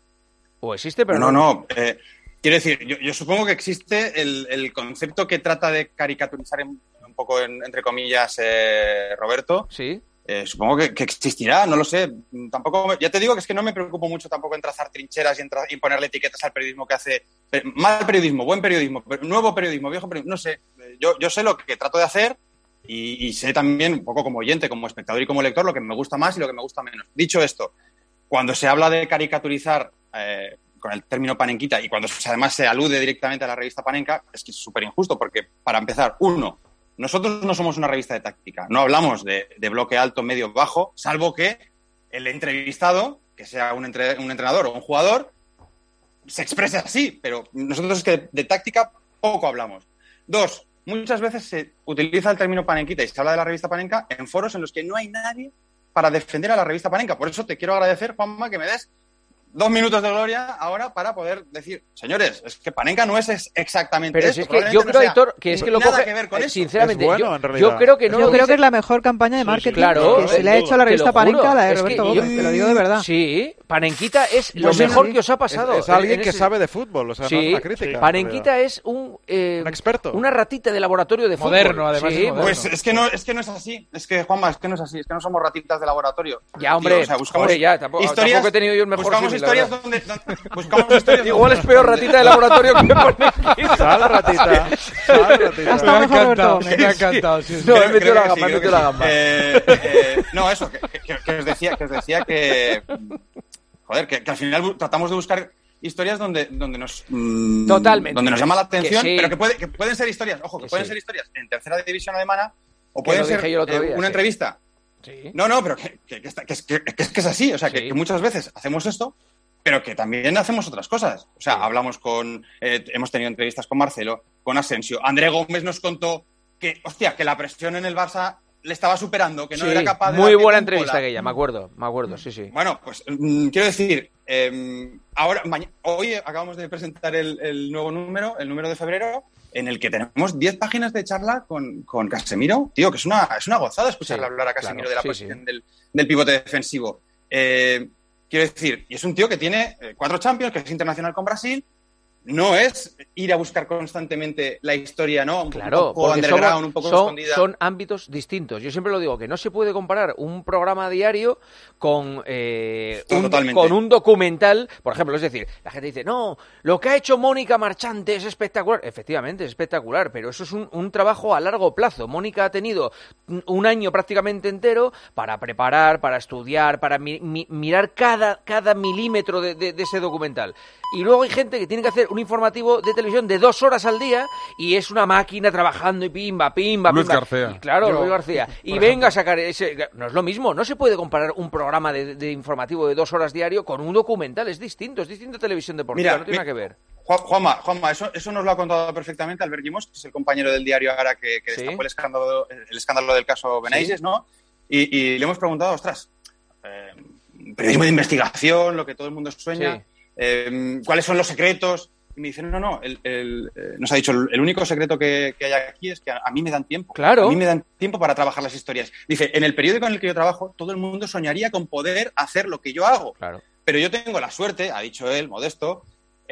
¿O existe, pero no? Quiero decir, yo supongo que existe el concepto que trata de caricaturizar un poco, entre comillas, Roberto. Sí. Supongo que existirá, no lo sé. Tampoco, ya te digo que es que no me preocupo mucho tampoco en trazar trincheras y ponerle etiquetas al periodismo que hace. Mal periodismo, buen periodismo, nuevo periodismo, viejo periodismo, no sé. Yo sé lo que trato de hacer. Y sé también, un poco como oyente, como espectador y como lector, lo que me gusta más y lo que me gusta menos. Dicho esto, cuando se habla de caricaturizar con el término panenquita y cuando además se alude directamente a la revista Panenka, es que es súper injusto porque, para empezar, nosotros no somos una revista de táctica, no hablamos de bloque alto, medio, bajo, salvo que el entrevistado, que sea un entrenador o un jugador, se exprese así, pero nosotros es que de táctica poco hablamos. 2, muchas veces se utiliza el término panenquita y se habla de la revista Panenka en foros en los que no hay nadie para defender a la revista Panenka. Por eso te quiero agradecer, Juanma, que me des 2 minutos de gloria ahora para poder decir, señores, es que Panenka no es exactamente pero esto. Es que yo creo, Aitor, que es que lo coge... Que ver con sinceramente, bueno, yo creo que no... Yo creo que es la mejor campaña de marketing que se le ha hecho a la revista Panenka, la de Roberto Gómez, te lo digo de verdad. Sí, Panenquita es lo mejor que os ha pasado. Es alguien que sabe de fútbol, o sea, no es una crítica. Panenquita es un experto. Una ratita de laboratorio de fútbol. Moderno, además. Sí, pues es que no es así. Es que, Juanma, es que no es así. Es que no somos ratitas de laboratorio. Ya, hombre. Tío, o sea, buscamos tampoco he tenido yo el mejor buscamos símil, historias buscamos historias igual es peor ratita de laboratorio que Panenquita. Sal ratita. Está mejor Roberto Gómez. Me ha encantado. No, he metido la gamba. No, eso, que os decía que... Joder, que al final tratamos de buscar historias donde nos totalmente donde nos llama la atención, sí. pero que pueden ser historias, ojo, que pueden ser historias en tercera división alemana o pueden ser una entrevista. Sí. No, pero que es así, o sea, que muchas veces hacemos esto, pero que también hacemos otras cosas. O sea, hablamos hemos tenido entrevistas con Marcelo, con Asensio. André Gómez nos contó que la presión en el Barça le estaba superando, que no era capaz de... Muy buena entrevista aquella, me acuerdo, sí. Bueno, pues quiero decir, hoy acabamos de presentar el nuevo número, el número de febrero, en el que tenemos 10 páginas de charla con Casemiro. Tío, que es una gozada escucharle hablar a Casemiro de la posición del pivote defensivo. Quiero decir, y es un tío que tiene 4 Champions, que es internacional con Brasil. No es ir a buscar constantemente la historia, ¿no? Un poco underground, un poco escondida. Son ámbitos distintos. Yo siempre lo digo, que no se puede comparar un programa diario con un documental, por ejemplo. Es decir, la gente dice, no, lo que ha hecho Mónica Marchante es espectacular. Efectivamente, es espectacular, pero eso es un trabajo a largo plazo. Mónica ha tenido un año prácticamente entero para preparar, para estudiar, para mirar cada milímetro de ese documental. Y luego hay gente que tiene que hacer un informativo de televisión de 2 horas al día y es una máquina trabajando y pimba. Luis García. Y claro, Luis García. Y venga a sacar ese... No es lo mismo, no se puede comparar un programa de informativo de 2 horas diario con un documental, es distinto televisión deportiva, no tiene nada que ver. Juanma, eso nos lo ha contado perfectamente Albert Gimos, que es el compañero del diario ahora que destapó el escándalo del caso Benaises, ¿no? Y le hemos preguntado, periodismo de investigación, lo que todo el mundo sueña... Sí. ¿Cuáles son los secretos? Y me dicen, no, nos ha dicho, el único secreto que hay aquí es que a mí me dan tiempo. Claro. A mí me dan tiempo para trabajar las historias. Dice, en el periódico en el que yo trabajo, todo el mundo soñaría con poder hacer lo que yo hago. Claro. Pero yo tengo la suerte, ha dicho él, modesto,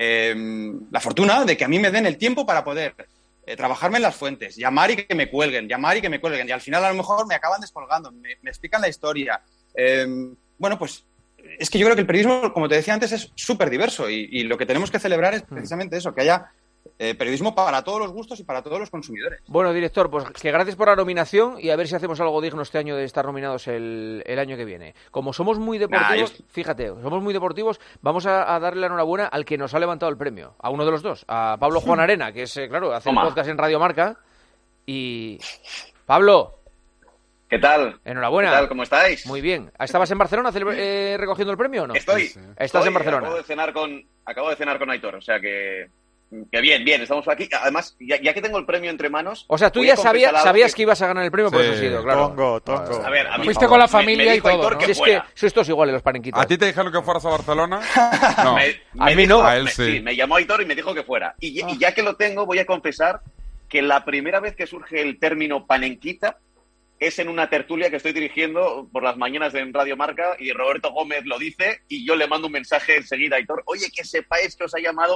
la fortuna de que a mí me den el tiempo para poder trabajarme en las fuentes, llamar y que me cuelguen. Y al final a lo mejor me acaban descolgando, me explican la historia. Bueno, pues... Es que yo creo que el periodismo, como te decía antes, es súper diverso y lo que tenemos que celebrar es precisamente eso, que haya periodismo para todos los gustos y para todos los consumidores. Bueno, director, pues que gracias por la nominación y a ver si hacemos algo digno este año de estar nominados el año que viene. Como somos muy deportivos, fíjate, somos muy deportivos, vamos a darle la enhorabuena al que nos ha levantado el premio, a uno de los dos, a Pablo Juan Arena, que es, claro, hace un podcast en Radio Marca y... Pablo... ¿Qué tal? Enhorabuena. ¿Qué tal? ¿Cómo estáis? Muy bien. ¿Estabas en Barcelona recogiendo el premio o no? Estás en Barcelona. Acabo de cenar con Aitor, o sea que bien, estamos aquí. Además, ya que tengo el premio entre manos... O sea, tú ya sabías que ibas a ganar el premio, por eso has sido, claro. Tongo. A ver, a mí, fuiste con la familia y todo, ¿no? Si es que sois todos iguales los panenquitas. ¿A ti te dijeron que fueras a Barcelona? No. A mí no. A él sí. Me llamó Aitor y me dijo que fuera. Y ya que lo tengo, voy a confesar que la primera vez que surge el término panenquita es en una tertulia que estoy dirigiendo por las mañanas en Radio Marca y Roberto Gómez lo dice y yo le mando un mensaje enseguida a Aitor, oye, que sepáis que os ha llamado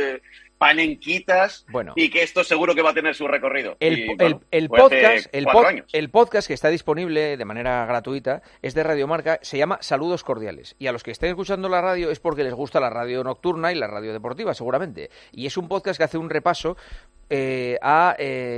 panenquitas y que esto seguro que va a tener su recorrido. El podcast que está disponible de manera gratuita es de Radio Marca, se llama Saludos Cordiales y a los que estén escuchando la radio es porque les gusta la radio nocturna y la radio deportiva seguramente y es un podcast que hace un repaso a...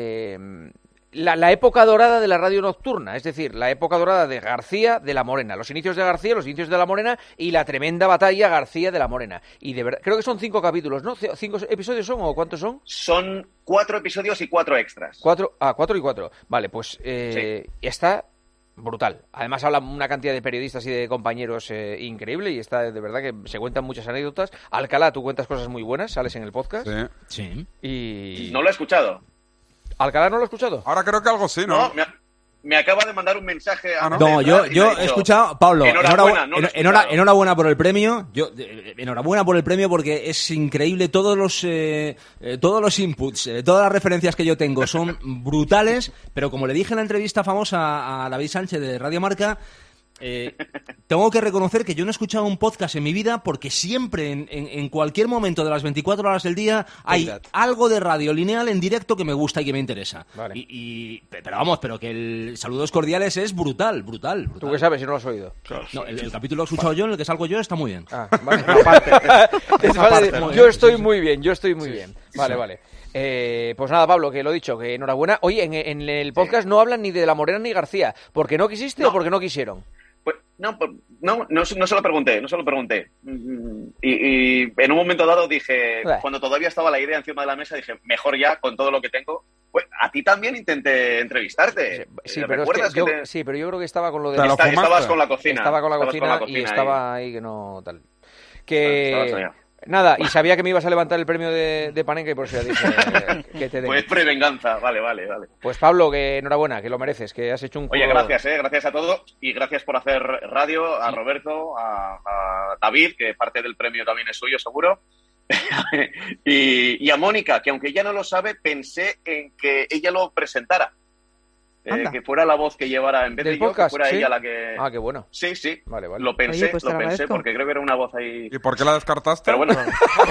La época dorada de la radio nocturna, es decir, la época dorada de García de la Morena, los inicios de García, los inicios de la Morena y la tremenda batalla García de la Morena. Y de verdad, creo que son 5 capítulos, ¿no? ¿5 episodios son o cuántos son? Son 4 episodios y 4 extras. 4 y 4. Vale, pues está brutal. Además habla una cantidad de periodistas y de compañeros increíble y está de verdad que se cuentan muchas anécdotas. Alcalá, tú cuentas cosas muy buenas, sales en el podcast. Sí. Y... No lo he escuchado. ¿Alcalá no lo ha escuchado? Ahora creo que algo sí, ¿no? me acaba de mandar un mensaje a... No, yo he escuchado, Pablo, enhorabuena por el premio. Enhorabuena por el premio porque es increíble. Todos los inputs, todas las referencias que yo tengo son brutales, pero como le dije en la entrevista famosa a David Sánchez de Radio Marca, tengo que reconocer que yo no he escuchado un podcast en mi vida porque siempre, en cualquier momento de las 24 horas del día, hay algo de radio lineal en directo que me gusta y que me interesa. Vale. Pero que el Saludos Cordiales es brutal. ¿Tú qué sabes si no lo has oído? No, el capítulo que he escuchado yo, en el que salgo yo, está muy bien. Vale. Yo estoy muy bien. Vale. Pues nada, Pablo, que lo he dicho, que enhorabuena. Oye, en el podcast no hablan ni de La Morena ni García, ¿porque no quisiste o porque no quisieron? Pues no se lo pregunté. Y en un momento dado dije, cuando todavía estaba la idea encima de la mesa, dije, mejor ya, con todo lo que tengo. Pues a ti también intenté entrevistarte. Sí, pero yo creo que estaba con lo de... Estabas con la cocina. Estaba con la cocina y estaba ahí que no tal. Nada, y sabía que me ibas a levantar el premio de Panenka y por eso ya dije que te den. Pues prevenganza, vale. Pues Pablo, que enhorabuena, que lo mereces, que has hecho un... Oye, gracias a todos y gracias por hacer radio, a Roberto, a David, que parte del premio también es suyo, seguro, y a Mónica, que aunque ella no lo sabe, pensé en que ella lo presentara. Que fuera la voz que llevara en vez de yo, que fuera ella la que... qué bueno. Sí. Vale. Lo pensé porque creo que era una voz ahí... ¿Y por qué la descartaste? Pero bueno.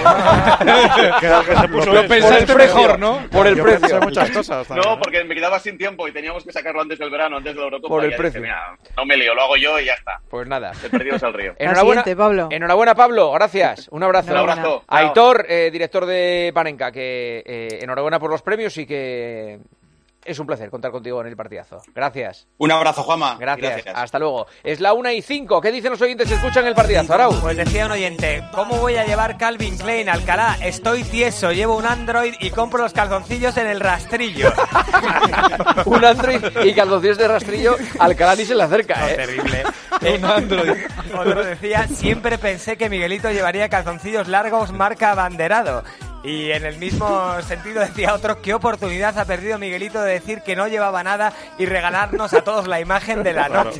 Lo pensaste mejor, ¿no? Por el precio. Muchas cosas. No, porque me quedaba sin tiempo y teníamos que sacarlo antes del verano, antes de la Eurocopa. Por el precio. Dije, no me lío, lo hago yo y ya está. Pues nada. Perdidos al río. Enhorabuena, Pablo. Gracias. Un abrazo. Un abrazo. Aitor, director de Panenka, que enhorabuena por los premios y que... Es un placer contar contigo en el partidazo. Gracias. Un abrazo, Juanma. Gracias. Hasta luego. Es la 1:05. ¿Qué dicen los oyentes que escuchan el partidazo, Arau? Pues decía un oyente, ¿cómo voy a llevar Calvin Klein a Alcalá? Estoy tieso, llevo un Android y compro los calzoncillos en el rastrillo. Un Android y calzoncillos de rastrillo, Alcalá ni se le acerca, Terrible. Un Android. Otro decía, siempre pensé que Miguelito llevaría calzoncillos largos marca abanderado. Y en el mismo sentido decía otro, qué oportunidad ha perdido Miguelito de decir que no llevaba nada y regalarnos a todos la imagen de la noche.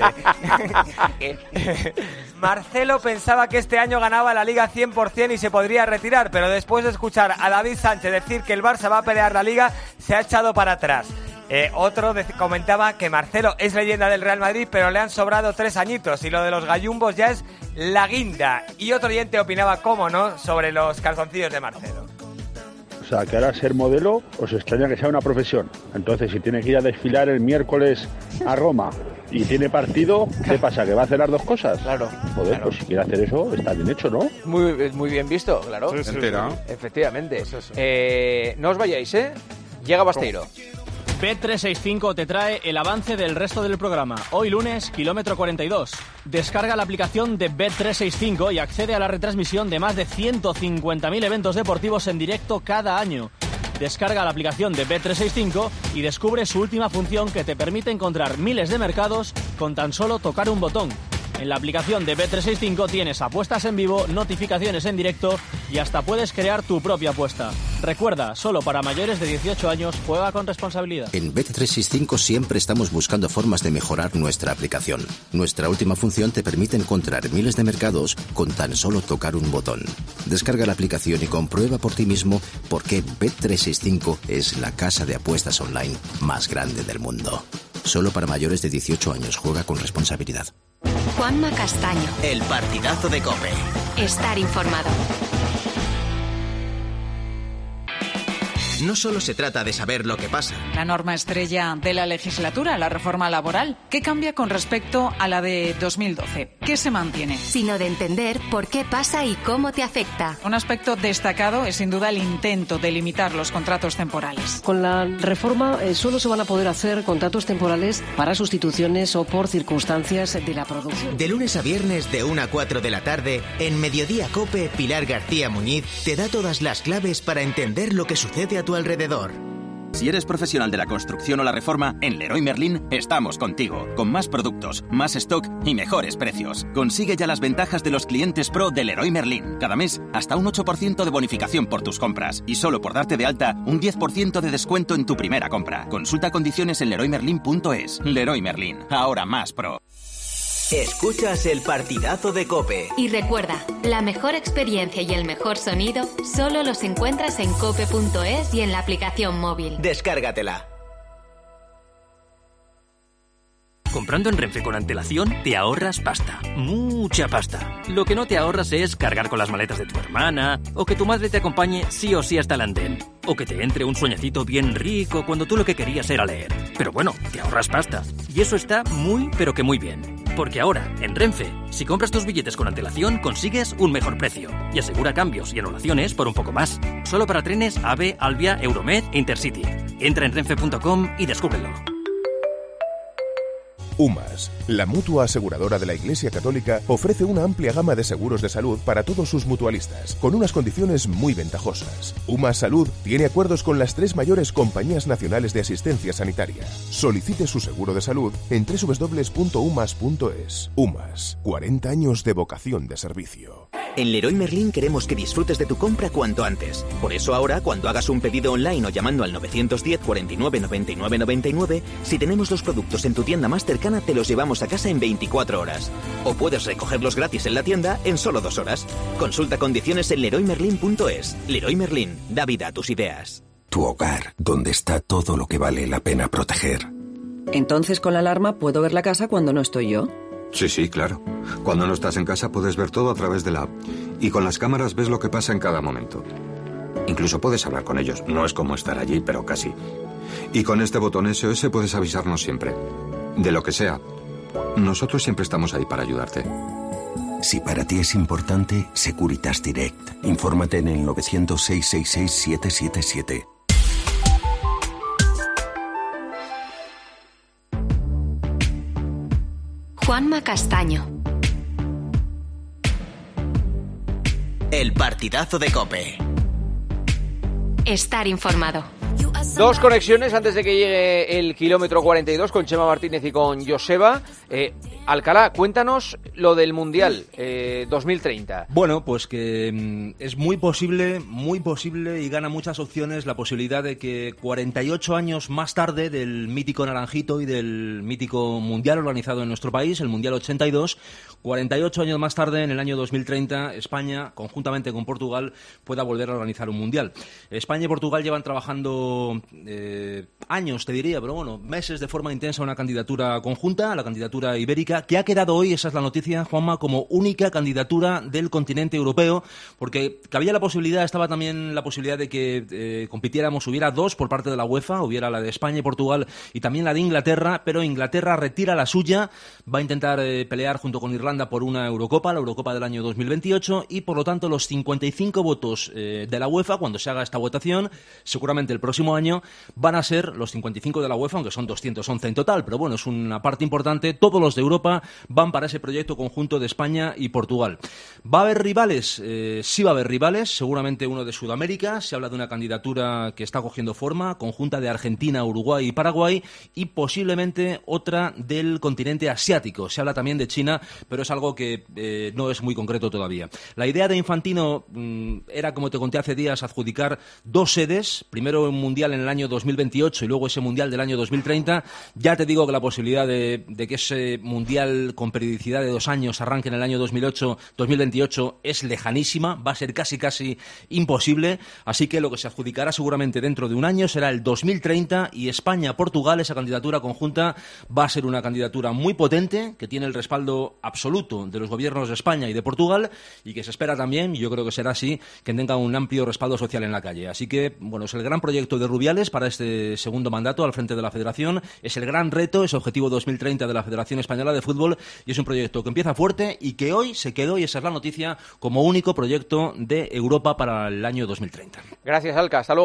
Marcelo pensaba que este año ganaba la Liga 100% y se podría retirar, pero después de escuchar a David Sánchez decir que el Barça va a pelear la Liga, se ha echado para atrás. Otro comentaba que Marcelo es leyenda del Real Madrid, pero le han sobrado 3 añitos y lo de los gallumbos ya es la guinda. Y otro oyente opinaba, cómo no, sobre los calzoncillos de Marcelo. O sea, que ahora ser modelo os extraña que sea una profesión. Entonces, si tiene que ir a desfilar el miércoles a Roma y tiene partido, ¿qué pasa? ¿Que va a hacer las dos cosas? Claro. Joder, pues si quiere hacer eso, está bien hecho, ¿no? Muy bien visto, claro. Sí. Efectivamente. No os vayáis, Llega Basteiro. Bet365 te trae el avance del resto del programa. Hoy lunes, kilómetro 42. Descarga la aplicación de Bet365 y accede a la retransmisión de más de 150.000 eventos deportivos en directo cada año. Descarga la aplicación de Bet365 y descubre su última función que te permite encontrar miles de mercados con tan solo tocar un botón. En la aplicación de Bet365 tienes apuestas en vivo, notificaciones en directo y hasta puedes crear tu propia apuesta. Recuerda, solo para mayores de 18 años, juega con responsabilidad. En Bet365 siempre estamos buscando formas de mejorar nuestra aplicación. Nuestra última función te permite encontrar miles de mercados con tan solo tocar un botón. Descarga la aplicación y comprueba por ti mismo por qué Bet365 es la casa de apuestas online más grande del mundo. Solo para mayores de 18 años, juega con responsabilidad. Juanma Castaño. El partidazo de COPE. Estar informado. No solo se trata de saber lo que pasa. La norma estrella de la legislatura, la reforma laboral, ¿qué cambia con respecto a la de 2012? ¿Qué se mantiene? Sino de entender por qué pasa y cómo te afecta. Un aspecto destacado es sin duda el intento de limitar los contratos temporales. Con la reforma solo se van a poder hacer contratos temporales para sustituciones o por circunstancias de la producción. De lunes a viernes de 1 a 4 de la tarde, en Mediodía COPE, Pilar García Muñiz te da todas las claves para entender lo que sucede a tu alrededor. Si eres profesional de la construcción o la reforma, en Leroy Merlin estamos contigo, con más productos, más stock y mejores precios. Consigue ya las ventajas de los clientes pro de Leroy Merlin. Cada mes, hasta un 8% de bonificación por tus compras. Y solo por darte de alta, un 10% de descuento en tu primera compra. Consulta condiciones en leroymerlin.es. Leroy Merlin, ahora más pro. Escuchas el partidazo de COPE. Y recuerda, la mejor experiencia y el mejor sonido solo los encuentras en cope.es y en la aplicación móvil. Descárgatela. Comprando en Renfe con antelación te ahorras pasta, mucha pasta. Lo que no te ahorras es cargar con las maletas de tu hermana, o que tu madre te acompañe sí o sí hasta el andén, o que te entre un sueñecito bien rico cuando tú lo que querías era leer. Pero bueno, te ahorras pasta. Y eso está muy pero que muy bien. Porque ahora, en Renfe, si compras tus billetes con antelación consigues un mejor precio y asegura cambios y anulaciones por un poco más. Solo para trenes AVE, Alvia, Euromed e Intercity. Entra en renfe.com y descúbrelo. UMAS, la mutua aseguradora de la Iglesia Católica, ofrece una amplia gama de seguros de salud para todos sus mutualistas, con unas condiciones muy ventajosas. UMAS Salud tiene acuerdos con las 3 mayores compañías nacionales de asistencia sanitaria. Solicite su seguro de salud en www.umas.es. UMAS, 40 años de vocación de servicio. En Leroy Merlin queremos que disfrutes de tu compra cuanto antes. Por eso ahora, cuando hagas un pedido online o llamando al 910 49 99 99, si tenemos los productos en tu tienda más cercana, te los llevamos a casa en 24 horas. O puedes recogerlos gratis en la tienda en solo 2 horas. Consulta condiciones en leroymerlin.es. Leroy Merlin, da vida a tus ideas. Tu hogar, donde está todo lo que vale la pena proteger. Entonces, con la alarma puedo ver la casa cuando no estoy yo. Sí, claro. Cuando no estás en casa puedes ver todo a través de la app. Y con las cámaras ves lo que pasa en cada momento. Incluso puedes hablar con ellos. No es como estar allí, pero casi. Y con este botón SOS puedes avisarnos siempre. De lo que sea. Nosotros siempre estamos ahí para ayudarte. Si para ti es importante, Securitas Direct. Infórmate en el 900-666-777. Juanma Castaño. El partidazo de COPE. Estar informado. 2 conexiones antes de que llegue el kilómetro 42 con Chema Martínez y con Joseba. Alcalá, cuéntanos lo del Mundial 2030. Bueno, pues que es muy posible y gana muchas opciones la posibilidad de que 48 años más tarde del mítico Naranjito y del mítico Mundial organizado en nuestro país, el Mundial 82, 48 años más tarde, en el año 2030, España, conjuntamente con Portugal, pueda volver a organizar un Mundial. España y Portugal llevan trabajando años, te diría, pero bueno, meses de forma intensa una candidatura conjunta, la candidatura ibérica, que ha quedado hoy, esa es la noticia, Juanma, como única candidatura del continente europeo, porque cabía la posibilidad, estaba también la posibilidad de que compitiéramos, hubiera 2 por parte de la UEFA, hubiera la de España y Portugal y también la de Inglaterra, pero Inglaterra retira la suya, va a intentar pelear junto con Irlanda por una Eurocopa, la Eurocopa del año 2028, y por lo tanto los 55 votos de la UEFA, cuando se haga esta votación, seguramente el próximo año, van a ser los 55 de la UEFA, aunque son 211 en total, pero bueno, es una parte importante, todos los de Europa van para ese proyecto conjunto de España y Portugal. ¿Va a haber rivales? Sí va a haber rivales, seguramente uno de Sudamérica, se habla de una candidatura que está cogiendo forma, conjunta de Argentina, Uruguay y Paraguay, y posiblemente otra del continente asiático. Se habla también de China, pero es algo que no es muy concreto todavía. La idea de Infantino era, como te conté hace días, adjudicar 2 sedes, primero un mundial en el año 2028 y luego ese mundial del año 2030. Ya te digo que la posibilidad de que ese mundial con periodicidad de 2 años arranque en el año 2028 es lejanísima, va a ser casi imposible, así que lo que se adjudicará seguramente dentro de un año será el 2030 y España-Portugal, esa candidatura conjunta, va a ser una candidatura muy potente, que tiene el respaldo absoluto de los gobiernos de España y de Portugal y que se espera también, y yo creo que será así, que tenga un amplio respaldo social en la calle. Así que, bueno, es el gran proyecto de Rubiales para este segundo mandato al frente de la Federación, es el gran reto, ese objetivo 2030 de la Federación Española de Fútbol, y es un proyecto que empieza fuerte y que hoy se quedó, y esa es la noticia, como único proyecto de Europa para el año 2030. Gracias, Alca, hasta luego.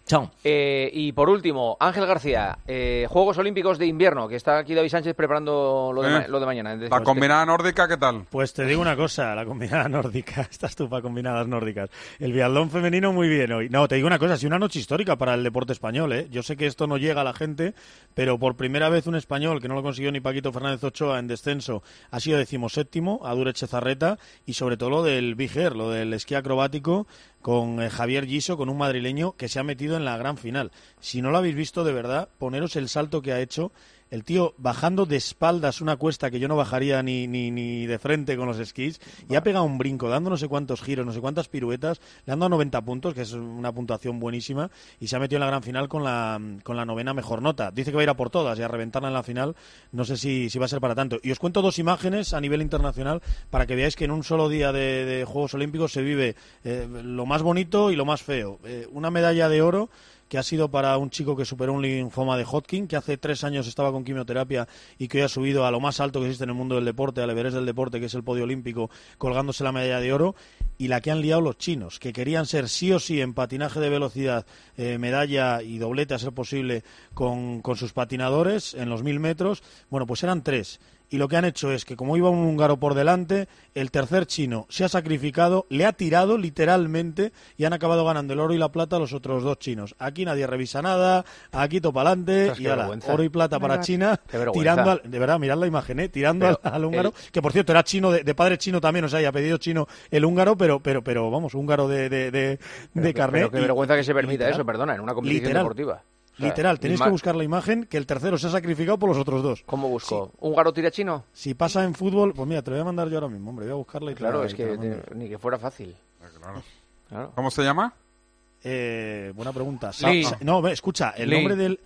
Chao. Y por último, Ángel García, Juegos Olímpicos de Invierno, que está aquí David Sánchez preparando lo de mañana. La combinada nórdica, ¿qué tal? Pues te digo una cosa, la combinada nórdica, estás tú para combinadas nórdicas. El biatlón femenino muy bien hoy. No, te digo una cosa, sí, una noche histórica para el deporte español, ¿eh? Yo sé que esto no llega a la gente, pero por primera vez un español, que no lo consiguió ni Paquito Fernández Ochoa en descenso, ha sido 17º, Adur Echezarreta, y sobre todo lo del Big Air, lo del esquí acrobático, con Javier Giso, con un madrileño que se ha metido en la gran final. Si no lo habéis visto, de verdad, poneros el salto que ha hecho el tío bajando de espaldas una cuesta que yo no bajaría ni de frente con los esquís, y ha pegado un brinco, dando no sé cuántos giros, no sé cuántas piruetas, le han dado 90 puntos, que es una puntuación buenísima, y se ha metido en la gran final con la 9ª mejor nota. Dice que va a ir a por todas y a reventarla en la final, no sé si va a ser para tanto. Y os cuento 2 imágenes a nivel internacional para que veáis que en un solo día de Juegos Olímpicos se vive lo más bonito y lo más feo. Una medalla de oro que ha sido para un chico que superó un linfoma de Hodgkin, que hace 3 años estaba con quimioterapia y que hoy ha subido a lo más alto que existe en el mundo del deporte, al Everest del deporte, que es el podio olímpico, colgándose la medalla de oro. Y la que han liado los chinos, que querían ser sí o sí en patinaje de velocidad, medalla y doblete a ser posible con sus patinadores en los 1000 metros. Bueno, pues eran 3. Y lo que han hecho es que, como iba un húngaro por delante, el tercer chino se ha sacrificado, le ha tirado literalmente y han acabado ganando el oro y la plata a los otros 2 chinos. Aquí nadie revisa nada, aquí topa adelante y ahora oro y plata para China, tirando de verdad, mirad la imagen, tirando al húngaro, que por cierto era chino, de padre chino también, o sea, y apellido chino el húngaro, pero vamos, húngaro de carnet. Pero qué vergüenza que se permita eso, perdona, en una competición deportiva. Literal, tenéis que buscar la imagen que el tercero se ha sacrificado por los otros 2. ¿Cómo busco? Sí. ¿Húngaro tira chino? Si pasa en fútbol, pues mira, te lo voy a mandar yo ahora mismo, hombre, voy a buscarla y claro, es que ni que fuera fácil. Claro. ¿Cómo se llama? Buena pregunta. No, escucha, el nombre del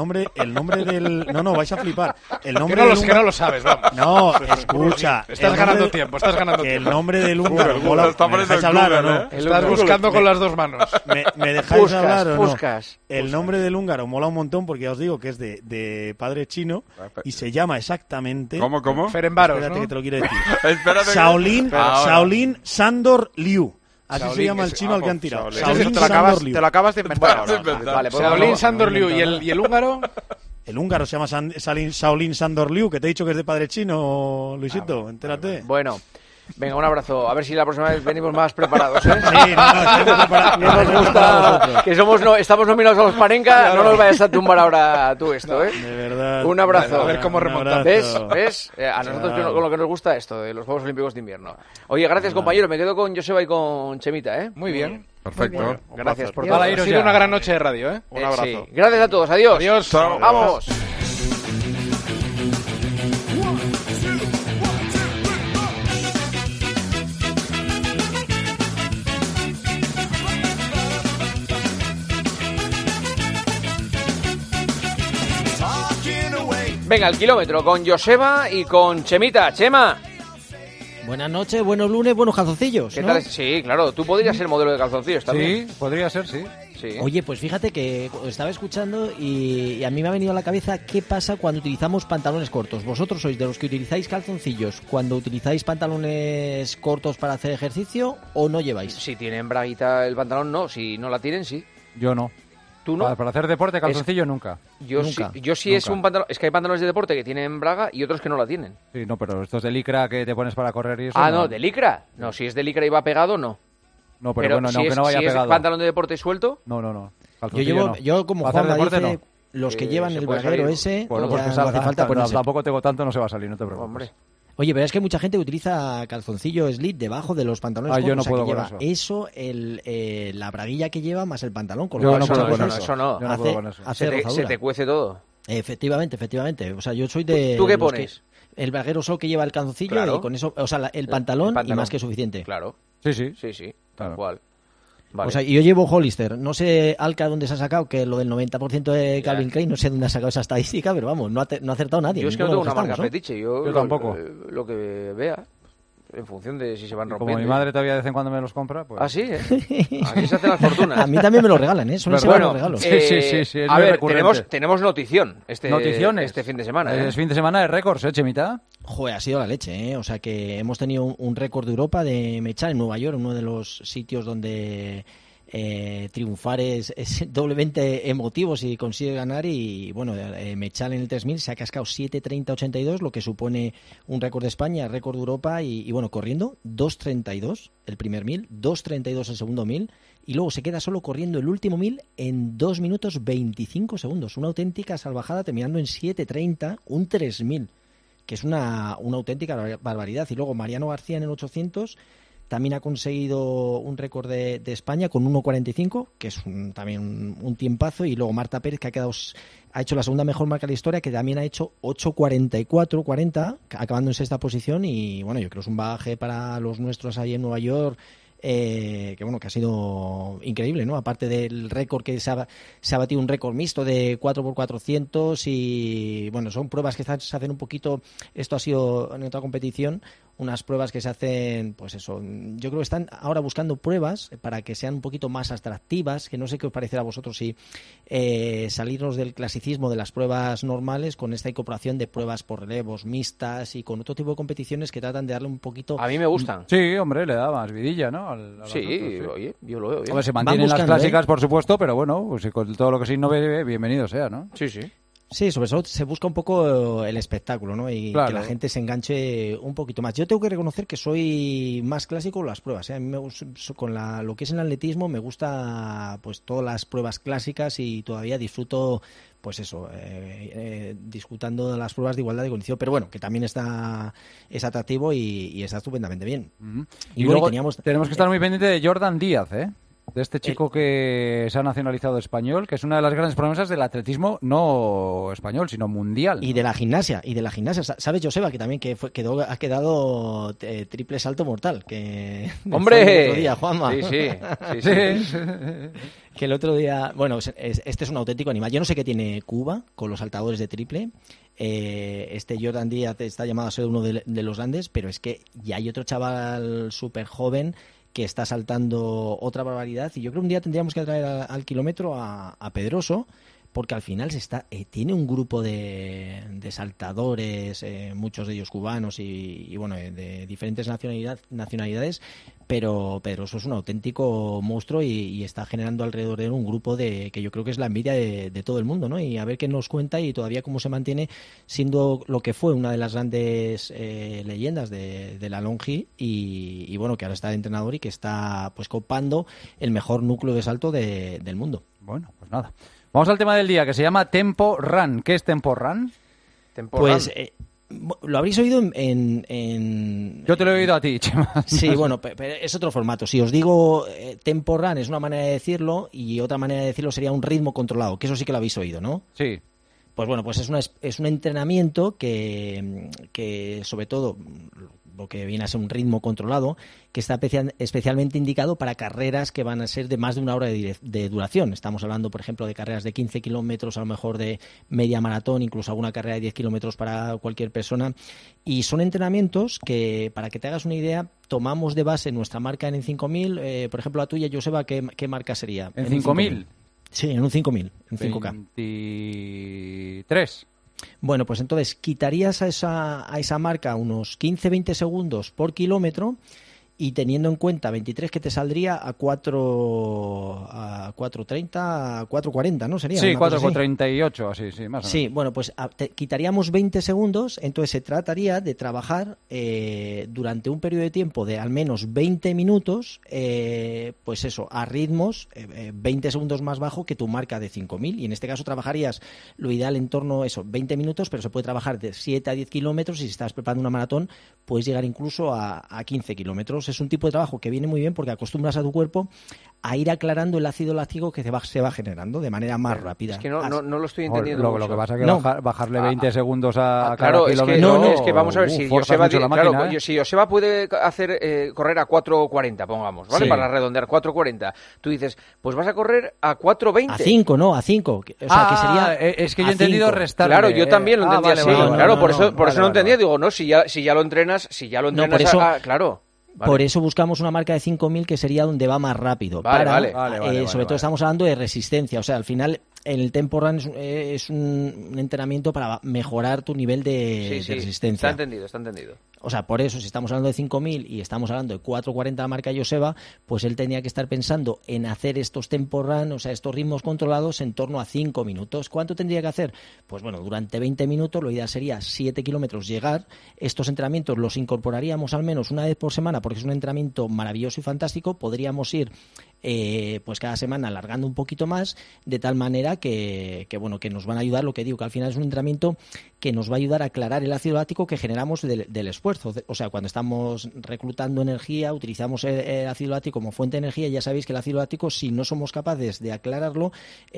no, vais a flipar. El nombre que no lo sabes, vamos. No, escucha. Estás ganando tiempo. El nombre del húngaro. ¿Me dejáis hablar o no? Estás buscando con las 2 manos. ¿Me dejáis hablar o no? El nombre del húngaro mola un montón porque ya os digo que es de padre chino y se llama exactamente. ¿Cómo? Ferenbaros, espérate, ¿no? que te lo quiero decir. Shaolin Sandor Liu. Así se llama el chino al que han tirado. Te lo acabas de inventar. Vale, Shaolin Sandor Liu. ¿Y el húngaro? El húngaro se llama Shaolin Sandor Liu, que te he dicho que es de padre chino, Luisito, entérate. Bueno, venga, un abrazo. A ver si la próxima vez venimos más preparados, ¿eh? Sí, estamos preparados. Nos gusta que estamos nominados a los Panenka, claro. No nos vayas a tumbar ahora tú esto, ¿eh? De verdad. Un abrazo. A ver cómo remontamos. ¿Ves? A nosotros con lo que nos gusta esto, de los Juegos Olímpicos de Invierno. Oye, gracias, compañero. Me quedo con Joseba y con Chemita, ¿eh? Muy bien. Perfecto. Muy bien. Gracias por todo. Ha sido una gran noche de radio, ¿eh? Un abrazo. Sí. Gracias a todos. Adiós. Adiós. Vamos. Venga, el kilómetro con Joseba y con Chemita. Chema. Buenas noches, buenos lunes, buenos calzoncillos, ¿qué ¿no? tal? Sí, claro, tú podrías ser modelo de calzoncillos también. Sí, podría ser, sí. Oye, pues fíjate que estaba escuchando y a mí me ha venido a la cabeza qué pasa cuando utilizamos pantalones cortos. ¿Vosotros sois de los que utilizáis calzoncillos cuando utilizáis pantalones cortos para hacer ejercicio o no lleváis? Si tienen braguita el pantalón, no. Si no la tienen, sí. Yo no. ¿Tú no? Para hacer deporte, calzoncillo nunca. Yo sí es un pantalón. Es que hay pantalones de deporte que tienen braga y otros que no la tienen. Sí, no, pero estos de licra que te pones para correr y eso. Ah, no, de licra. No, si es de licra y va pegado, no. No, pero bueno, si aunque no vaya pegado. ¿Es pantalón de deporte suelto? No. Yo como Juan dice, los que llevan el braguero ese, bueno, pues no hace falta ponerse. Tampoco tengo tanto, no se va a salir, no te preocupes. Hombre. Oye, pero es que mucha gente utiliza calzoncillo slit debajo de los pantalones cortos. Yo no puedo lleva con eso, la braguilla que lleva más el pantalón. Con yo no puedo con eso. No puedo con eso. Se te cuece todo. Efectivamente. O sea, yo soy de... ¿Tú qué pones? El braguero solo que lleva el calzoncillo, claro. Y con eso, o sea, el pantalón y más que suficiente. Claro. Sí, tal cual. Vale. O sea, yo llevo Hollister. No sé, Alca, dónde se ha sacado, que lo del 90% de Calvin Klein, no sé dónde ha sacado esa estadística, pero vamos, no ha acertado nadie. Yo es que no tengo una marca fetiche, yo tampoco. Lo que vea, en función de si se van rompiendo. Como mi madre todavía de vez en cuando me los compra, pues... Ah, sí, ¿eh? Aquí se hacen las fortunas. A mí también me los regalan, ¿eh? Son bueno, los regalos. Sí, es a ver, tenemos notición este fin de semana. Es fin de semana de récords, ¿eh, Chemita? Joder, ha sido la leche, ¿eh? O sea que hemos tenido un récord de Europa de mechar en Nueva York, uno de los sitios donde triunfar es doblemente emotivo si consigue ganar. Y bueno, Mechal en el 3000 se ha cascado 7:30:82, lo que supone un récord de España, récord de Europa, y bueno, corriendo 2:32 el primer 1000, 2:32 el segundo 1000, y luego se queda solo corriendo el último 1000 en 2 minutos 25 segundos. Una auténtica salvajada, terminando en 7:30 un 3000, que es una auténtica barbaridad. Y luego Mariano García en el 800 también ha conseguido un récord de España con 1:45, que es también un tiempazo. Y luego Marta Pérez, que ha hecho la segunda mejor marca de la historia, que también ha hecho 8:44:40, acabando en sexta posición. Y bueno, yo creo que es un bagaje para los nuestros ahí en Nueva York, que bueno, que ha sido increíble, ¿no? Aparte del récord que se ha batido, un récord mixto de 4x400. Y bueno, son pruebas que se hacen un poquito, esto ha sido en otra competición, unas pruebas que se hacen, pues eso, yo creo que están ahora buscando pruebas para que sean un poquito más atractivas, que no sé qué os parecerá a vosotros si salirnos del clasicismo de las pruebas normales con esta incorporación de pruebas por relevos mixtas y con otro tipo de competiciones que tratan de darle un poquito... A mí me gustan. Sí, hombre, le da más vidilla, ¿no? Sí, oye, yo lo veo bien. Hombre, se mantienen las clásicas, por supuesto, pero bueno, pues con todo lo que se innove, bienvenido sea, ¿no? Sí, sí. Sí, sobre todo se busca un poco el espectáculo, ¿no? Y claro, que la gente se enganche un poquito más. Yo tengo que reconocer que soy más clásico en las pruebas, ¿eh? A mí me gusta, con lo que es el atletismo, me gusta pues todas las pruebas clásicas, y todavía disfruto, pues eso, disfrutando de las pruebas de igualdad de condición. Pero bueno, que también es atractivo y está estupendamente bien. Y luego tenemos que estar muy pendiente de Jordan Díaz, de este chico que se ha nacionalizado español, que es una de las grandes promesas del atletismo, no español, sino mundial, ¿no? Y de la gimnasia. ¿Sabes, Joseba, que también ha quedado triple salto mortal? Que ¡hombre! El otro día, Juanma. Sí. Que el otro día... Bueno, este es un auténtico animal. Yo no sé qué tiene Cuba con los saltadores de triple. Este Jordan Díaz está llamado a ser uno de los grandes, pero es que ya hay otro chaval súper joven que está saltando otra barbaridad, y yo creo que un día tendríamos que traer al kilómetro a Pedroso, porque al final tiene un grupo de saltadores, muchos de ellos cubanos y bueno, de diferentes nacionalidades, pero Pedroso es un auténtico monstruo y está generando alrededor de él un grupo que yo creo que es la envidia de todo el mundo, ¿no? Y a ver qué nos cuenta y todavía cómo se mantiene siendo lo que fue una de las grandes leyendas de la Longi, y bueno, que ahora está de entrenador y que está pues copando el mejor núcleo de salto del mundo. Bueno, pues nada. Vamos al tema del día, que se llama Tempo Run. ¿Qué es Tempo Run? Pues lo habréis oído en... Yo te lo he oído a ti, Chema. Sí, bueno, pero es otro formato. Si os digo Tempo Run es una manera de decirlo, y otra manera de decirlo sería un ritmo controlado, que eso sí que lo habéis oído, ¿no? Sí. Pues bueno, pues es un entrenamiento que sobre todo lo que viene a ser un ritmo controlado, que está especialmente indicado para carreras que van a ser de más de una hora de duración. Estamos hablando, por ejemplo, de carreras de 15 kilómetros, a lo mejor de media maratón, incluso alguna carrera de 10 kilómetros para cualquier persona. Y son entrenamientos que, para que te hagas una idea, tomamos de base nuestra marca en el 5000. Por ejemplo, la tuya, Joseba, ¿qué marca sería? ¿En 5000? Sí, en un 5000, en 5K. 23. Bueno, pues entonces quitarías a esa marca unos 15-20 segundos por kilómetro, y teniendo en cuenta 23 que te saldría a 4.30, a 4.40, ¿no? Sería. Sí, 4.38, así, sí, más o menos. Sí, bueno, pues quitaríamos 20 segundos, entonces se trataría de trabajar durante un periodo de tiempo de al menos 20 minutos, pues eso, a ritmos 20 segundos más bajo que tu marca de 5.000, y en este caso trabajarías lo ideal en torno a eso, 20 minutos, pero se puede trabajar de 7 a 10 kilómetros, y si estás preparando una maratón puedes llegar incluso a 15 kilómetros. Es un tipo de trabajo que viene muy bien porque acostumbras a tu cuerpo a ir aclarando el ácido láctico que se va generando de manera más rápida. Es que no lo estoy entendiendo. Lo que pasa es que bajarle 20 segundos a claro, cada kilómetro... Es que vamos a ver, si Joseba puede correr a 4.40, pongamos, ¿vale? Sí. Para redondear, 4.40. Tú dices, pues vas a correr a 4.20. A 5, no, a 5. O sea, que sería... Es que yo he entendido restarle. Claro, yo también lo entendía así. Claro, por eso no entendía. Digo, no, si ya lo entrenas, claro. Vale. Por eso buscamos una marca de 5.000 que sería donde va más rápido. Vale. Sobre todo estamos hablando de resistencia. O sea, al final el Tempo Run es un entrenamiento para mejorar tu nivel de resistencia. Está entendido. O sea, por eso, si estamos hablando de 5.000 y estamos hablando de 4.40 marca Joseba, pues él tenía que estar pensando en hacer estos Tempo Run, o sea, estos ritmos controlados en torno a 5 minutos. ¿Cuánto tendría que hacer? Pues bueno, durante 20 minutos, lo ideal sería 7 kilómetros llegar. Estos entrenamientos los incorporaríamos al menos una vez por semana, porque es un entrenamiento maravilloso y fantástico. Podríamos ir pues cada semana alargando un poquito más, de tal manera que nos van a ayudar, lo que digo, que al final es un entrenamiento que nos va a ayudar a aclarar el ácido láctico que generamos del esfuerzo. O sea, cuando estamos reclutando energía, utilizamos el ácido láctico como fuente de energía, y ya sabéis que el ácido láctico, si no somos capaces de aclararlo,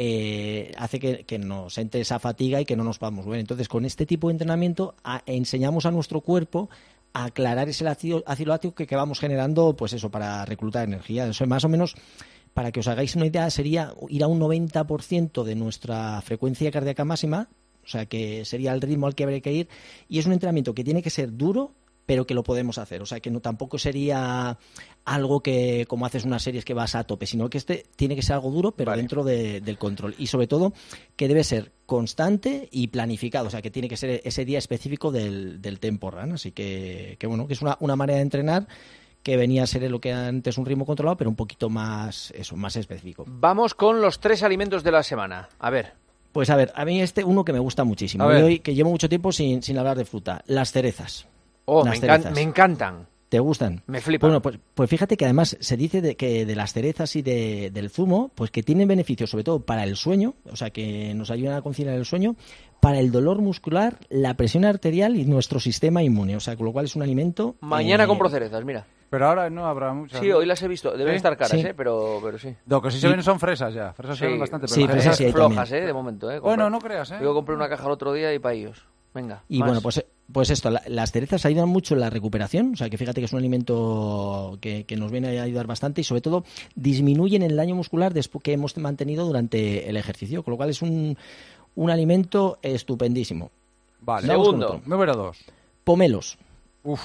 hace que nos entre esa fatiga y que no nos podamos mover. Entonces, con este tipo de entrenamiento enseñamos a nuestro cuerpo a aclarar ese ácido láctico que vamos generando, pues eso, para reclutar energía. Eso más o menos, para que os hagáis una idea, sería ir a un 90% de nuestra frecuencia cardíaca máxima, o sea, que sería el ritmo al que habría que ir, y es un entrenamiento que tiene que ser duro, pero que lo podemos hacer. O sea, que no tampoco sería algo que, como haces unas series que vas a tope, sino que tiene que ser algo duro, pero dentro del control. Y sobre todo, que debe ser constante y planificado. O sea, que tiene que ser ese día específico del Tempo Run. Así que bueno, que es una manera de entrenar que venía a ser lo que antes un ritmo controlado, pero un poquito más específico. Vamos con los 3 alimentos de la semana. A ver. Pues a ver, a mí uno que me gusta muchísimo. Y hoy, que llevo mucho tiempo sin hablar de fruta. Las cerezas. Me encantan. ¿Te gustan? Me flipan. Bueno, pues fíjate que además se dice que de las cerezas y del zumo, pues que tienen beneficios sobre todo para el sueño, o sea, que nos ayudan a conciliar el sueño, para el dolor muscular, la presión arterial y nuestro sistema inmune. O sea, con lo cual es un alimento... Mañana compro cerezas, mira. Pero ahora no habrá muchas. Sí, hoy las he visto. Deben estar caras, pero sí. Lo que sí se ven son fresas ya. Fresas se ven bastante. Sí, fresas sí hay flojas, también. De momento. Bueno, no creas, Yo compré una caja el otro día y para ellos. Venga. Y más. bueno, pues esto, las cerezas ayudan mucho en la recuperación, o sea que fíjate que es un alimento que nos viene a ayudar bastante, y sobre todo disminuyen el daño muscular después que hemos mantenido durante el ejercicio, con lo cual es un alimento estupendísimo. Vale. Segundo. Número 2. Pomelos. Uf.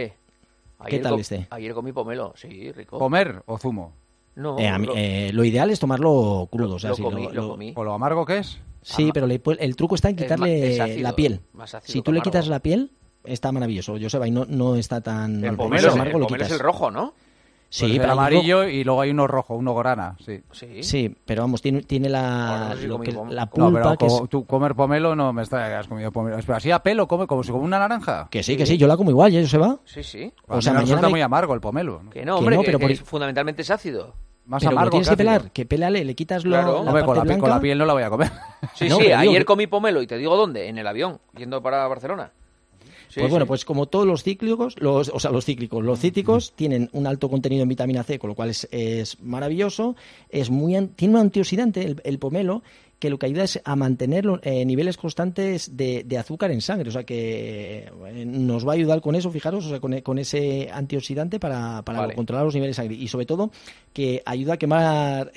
¿Qué tal este? Ayer comí pomelo, sí, rico. ¿Comer o zumo? No. Lo ideal es tomarlo crudo. O sea, lo comí. ¿O lo amargo que es? Sí, pero el truco está en quitarle ácido, la piel. Si tú le quitas la piel, está maravilloso. Joseba, y no está tan... El pomelo es el rojo, ¿no? Sí, pues pero el amarillo y luego hay uno rojo, uno grana, sí, pero vamos, tiene la pulpa. No, pero tú comer pomelo no me has comido pomelo. Pero así a pelo, como si come una naranja. Que sí, yo la como igual, ¿ya se va? Sí. O sea, mañana resulta muy amargo el pomelo. Que no, hombre, pero fundamentalmente es ácido. Más pero amargo, tienes que pelar, que pélale, le quitas la parte blanca. Con la piel no la voy a comer. Sí, ayer comí pomelo, y te digo dónde, en el avión, yendo para Barcelona. Pues bueno, pues como todos los cíclicos, los cítricos tienen un alto contenido en vitamina C, con lo cual es maravilloso, tiene un antioxidante, el pomelo, que lo que ayuda es a mantener niveles constantes de azúcar en sangre, o sea que nos va a ayudar con eso, fijaros, o sea, con ese antioxidante para controlar los niveles de sangre, y sobre todo que ayuda a quemar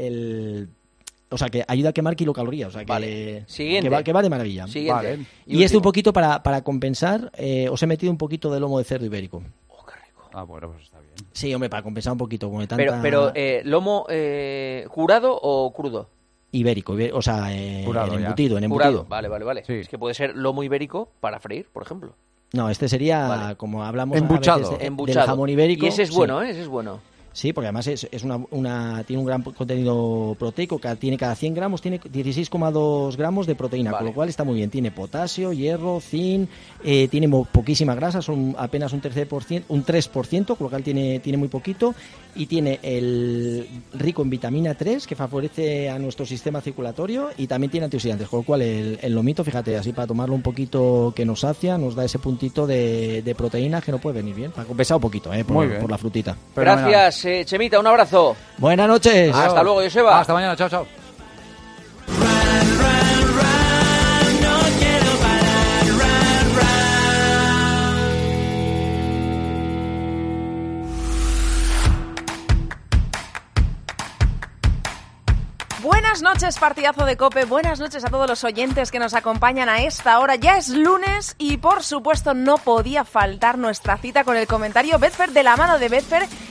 o sea, que ayuda a quemar kilocalorías. O sea, que va de maravilla. Vale. Y un poquito para compensar, os he metido un poquito de lomo de cerdo ibérico. Oh, qué rico. Ah, bueno, pues está bien. Sí, hombre, para compensar un poquito. Como de tanta... Pero ¿lomo curado o crudo? Ibérico, o sea, curado, en embutido. Curado. Vale. Sí. Es que puede ser lomo ibérico para freír, por ejemplo. No, este sería, como hablamos embuchado. A veces del jamón ibérico. Y ese es bueno, Ese es bueno. Sí, porque además tiene un gran contenido proteico, tiene cada 100 gramos, tiene 16,2 gramos de proteína, con lo cual está muy bien. Tiene potasio, hierro, zinc, tiene poquísima grasa, son apenas un 3%, con lo cual tiene muy poquito, y tiene el rico en vitamina 3, que favorece a nuestro sistema circulatorio, y también tiene antioxidantes, con lo cual el lomito, fíjate, así para tomarlo un poquito que nos sacia, nos da ese puntito de proteína que no puede venir bien, para compensar un poquito por la frutita. Gracias. Chemita, un abrazo. Buenas noches. Hasta luego, Joseba. Hasta mañana, chao. Buenas noches, partidazo de COPE, buenas noches a todos los oyentes que nos acompañan a esta hora. Ya es lunes y por supuesto no podía faltar nuestra cita con el comentario Betfair de la mano de Betfair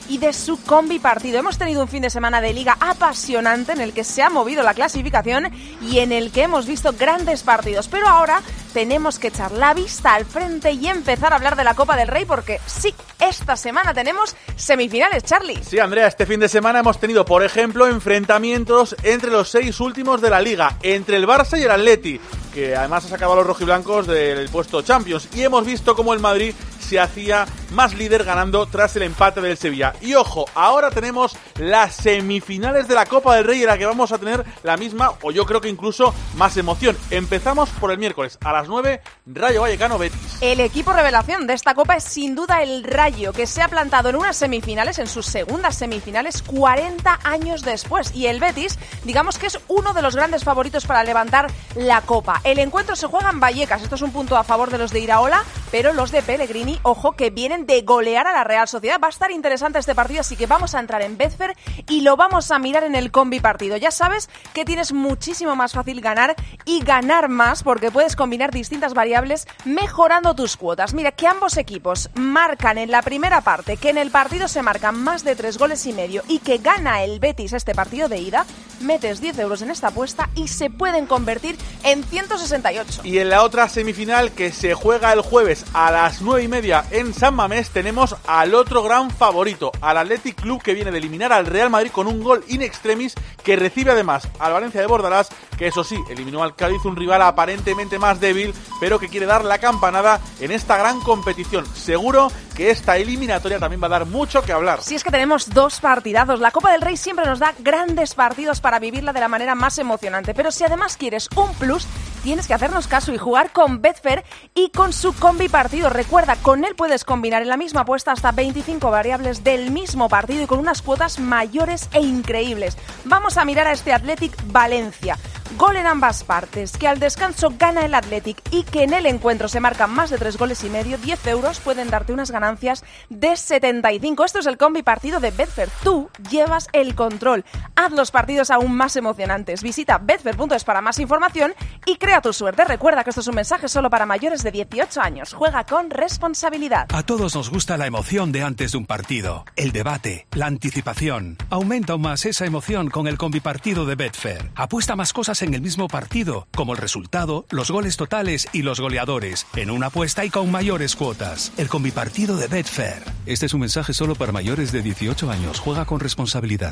y de su combi partido. Hemos tenido un fin de semana de liga apasionante en el que se ha movido la clasificación y en el que hemos visto grandes partidos. Pero ahora tenemos que echar la vista al frente y empezar a hablar de la Copa del Rey porque sí, esta semana tenemos semifinales, Charlie. Sí, Andrea, este fin de semana hemos tenido, por ejemplo, enfrentamientos entre los 6 últimos de la Liga, entre el Barça y el Atleti, que además ha sacado a los rojiblancos del puesto Champions, y hemos visto cómo el Madrid se hacía más líder ganando tras el empate del Sevilla. Y ojo, ahora tenemos las semifinales de la Copa del Rey en la que vamos a tener la misma, o yo creo que incluso más emoción. Empezamos por el miércoles, a las 9, Rayo Vallecano Betis. El equipo revelación de esta Copa es sin duda el Rayo, que se ha plantado en unas semifinales, en sus segundas semifinales, 40 años después. Y el Betis, digamos que es uno de los grandes favoritos para levantar la Copa. El encuentro se juega en Vallecas, esto es un punto a favor de los de Iraola, pero los de Pellegrini, ojo, que vienen de golear a la Real Sociedad. Va a estar interesante este partido, así que vamos a entrar en Betfair y lo vamos a mirar en el combi partido. Ya sabes que tienes muchísimo más fácil ganar y ganar más porque puedes combinar distintas variables mejorando tus cuotas. Mira, que ambos equipos marcan en la primera parte, que en el partido se marcan más de 3 goles y medio y que gana el Betis este partido de ida, metes 10 euros en esta apuesta y se pueden convertir en 168. Y en la otra semifinal que se juega el jueves a las 9:30 en San Mamés tenemos al otro gran favorito, al Athletic Club, que viene de eliminar al Real Madrid con un gol in extremis, que recibe además al Valencia de Bordalás, que eso sí, eliminó al Cádiz, un rival aparentemente más débil, pero que quiere dar la campanada en esta gran competición. Seguro que esta eliminatoria también va a dar mucho que hablar. Si es que tenemos 2 partidazos. La Copa del Rey siempre nos da grandes partidos para vivirla de la manera más emocionante, pero si además quieres un plus, tienes que hacernos caso y jugar con Betfair y con su combi partido. Recuerda, con él puedes combinar en la misma apuesta hasta 25 variables del mismo partido y con unas cuotas mayores e increíbles. Vamos a mirar a este Athletic Valencia. Gol en ambas partes, que al descanso gana el Athletic y que en el encuentro se marcan más de 3 goles y medio, 10 euros pueden darte unas ganancias de 75. Esto es el combi partido de Betfair. Tú llevas el control. Haz los partidos aún más emocionantes. Visita betfair.es para más información y crea tu suerte. Recuerda que esto es un mensaje solo para mayores de 18 años. Juega con responsabilidad. A todos nos gusta la emoción de antes de un partido, el debate, la anticipación. Aumenta aún más esa emoción con el combi partido de Betfair. Apuesta más cosas en el mismo partido, como el resultado, los goles totales y los goleadores, en una apuesta y con mayores cuotas. El combi partido de Betfair. Este es un mensaje solo para mayores de 18 años. Juega con responsabilidad.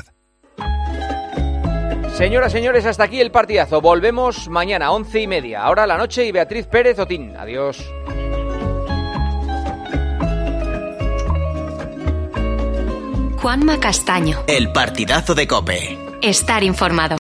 Señoras, señores, hasta aquí el partidazo. Volvemos mañana, 11:30. Ahora la noche y Beatriz Pérez Otín. Adiós. Juanma Castaño. El partidazo de COPE. Estar informado.